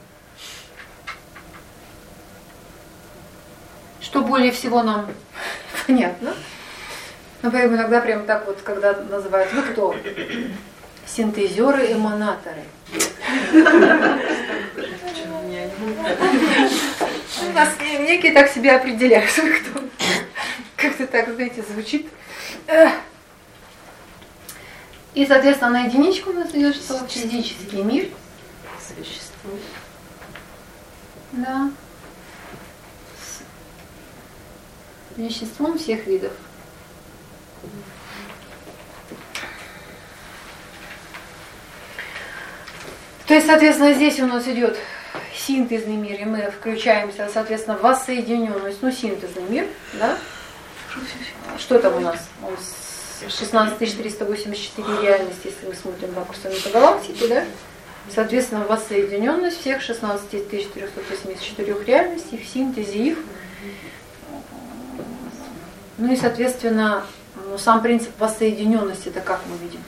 A: Что более всего нам понятно. Например, иногда прям так вот, когда называют, вы кто? Синтезеры, эманаторы. У нас некие так себя определяют, кто. Как-то так, знаете, звучит. И, соответственно, на единичку у нас идет что? Физический мир.
B: Существо.
A: Да. С веществом всех видов. То есть, соответственно, здесь у нас идет синтезный мир, и мы включаемся, соответственно, в воссоединенность, ну, синтезный мир, да? Что там у нас? шестнадцать тысяч триста восемьдесят четыре реальности, если мы смотрим ракурсом метагалактики, да? Соответственно, воссоединенность всех шестнадцать тысяч триста восемьдесят четыре реальностей, в синтезе их. Ну и, соответственно, сам принцип воссоединенности, это как мы видим?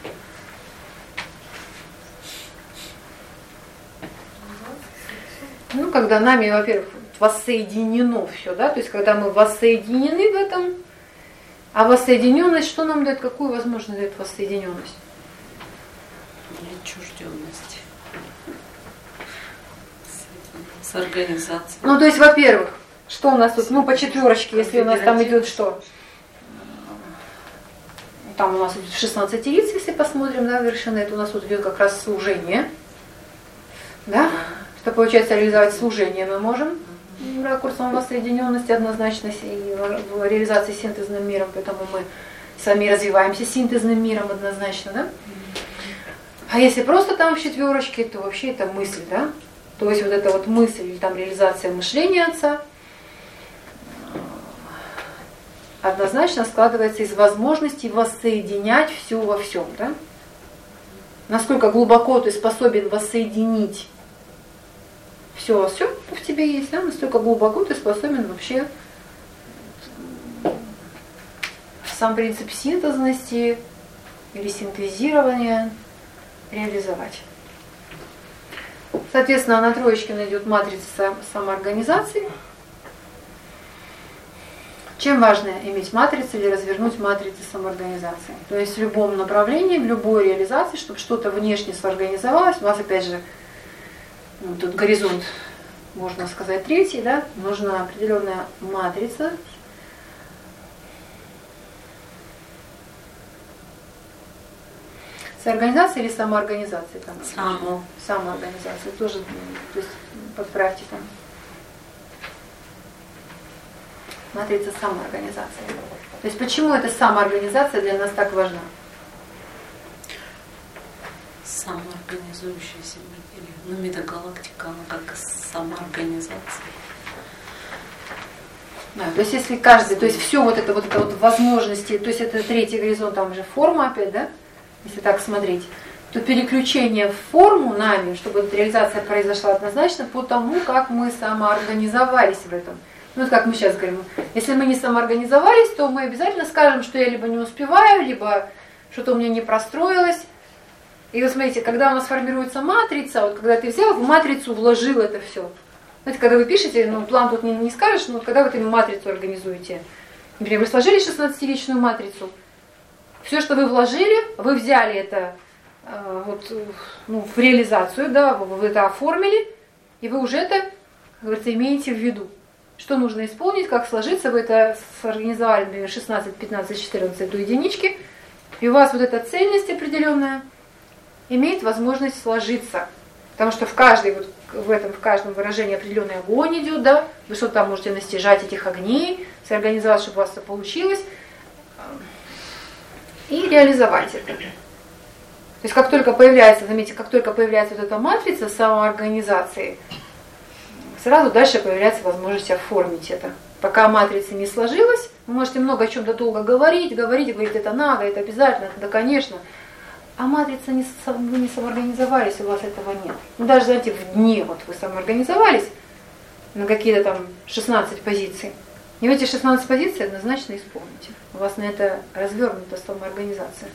A: Ну, когда нами, во-первых, воссоединено все, да, то есть когда мы воссоединены в этом, а воссоединенность, что нам дает, какую возможность дает воссоединенность?
B: Отчужденность. С, с организацией.
A: Ну, то есть, во-первых, что у нас тут, ну, по четверочке, если у нас там идет что? там у нас идет шестнадцать лиц, если посмотрим, да, вершина, это у нас вот идет как раз служение. Да? Что получается реализовать служение мы можем ракурсом воссоединенности однозначно и в реализации синтезным миром, поэтому мы сами развиваемся синтезным миром однозначно, да? А если просто там в четверочке, то вообще это мысль, да? То есть вот эта вот мысль или там реализация мышления Отца однозначно складывается из возможности воссоединять все во всем, да? Насколько глубоко ты способен воссоединить все во всем, что в тебе есть, да? Настолько глубоко ты способен вообще сам принцип синтезности или синтезирования реализовать. Соответственно, на троечке найдет матрица самоорганизации. Чем важно иметь матрицу или развернуть матрицу самоорганизации? То есть в любом направлении, в любой реализации, чтобы что-то внешне соорганизовалось, у вас опять же ну, тут горизонт, можно сказать, третий, да, нужна определенная матрица. Соорганизация или самоорганизация? Там,
B: Само.
A: Самоорганизация. Тоже, то есть подправьте там. Матрица самоорганизации. То есть почему эта самоорганизация для нас так важна?
B: Самоорганизующаяся материя. Ну, метагалактика, она как самоорганизация.
A: Да, то есть если каждый, то есть все вот это вот это вот возможности, то есть это третий горизонт, там же форма опять, да? Если так смотреть, то переключение в форму нами, чтобы эта реализация произошла однозначно по тому, как мы самоорганизовались в этом. Ну, вот как мы сейчас говорим, если мы не самоорганизовались, то мы обязательно скажем, что я либо не успеваю, либо что-то у меня не простроилось. И вот смотрите, когда у нас формируется матрица, вот когда ты взял, в матрицу вложил это все. Знаете, когда вы пишете, ну, план тут не, не скажешь, но вот когда вы эту матрицу организуете, например, вы сложили шестнадцатиличную матрицу, все, что вы вложили, вы взяли это э, вот, ну, в реализацию, да, вы, вы это оформили, и вы уже это, как говорится, имеете в виду. Что нужно исполнить, как сложиться, вы это сорганизовали, например, шестнадцать, пятнадцать, четырнадцать до единички, и у вас вот эта цельность определенная имеет возможность сложиться. Потому что в каждой, вот, в этом, в каждом выражении определенный огонь идет, да, вы что-то там можете настижать этих огней, сорганизовать, чтобы у вас это получилось, и реализовать это. То есть как только появляется, заметьте, как только появляется вот эта матрица самоорганизации, сразу дальше появляется возможность оформить это. Пока матрица не сложилась, вы можете много о чем-то долго говорить, говорить, говорить, это надо, это обязательно, да, конечно. А матрица, не, вы не самоорганизовались, у вас этого нет. Ну, даже, знаете, в дне вот вы самоорганизовались на какие-то там шестнадцать позиций, и в эти шестнадцать позиций однозначно исполните. У вас на это развернута самоорганизация.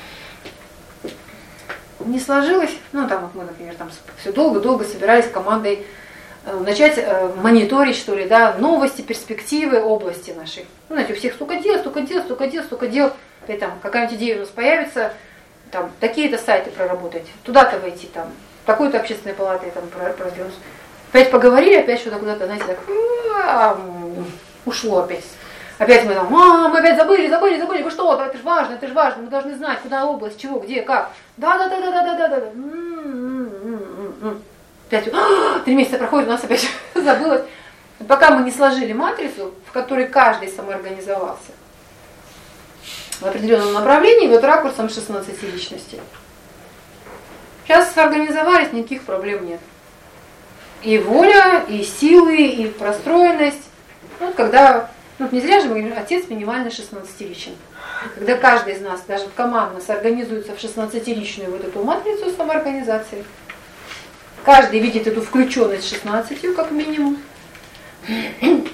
A: Не сложилось, ну там вот мы, например, там все долго-долго собирались командой э, начать э, мониторить, что ли, да, новости, перспективы области нашей. Ну, знаете, у всех столько дел, столько дел, столько дел, столько дел. И там какая-нибудь идея у нас появится, там такие-то сайты проработать, туда-то войти, там, такой-то общественной палатой там продвинуться. Опять поговорили, опять что-то куда-то, знаете, так ушло опять. Опять мы там, а, мы опять забыли, забыли, забыли, вы что, это же важно, это же важно, мы должны знать, куда область, чего, где, как. Да, да, да, да, да, да, да, да. Опять три месяца проходит, у нас опять забылось. Пока мы не сложили матрицу, в которой каждый самоорганизовался в определенном направлении, вот ракурсом шестнадцати личностей. Сейчас соорганизовались, никаких проблем нет. И воля, и силы, и простроенность. Вот когда, ну не зря же мы говорим, отец минимально шестнадцатиличен. Когда каждый из нас, даже командно, соорганизуется в шестнадцатиличную вот эту матрицу самоорганизации, каждый видит эту включенность шестнадцатью как минимум, и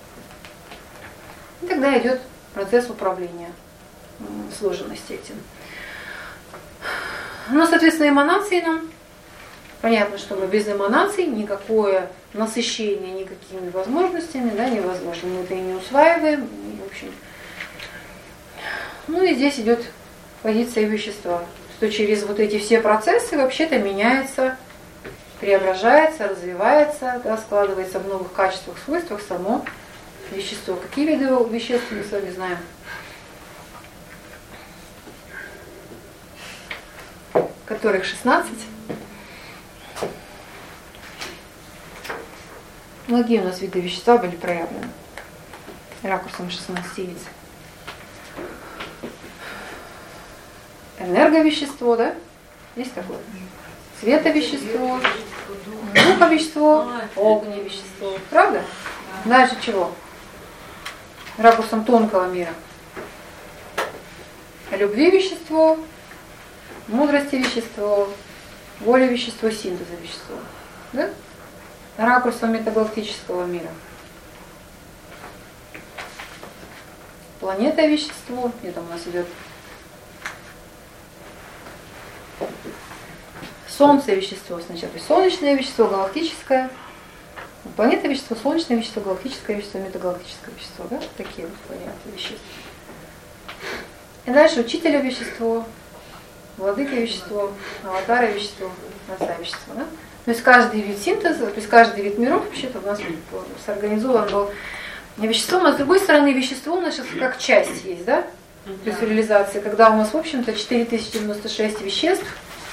A: тогда идет процесс управления сложенности этим. Ну, соответственно, эманации нам. Понятно, что мы без эманаций никакое насыщение никакими возможностями, да, невозможно. Мы это и не усваиваем. И, в общем. Ну и здесь идет позиция вещества, что через вот эти все процессы вообще-то меняется, преображается, развивается, да, складывается в новых качествах, свойствах само вещество. Какие виды веществ мы с вами знаем? которых шестнадцать. Многие у нас виды вещества были проявлены ракурсом шестнадцати яиц. Энерговещество, да? Есть такое? Световещество, духовещество, огневещество. Правда? Дальше чего? Ракурсом тонкого мира. Любви вещество, мудрости вещество, воли вещество, синтеза вещество. Да? Ракурсом метагалактического мира. Планета вещество. Где там у нас идет? Солнце вещество сначала. Солнечное вещество, галактическое. Планета вещество, солнечное вещество, галактическое вещество, метагалактическое вещество. Да? Такие вот понятия веществ. И дальше учителя вещество, владыка вещество, аватара вещество, отца вещество. Да? То есть каждый вид синтеза, то есть каждый вид миров вообще-то у нас сорганизован был веществом, а с другой стороны вещество у нас сейчас как часть есть, да? То есть реализация, когда у нас в общем-то четыре тысячи девяносто шесть веществ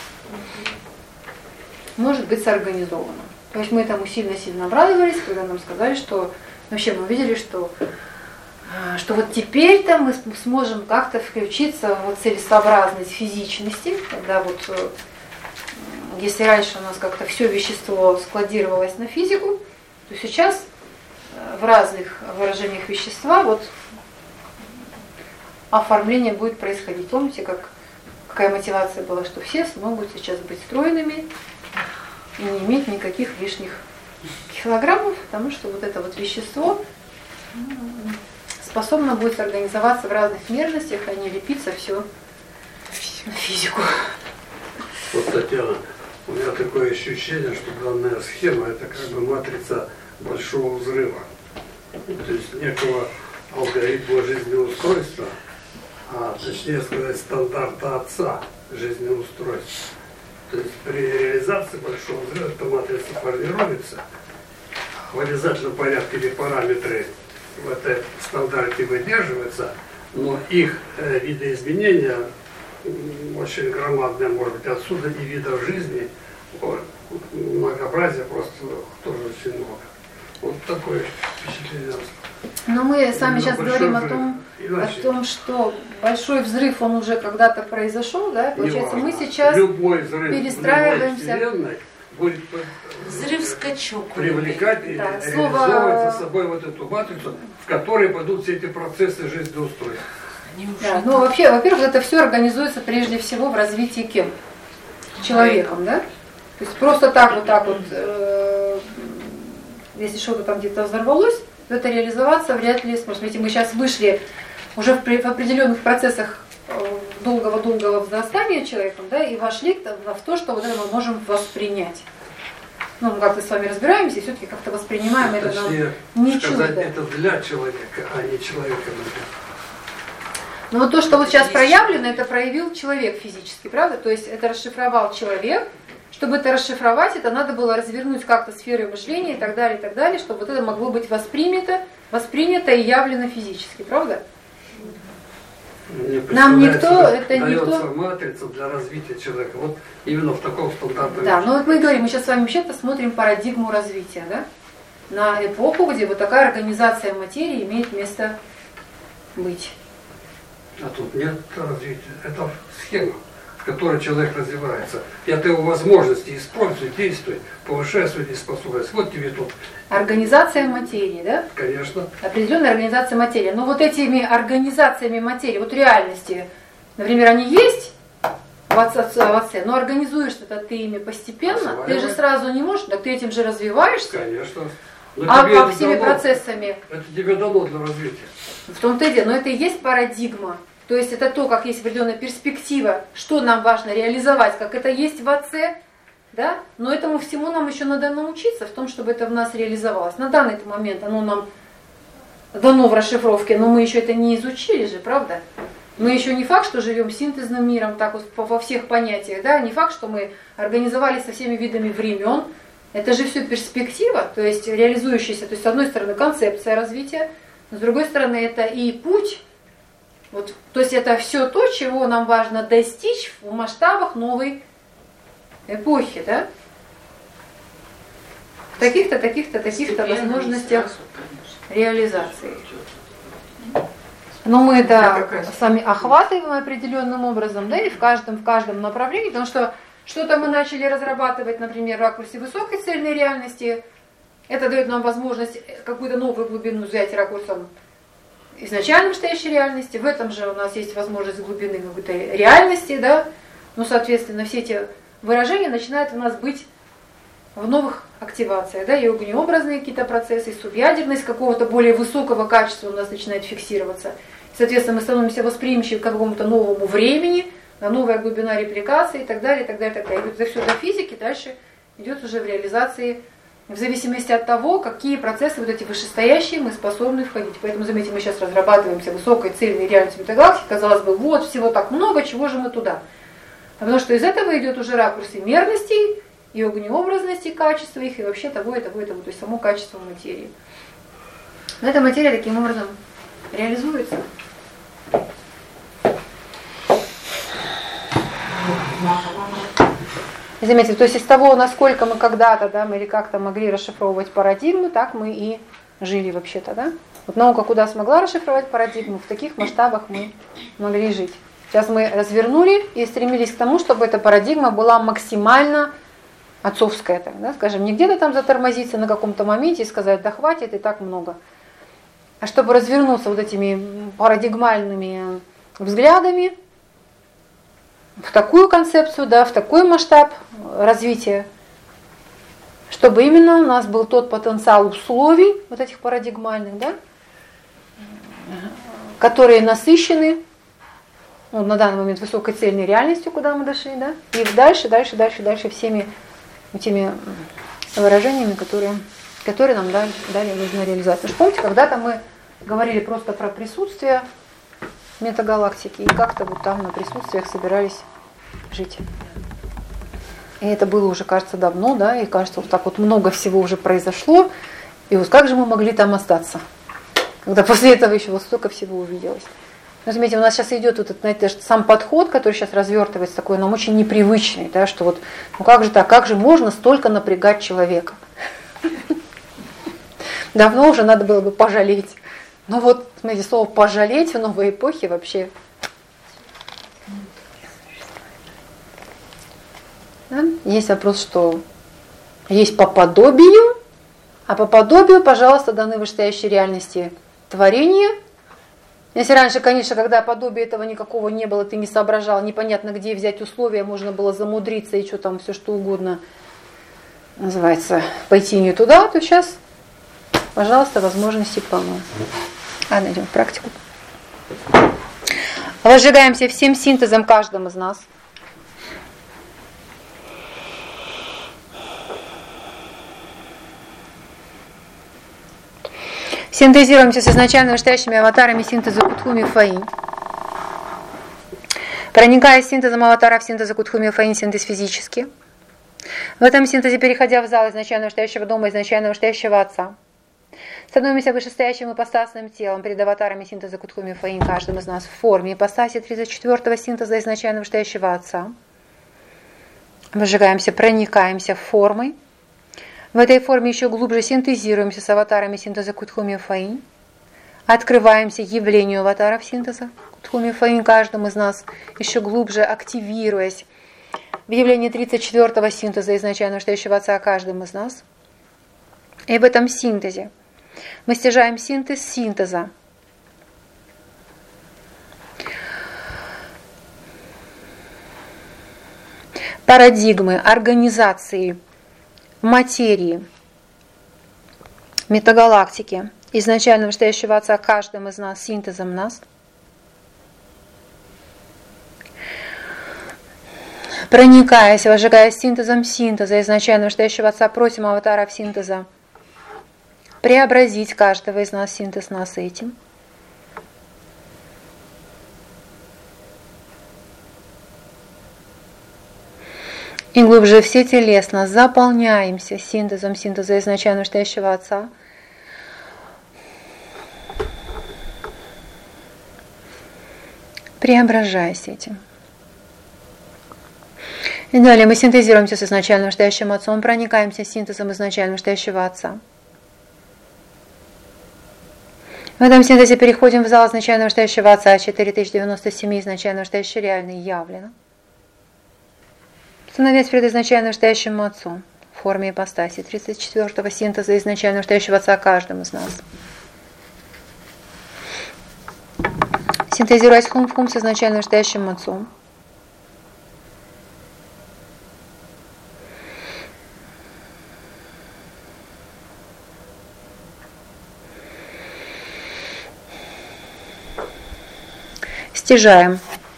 A: может быть сорганизовано. То есть мы этому сильно-сильно обрадовались, когда нам сказали, что вообще мы увидели, что, что вот теперь-то мы сможем как-то включиться в целесообразность физичности, когда вот если раньше у нас как-то все вещество складировалось на физику, то сейчас в разных выражениях вещества вот оформление будет происходить. Помните, как, какая мотивация была, что все смогут сейчас быть стройными и не иметь никаких лишних килограммов, потому что вот это вот вещество способно будет организоваться в разных мерностях, а не лепиться все на физику.
G: Вот, Татьяна, у меня такое ощущение, что данная схема это как бы матрица большого взрыва. То есть некого алгоритма жизнеустройства, а точнее сказать стандарта отца жизнеустройства. То есть при реализации большого взрыва эта матрица формируется, в обязательном порядке или параметры в этой стандарте выдерживаются, но их э, видоизменения очень громадное, может быть, отсюда и видов жизни, многообразие просто тоже очень много. Вот такое впечатление.
A: Но мы с вами сейчас говорим о том, о том, что большой взрыв, он уже когда-то произошел, да? Получается, мы сейчас перестраиваемся.
G: Будет
B: взрыв-скачок
G: привлекать и
A: да,
G: реализовывать
A: слово...
G: за собой вот эту матрицу, в которой пойдут все эти процессы жизнеустройства.
A: Да, ну вообще, во-первых, это все организуется прежде всего в развитии кем? Человеком, да? То есть просто так вот так вот, э, если что-то там где-то взорвалось, то это реализоваться вряд ли сможет. Смотрите, мы сейчас вышли уже в, в определенных процессах долгого-долгого возрастания человеком, да, и вошли в то, что вот это мы можем воспринять. Ну, мы как-то с вами разбираемся, и все-таки как-то воспринимаем это нам не чудо.
G: Это для человека, а не человека.
A: Но вот то, что вот сейчас проявлено, это проявил человек физически, правда? То есть это расшифровал человек. Чтобы это расшифровать, это надо было развернуть как-то сферы мышления и так далее, и так далее, чтобы вот это могло быть воспринято, воспринято и явлено физически, правда? Нам никто, это никто...
G: матрица для развития человека. Вот именно в таком стандарте.
A: Да, ну вот мы говорим, мы сейчас с вами вообще-то смотрим парадигму развития, да? На эпоху, где вот такая организация материи имеет место быть.
G: А тут нет развития. Это схема, в которой человек развивается. И от его возможности использует, действует, повышая свою дееспособность. Вот тебе тут.
A: Организация материи, да?
G: Конечно.
A: Определенная организация материи. Но вот этими организациями материи, вот реальности, например, они есть в отце, в отце, но организуешь это ты ими постепенно, ты же сразу не можешь, так ты этим же развиваешься.
G: Конечно. Но
A: а по всеми дано, процессами.
G: Это тебе дано для развития.
A: В том-то и дело. Но это и есть парадигма. То есть это то, как есть определенная перспектива, что нам важно реализовать, как это есть в отце, да? Но этому всему нам еще надо научиться, в том, чтобы это в нас реализовалось. На данный момент оно нам дано в расшифровке, но мы еще это не изучили же, правда? Мы еще не факт, что живем синтезным миром, так вот во всех понятиях, да? Не факт, что мы организовали со всеми видами времен. Это же все перспектива, то есть реализующаяся, то есть с одной стороны концепция развития, с другой стороны это и путь. Вот, то есть это все то, чего нам важно достичь в масштабах новой эпохи, да? В таких-то, таких-то, таких-то возможностях реализации. Но мы это сами охватываем определенным образом, да, и в каждом, в каждом направлении, потому что что-то мы начали разрабатывать, например, в ракурсе высокой цельной реальности. Это дает нам возможность какую-то новую глубину взять ракурсом изначально настоящей реальности. В этом же у нас есть возможность глубины какой-то реальности, да. Ну, соответственно, все эти выражения начинают у нас быть в новых активациях, да, и огнеобразные какие-то процессы, и субъядерность какого-то более высокого качества у нас начинает фиксироваться. Соответственно, мы становимся восприимчивы к какому-то новому времени, на новая глубина репликации и так далее, и так далее, и так далее. И вот это все до физики дальше идет уже в реализации, в зависимости от того, какие процессы вот эти вышестоящие мы способны входить. Поэтому, заметьте, мы сейчас разрабатываемся высокой цельной реальностью метагалактики, казалось бы, вот всего так много, чего же мы туда? А потому что из этого идет уже ракурсы мерностей, и огнеобразности, качества их, и вообще того, и того, и того, то есть само качество материи. Но эта материя таким образом реализуется. И заметьте, то есть из того, насколько мы когда-то, да, мы или как-то могли расшифровывать парадигмы, так мы и жили вообще-то, да? Вот наука куда смогла расшифровать парадигму, в таких масштабах мы могли жить. Сейчас мы развернули и стремились к тому, чтобы эта парадигма была максимально отцовская, так, да, скажем, не где-то там затормозиться на каком-то моменте и сказать, да хватит, и так много. А чтобы развернуться вот этими парадигмальными взглядами в такую концепцию, да, в такой масштаб развития, чтобы именно у нас был тот потенциал условий, вот этих парадигмальных, да, которые насыщены, ну, на данный момент высокой цельной реальностью, куда мы дошли, да, и дальше, дальше, дальше, дальше всеми теми выражениями, которые, которые нам дали, дали нужно реализовать. Потому что помните, когда-то мы говорили просто про присутствие метагалактики, и как-то вот там на присутствиях собирались жить. И это было уже, кажется, давно, да, и кажется, вот так вот много всего уже произошло, и вот как же мы могли там остаться, когда после этого еще вот столько всего увиделось. Но, заметьте, у нас сейчас идет вот этот, знаете, сам подход, который сейчас развертывается, такой нам очень непривычный, да, что вот, ну как же так, как же можно столько напрягать человека? Давно уже надо было бы пожалеть. Но вот, смотрите, слово «пожалеть» в новой эпохе вообще. Да? Есть вопрос, что есть по подобию, а по подобию, пожалуйста, даны вышестоящей реальности творения. Если раньше, конечно, когда подобия этого никакого не было, ты не соображал, непонятно где взять условия, можно было замудриться и что там, все что угодно, называется, пойти не туда, то сейчас, пожалуйста, возможности полно. Ладно, идем в практику. Возжигаемся всем синтезом каждым из нас. Синтезируемся с изначально настоящими аватарами синтеза Кутхуми Фаинь. Проникая синтезом аватара в синтеза Кутхуми Фаинь, синтез физический. В этом синтезе, переходя в зал изначально настоящего дома, изначально настоящего отца, становимся вышестоящим ипостасным телом перед аватарами синтеза Кутхуми Фаинь, каждым из нас в форме ипостаси тридцать четвёртого синтеза изначально настоящего отца. Выжигаемся, проникаемся формой. В этой форме еще глубже синтезируемся с аватарами синтеза Кутхуми Фаинь. Открываемся явлению аватаров синтеза Кутхуми Фаинь, каждым из нас, еще глубже активируясь в явлении тридцать четвёртого синтеза изначально настоящего отца, каждым из нас. И в этом синтезе мы стяжаем синтез синтеза. Парадигмы организации материи, метагалактики, изначально настоящего отца, каждым из нас, синтезом нас. Проникаясь, возжигаясь синтезом синтеза, изначально настоящего отца, просим аватаров синтеза преобразить каждого из нас, синтез нас этим. И глубже все телесно заполняемся синтезом синтеза изначально настоящего отца. Преображаясь этим. И далее мы синтезируемся с изначально вышестоящим Отцом, проникаемся синтезом изначально вышестоящего Отца. В этом синтезе переходим в зал изначально вышестоящего Отца, четыре тысячи девяносто семь изначально вышестоящий реальный явлено, становясь перед изначально вышестоящим Отцом в форме ипостаси тридцать четвёртого синтеза изначально вышестоящего Отца каждому из нас. Синтезируясь хум в хум с изначально вышестоящим Отцом, стяжаем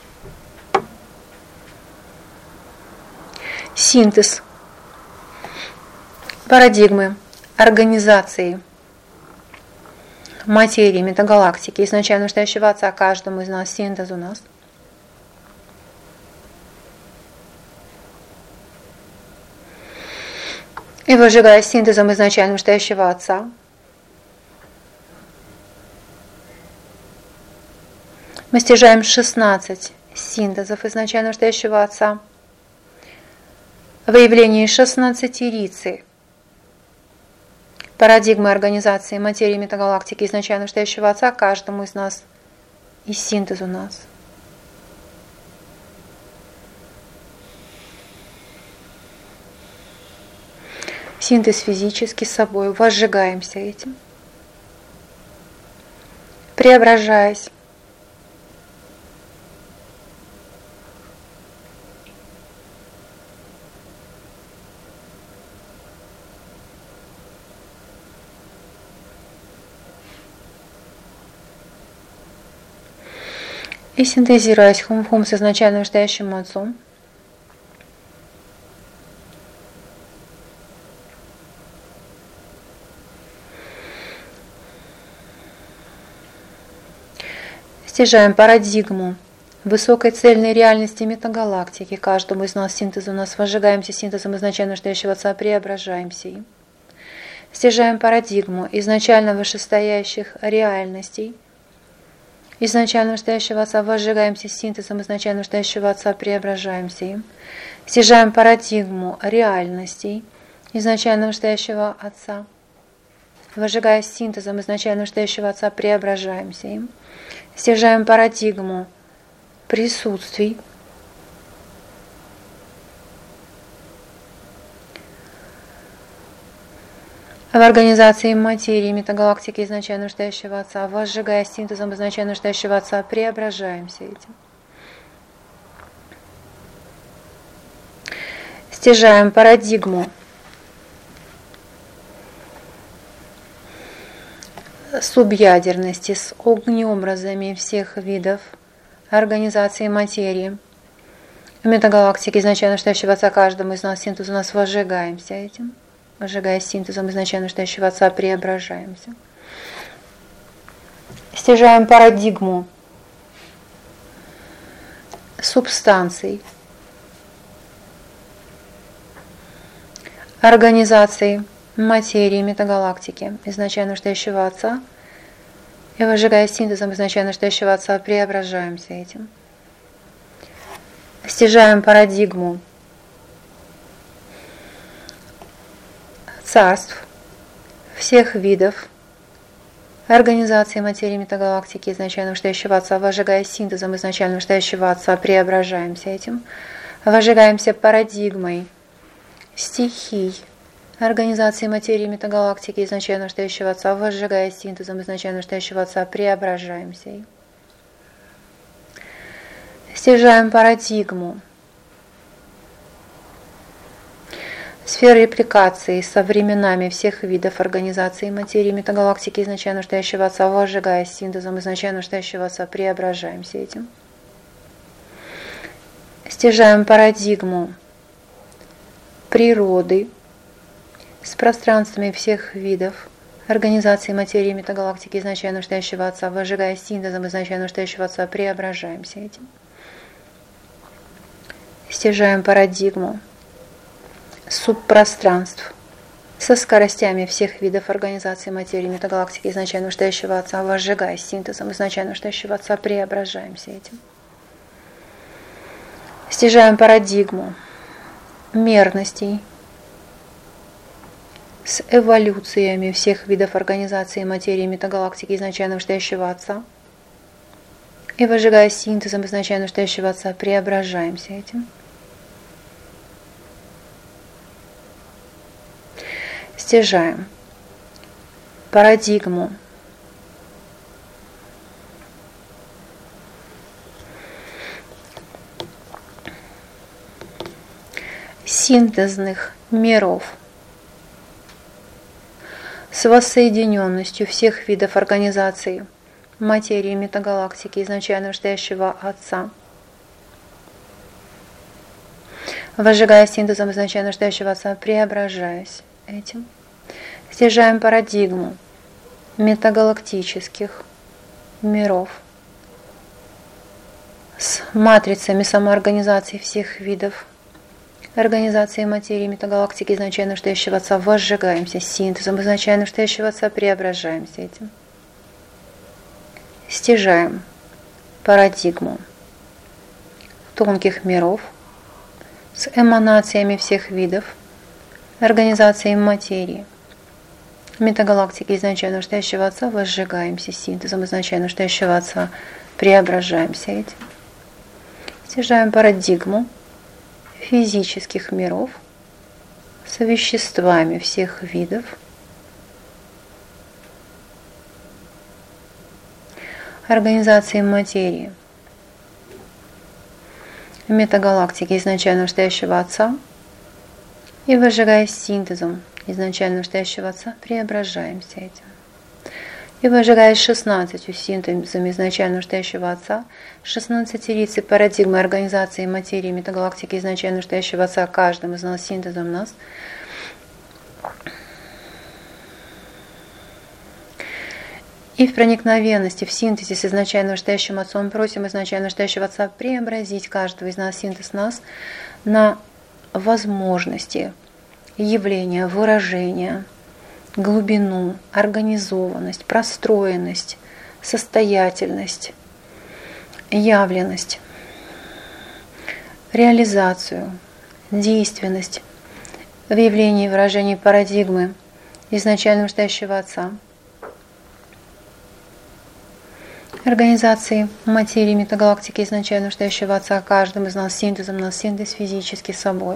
A: синтез парадигмы организации материи метагалактики изначально вышестоящего Отца каждому из нас, синтез у нас. И выжигая синтезом изначально вышестоящего Отца, мы стяжаем шестнадцать синтезов изначально вышестоящего Отца, выявление шестнадцатерицы парадигмы организации материи метагалактики изначально вышестоящего Отца каждому из нас и синтез у нас. Синтез физически с собой, возжигаемся этим, преображаясь. И синтезируясь хум-хум с изначально вышестоящим Отцом, стяжаем парадигму высокой цельной реальности метагалактики каждому из нас, синтез у нас, возжигаемся синтезом изначально вышестоящего Отца, преображаемся им. Стяжаем парадигму изначально вышестоящих реальностей изначально вышестоящего Отца, возжигаемся синтезом изначально вышестоящего Отца, преображаемся им. Стяжаем парадигму реальностей изначально вышестоящего Отца, возжигаясь синтезом изначально вышестоящего Отца, преображаемся им. Стяжаем парадигму присутствий в организации материи метагалактики изначально вышестоящего Отца, возжигая синтезом изначально вышестоящего Отца, преображаемся этим. Стяжаем парадигму субъядерности с огнеобразами всех видов организации материи в метагалактике изначально вышестоящего Отца каждому из нас, синтез у нас, возжигаемся этим. Возжигая синтезом изначально вышестоящего Отца, преображаемся. Стяжаем парадигму субстанций организации материи метагалактики изначально вышестоящего Отца, и возжигая синтезом изначально вышестоящего Отца, преображаемся этим. Стяжаем парадигму царств всех видов организации материи метагалактики изначально вышестоящего Отца, возжигая синтезом изначально вышестоящего Отца, преображаемся этим. Возжигаемся парадигмой стихий организации материи метагалактики изначально вышестоящего Отца, возжигая синтезом изначально вышестоящего Отца, преображаемся им. Стяжаем парадигму сфер репликации со временами всех видов организации материи метагалактики изначально вышестоящего Отца, возжигая синтезом изначально вышестоящего Отца, преображаемся этим. Стяжаем парадигму природы с пространствами всех видов организации материи метагалактики изначально вышестоящего Отца, возжигая синтезом изначально вышестоящего Отца, преображаемся этим. Стяжаем парадигму субпространств со скоростями всех видов организации материи метагалактики изначально вышестоящего Отца, возжигая синтезом изначально вышестоящего Отца, преображаемся этим. Стяжаем парадигму мерностей, с эволюциями всех видов организации материи метагалактики изначально настоящего Отца. И выжигая синтезом изначально настоящего Отца, преображаемся этим. Стяжаем парадигму синтезных миров с воссоединенностью всех видов организации материи метагалактики изначально настоящего Отца. Выжигая синтезом изначально настоящего Отца, преображаясь этим, стяжаем парадигму метагалактических миров с матрицами самоорганизации всех видов организации материи метагалактики изначально настоящего Отца, возжигаемся синтезом изначально настоящего Отца, преображаемся этим. Стяжаем парадигму тонких миров с эманациями всех видов организации материи метагалактики изначально настоящего Отца, возжигаемся синтезом изначально настоящего Отца, преображаемся этим. Стяжаем парадигму физических миров с веществами всех видов организации материи метагалактики изначально настоящего Отца и, выжигая синтезом изначально настоящего Отца, преображаемся этим. И выжигая шестнадцатью синтезами изначально настоящего Отца, шестнадцатирицей парадигмы организации материи метагалактики изначально настоящего Отца, каждым из нас синтезом нас, и в проникновенности, в синтезе с изначально настоящим Отцом просим изначально настоящего Отца преобразить каждого из нас, синтез нас, на возможности явления, выражения, глубину, организованность, простроенность, состоятельность, явленность, реализацию, действенность в явлении и выражении парадигмы изначально настоящего Отца, организации материи метагалактики изначально настоящего Отца, каждым из нас синтезом, нас синтез физически собой.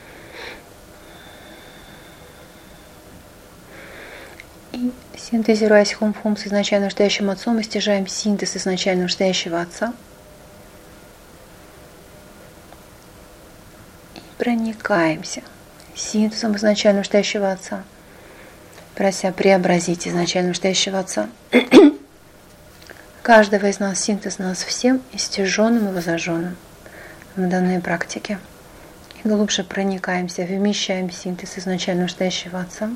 A: И синтезируясь хум-хум с изначально настоящим Отцом, мы стяжаем синтез изначально настоящего Отца и проникаемся синтезом изначально настоящего Отца, прося преобразить изначально настоящего Отца. Каждого из нас синтез нас всем и стяженным и возожженным в данной практике. И глубже проникаемся, вмещаем синтез изначально настоящего Отца.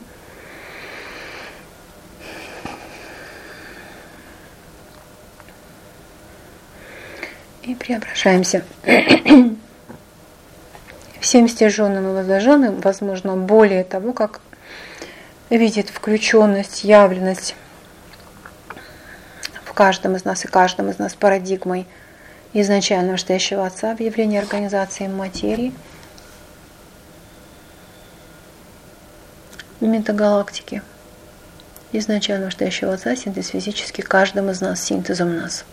A: И преображаемся всем стяженным и возожженным, возможно, более того, как видит включенность, явленность в каждом из нас и каждом из нас парадигмой изначально настоящего Отца в явлении организации материи метагалактики изначально настоящего Отца, синтез физически каждым из нас, синтезом нас.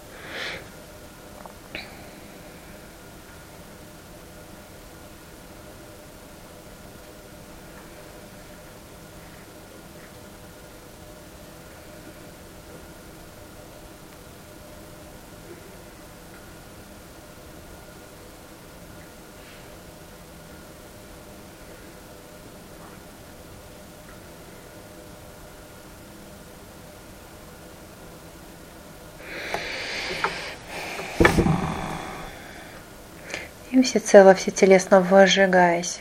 A: И всецело, всетелесно возжигаясь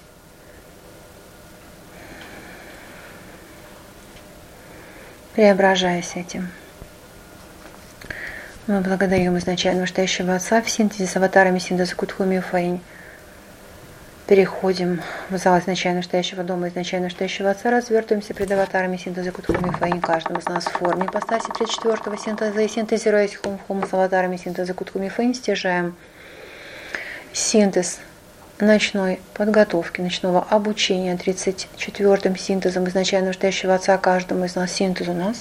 A: преображаясь этим, мы благодарим изначально настоящего Отца в синтезе с аватарами синтеза Кутхуми и Фаинь. Переходим в зал изначально настоящего дома, изначально настоящего Отца, развертываемся пред аватарами синтеза Кутхуми и Фаинь, каждым из нас в форме ипостаси тридцать четвёртого синтеза, и синтезируясь хум-хум с аватарами синтеза Кутхуми и Фаинь, стяжаем синтез ночной подготовки, ночного обучения тридцать четвёртым синтезом изначально настоящего Отца каждому из нас, синтез у нас.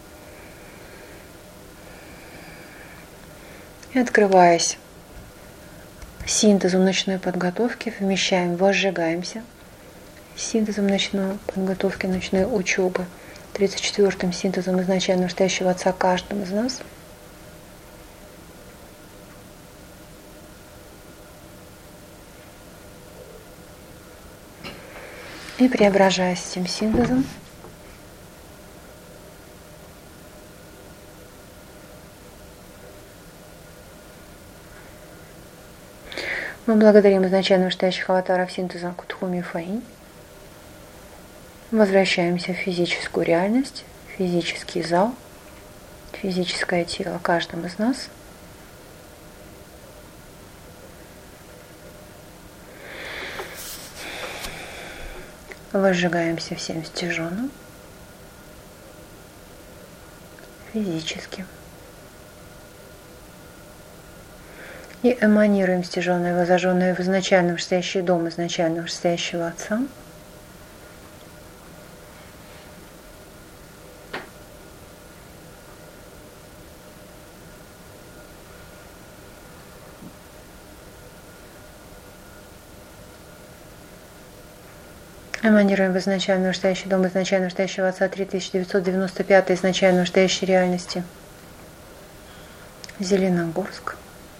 A: И открываясь синтезу ночной подготовки, вмещаем, возжигаемся синтезом ночной подготовки, ночной учебы, тридцать четвёртым синтезом изначально настоящего Отца каждому из нас. И преображаясь этим синтезом, мы благодарим изначально настоящих аватаров синтеза Кутхуми Фаинь. Возвращаемся в физическую реальность, физический зал, физическое тело каждому из нас. Возжигаемся всем стяженным физически. И эманируем стяженное, возожженное в изначальном вышестоящий дом изначального вышестоящего Отца. Эманируем в изначально вышестоящий дом изначально вышестоящего Отца три тысячи девятьсот девяносто пять изначально вышестоящей реальности. Зеленогорск.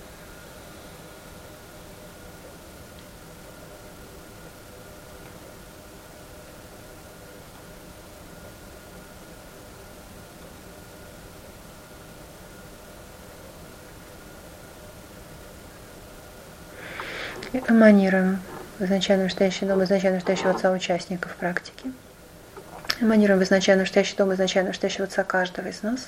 A: И эманируем в изначально вышестоящий дом изначально вышестоящего Отца участников практики. Эманируем в изначально вышестоящий дом изначально вышестоящего Отца каждого из нас.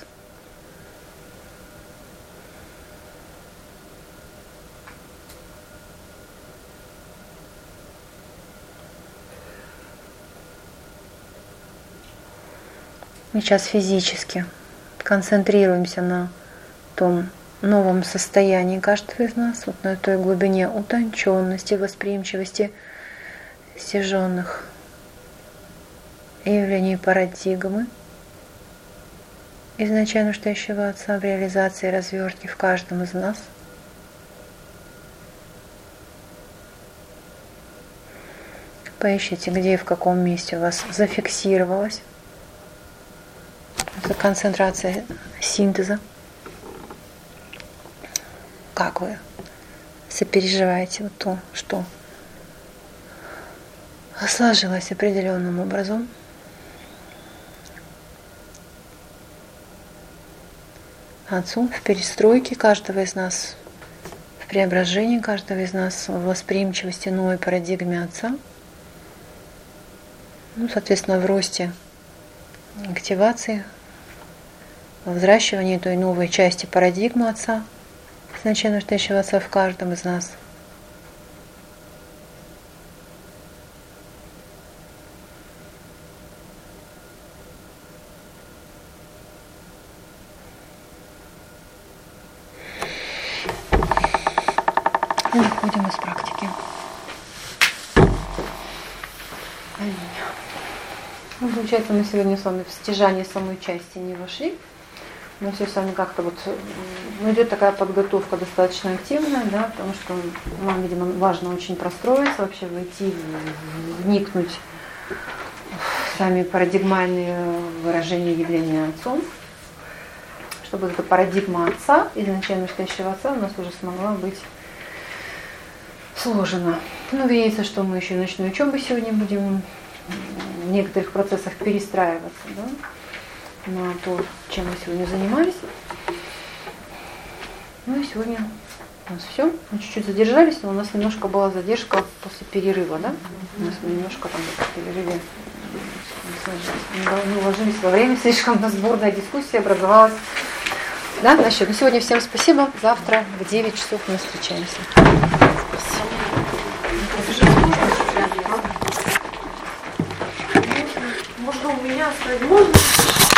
A: Мы сейчас физически концентрируемся на том новом состоянии каждого из нас, вот на той глубине утонченности, восприимчивости стяженных явлений парадигмы изначально вышестоящего Отца в реализации и развертке в каждом из нас. Поищите, где и в каком месте у вас зафиксировалась эта концентрация синтеза. Как вы сопереживаете вот то, что сложилось определенным образом. Отцу в перестройке каждого из нас, в преображении каждого из нас, в восприимчивости новой парадигме Отца. Ну, соответственно, в росте активации, в взращивании той новой части парадигмы Отца, изначально вышестоящего Отца в каждом из нас. И выходим из практики. Ну, получается, мы сегодня с вами в стяжание самой части не вошли. Мы все с вами как-то вот, ну, идет такая подготовка достаточно активная, да, потому что нам, видимо, важно очень простроиться, вообще войти, вникнуть в сами парадигмальные выражения явления Отцом, чтобы эта парадигма Отца, изначально вышестоящего Отца, у нас уже смогла быть сложена. Ну, видится, что мы еще и ночной учебы сегодня будем в некоторых процессах перестраиваться, да, на то, чем мы сегодня занимались. Ну и сегодня у нас все. Мы чуть-чуть задержались, но у нас немножко была задержка после перерыва, да? У нас мы немножко там в перерыве не уложились во время, слишком у нас бурная дискуссия образовалась. Да, насчет. На сегодня всем спасибо. Завтра в девять часов мы встречаемся.
C: Можно у меня оставить? Можно?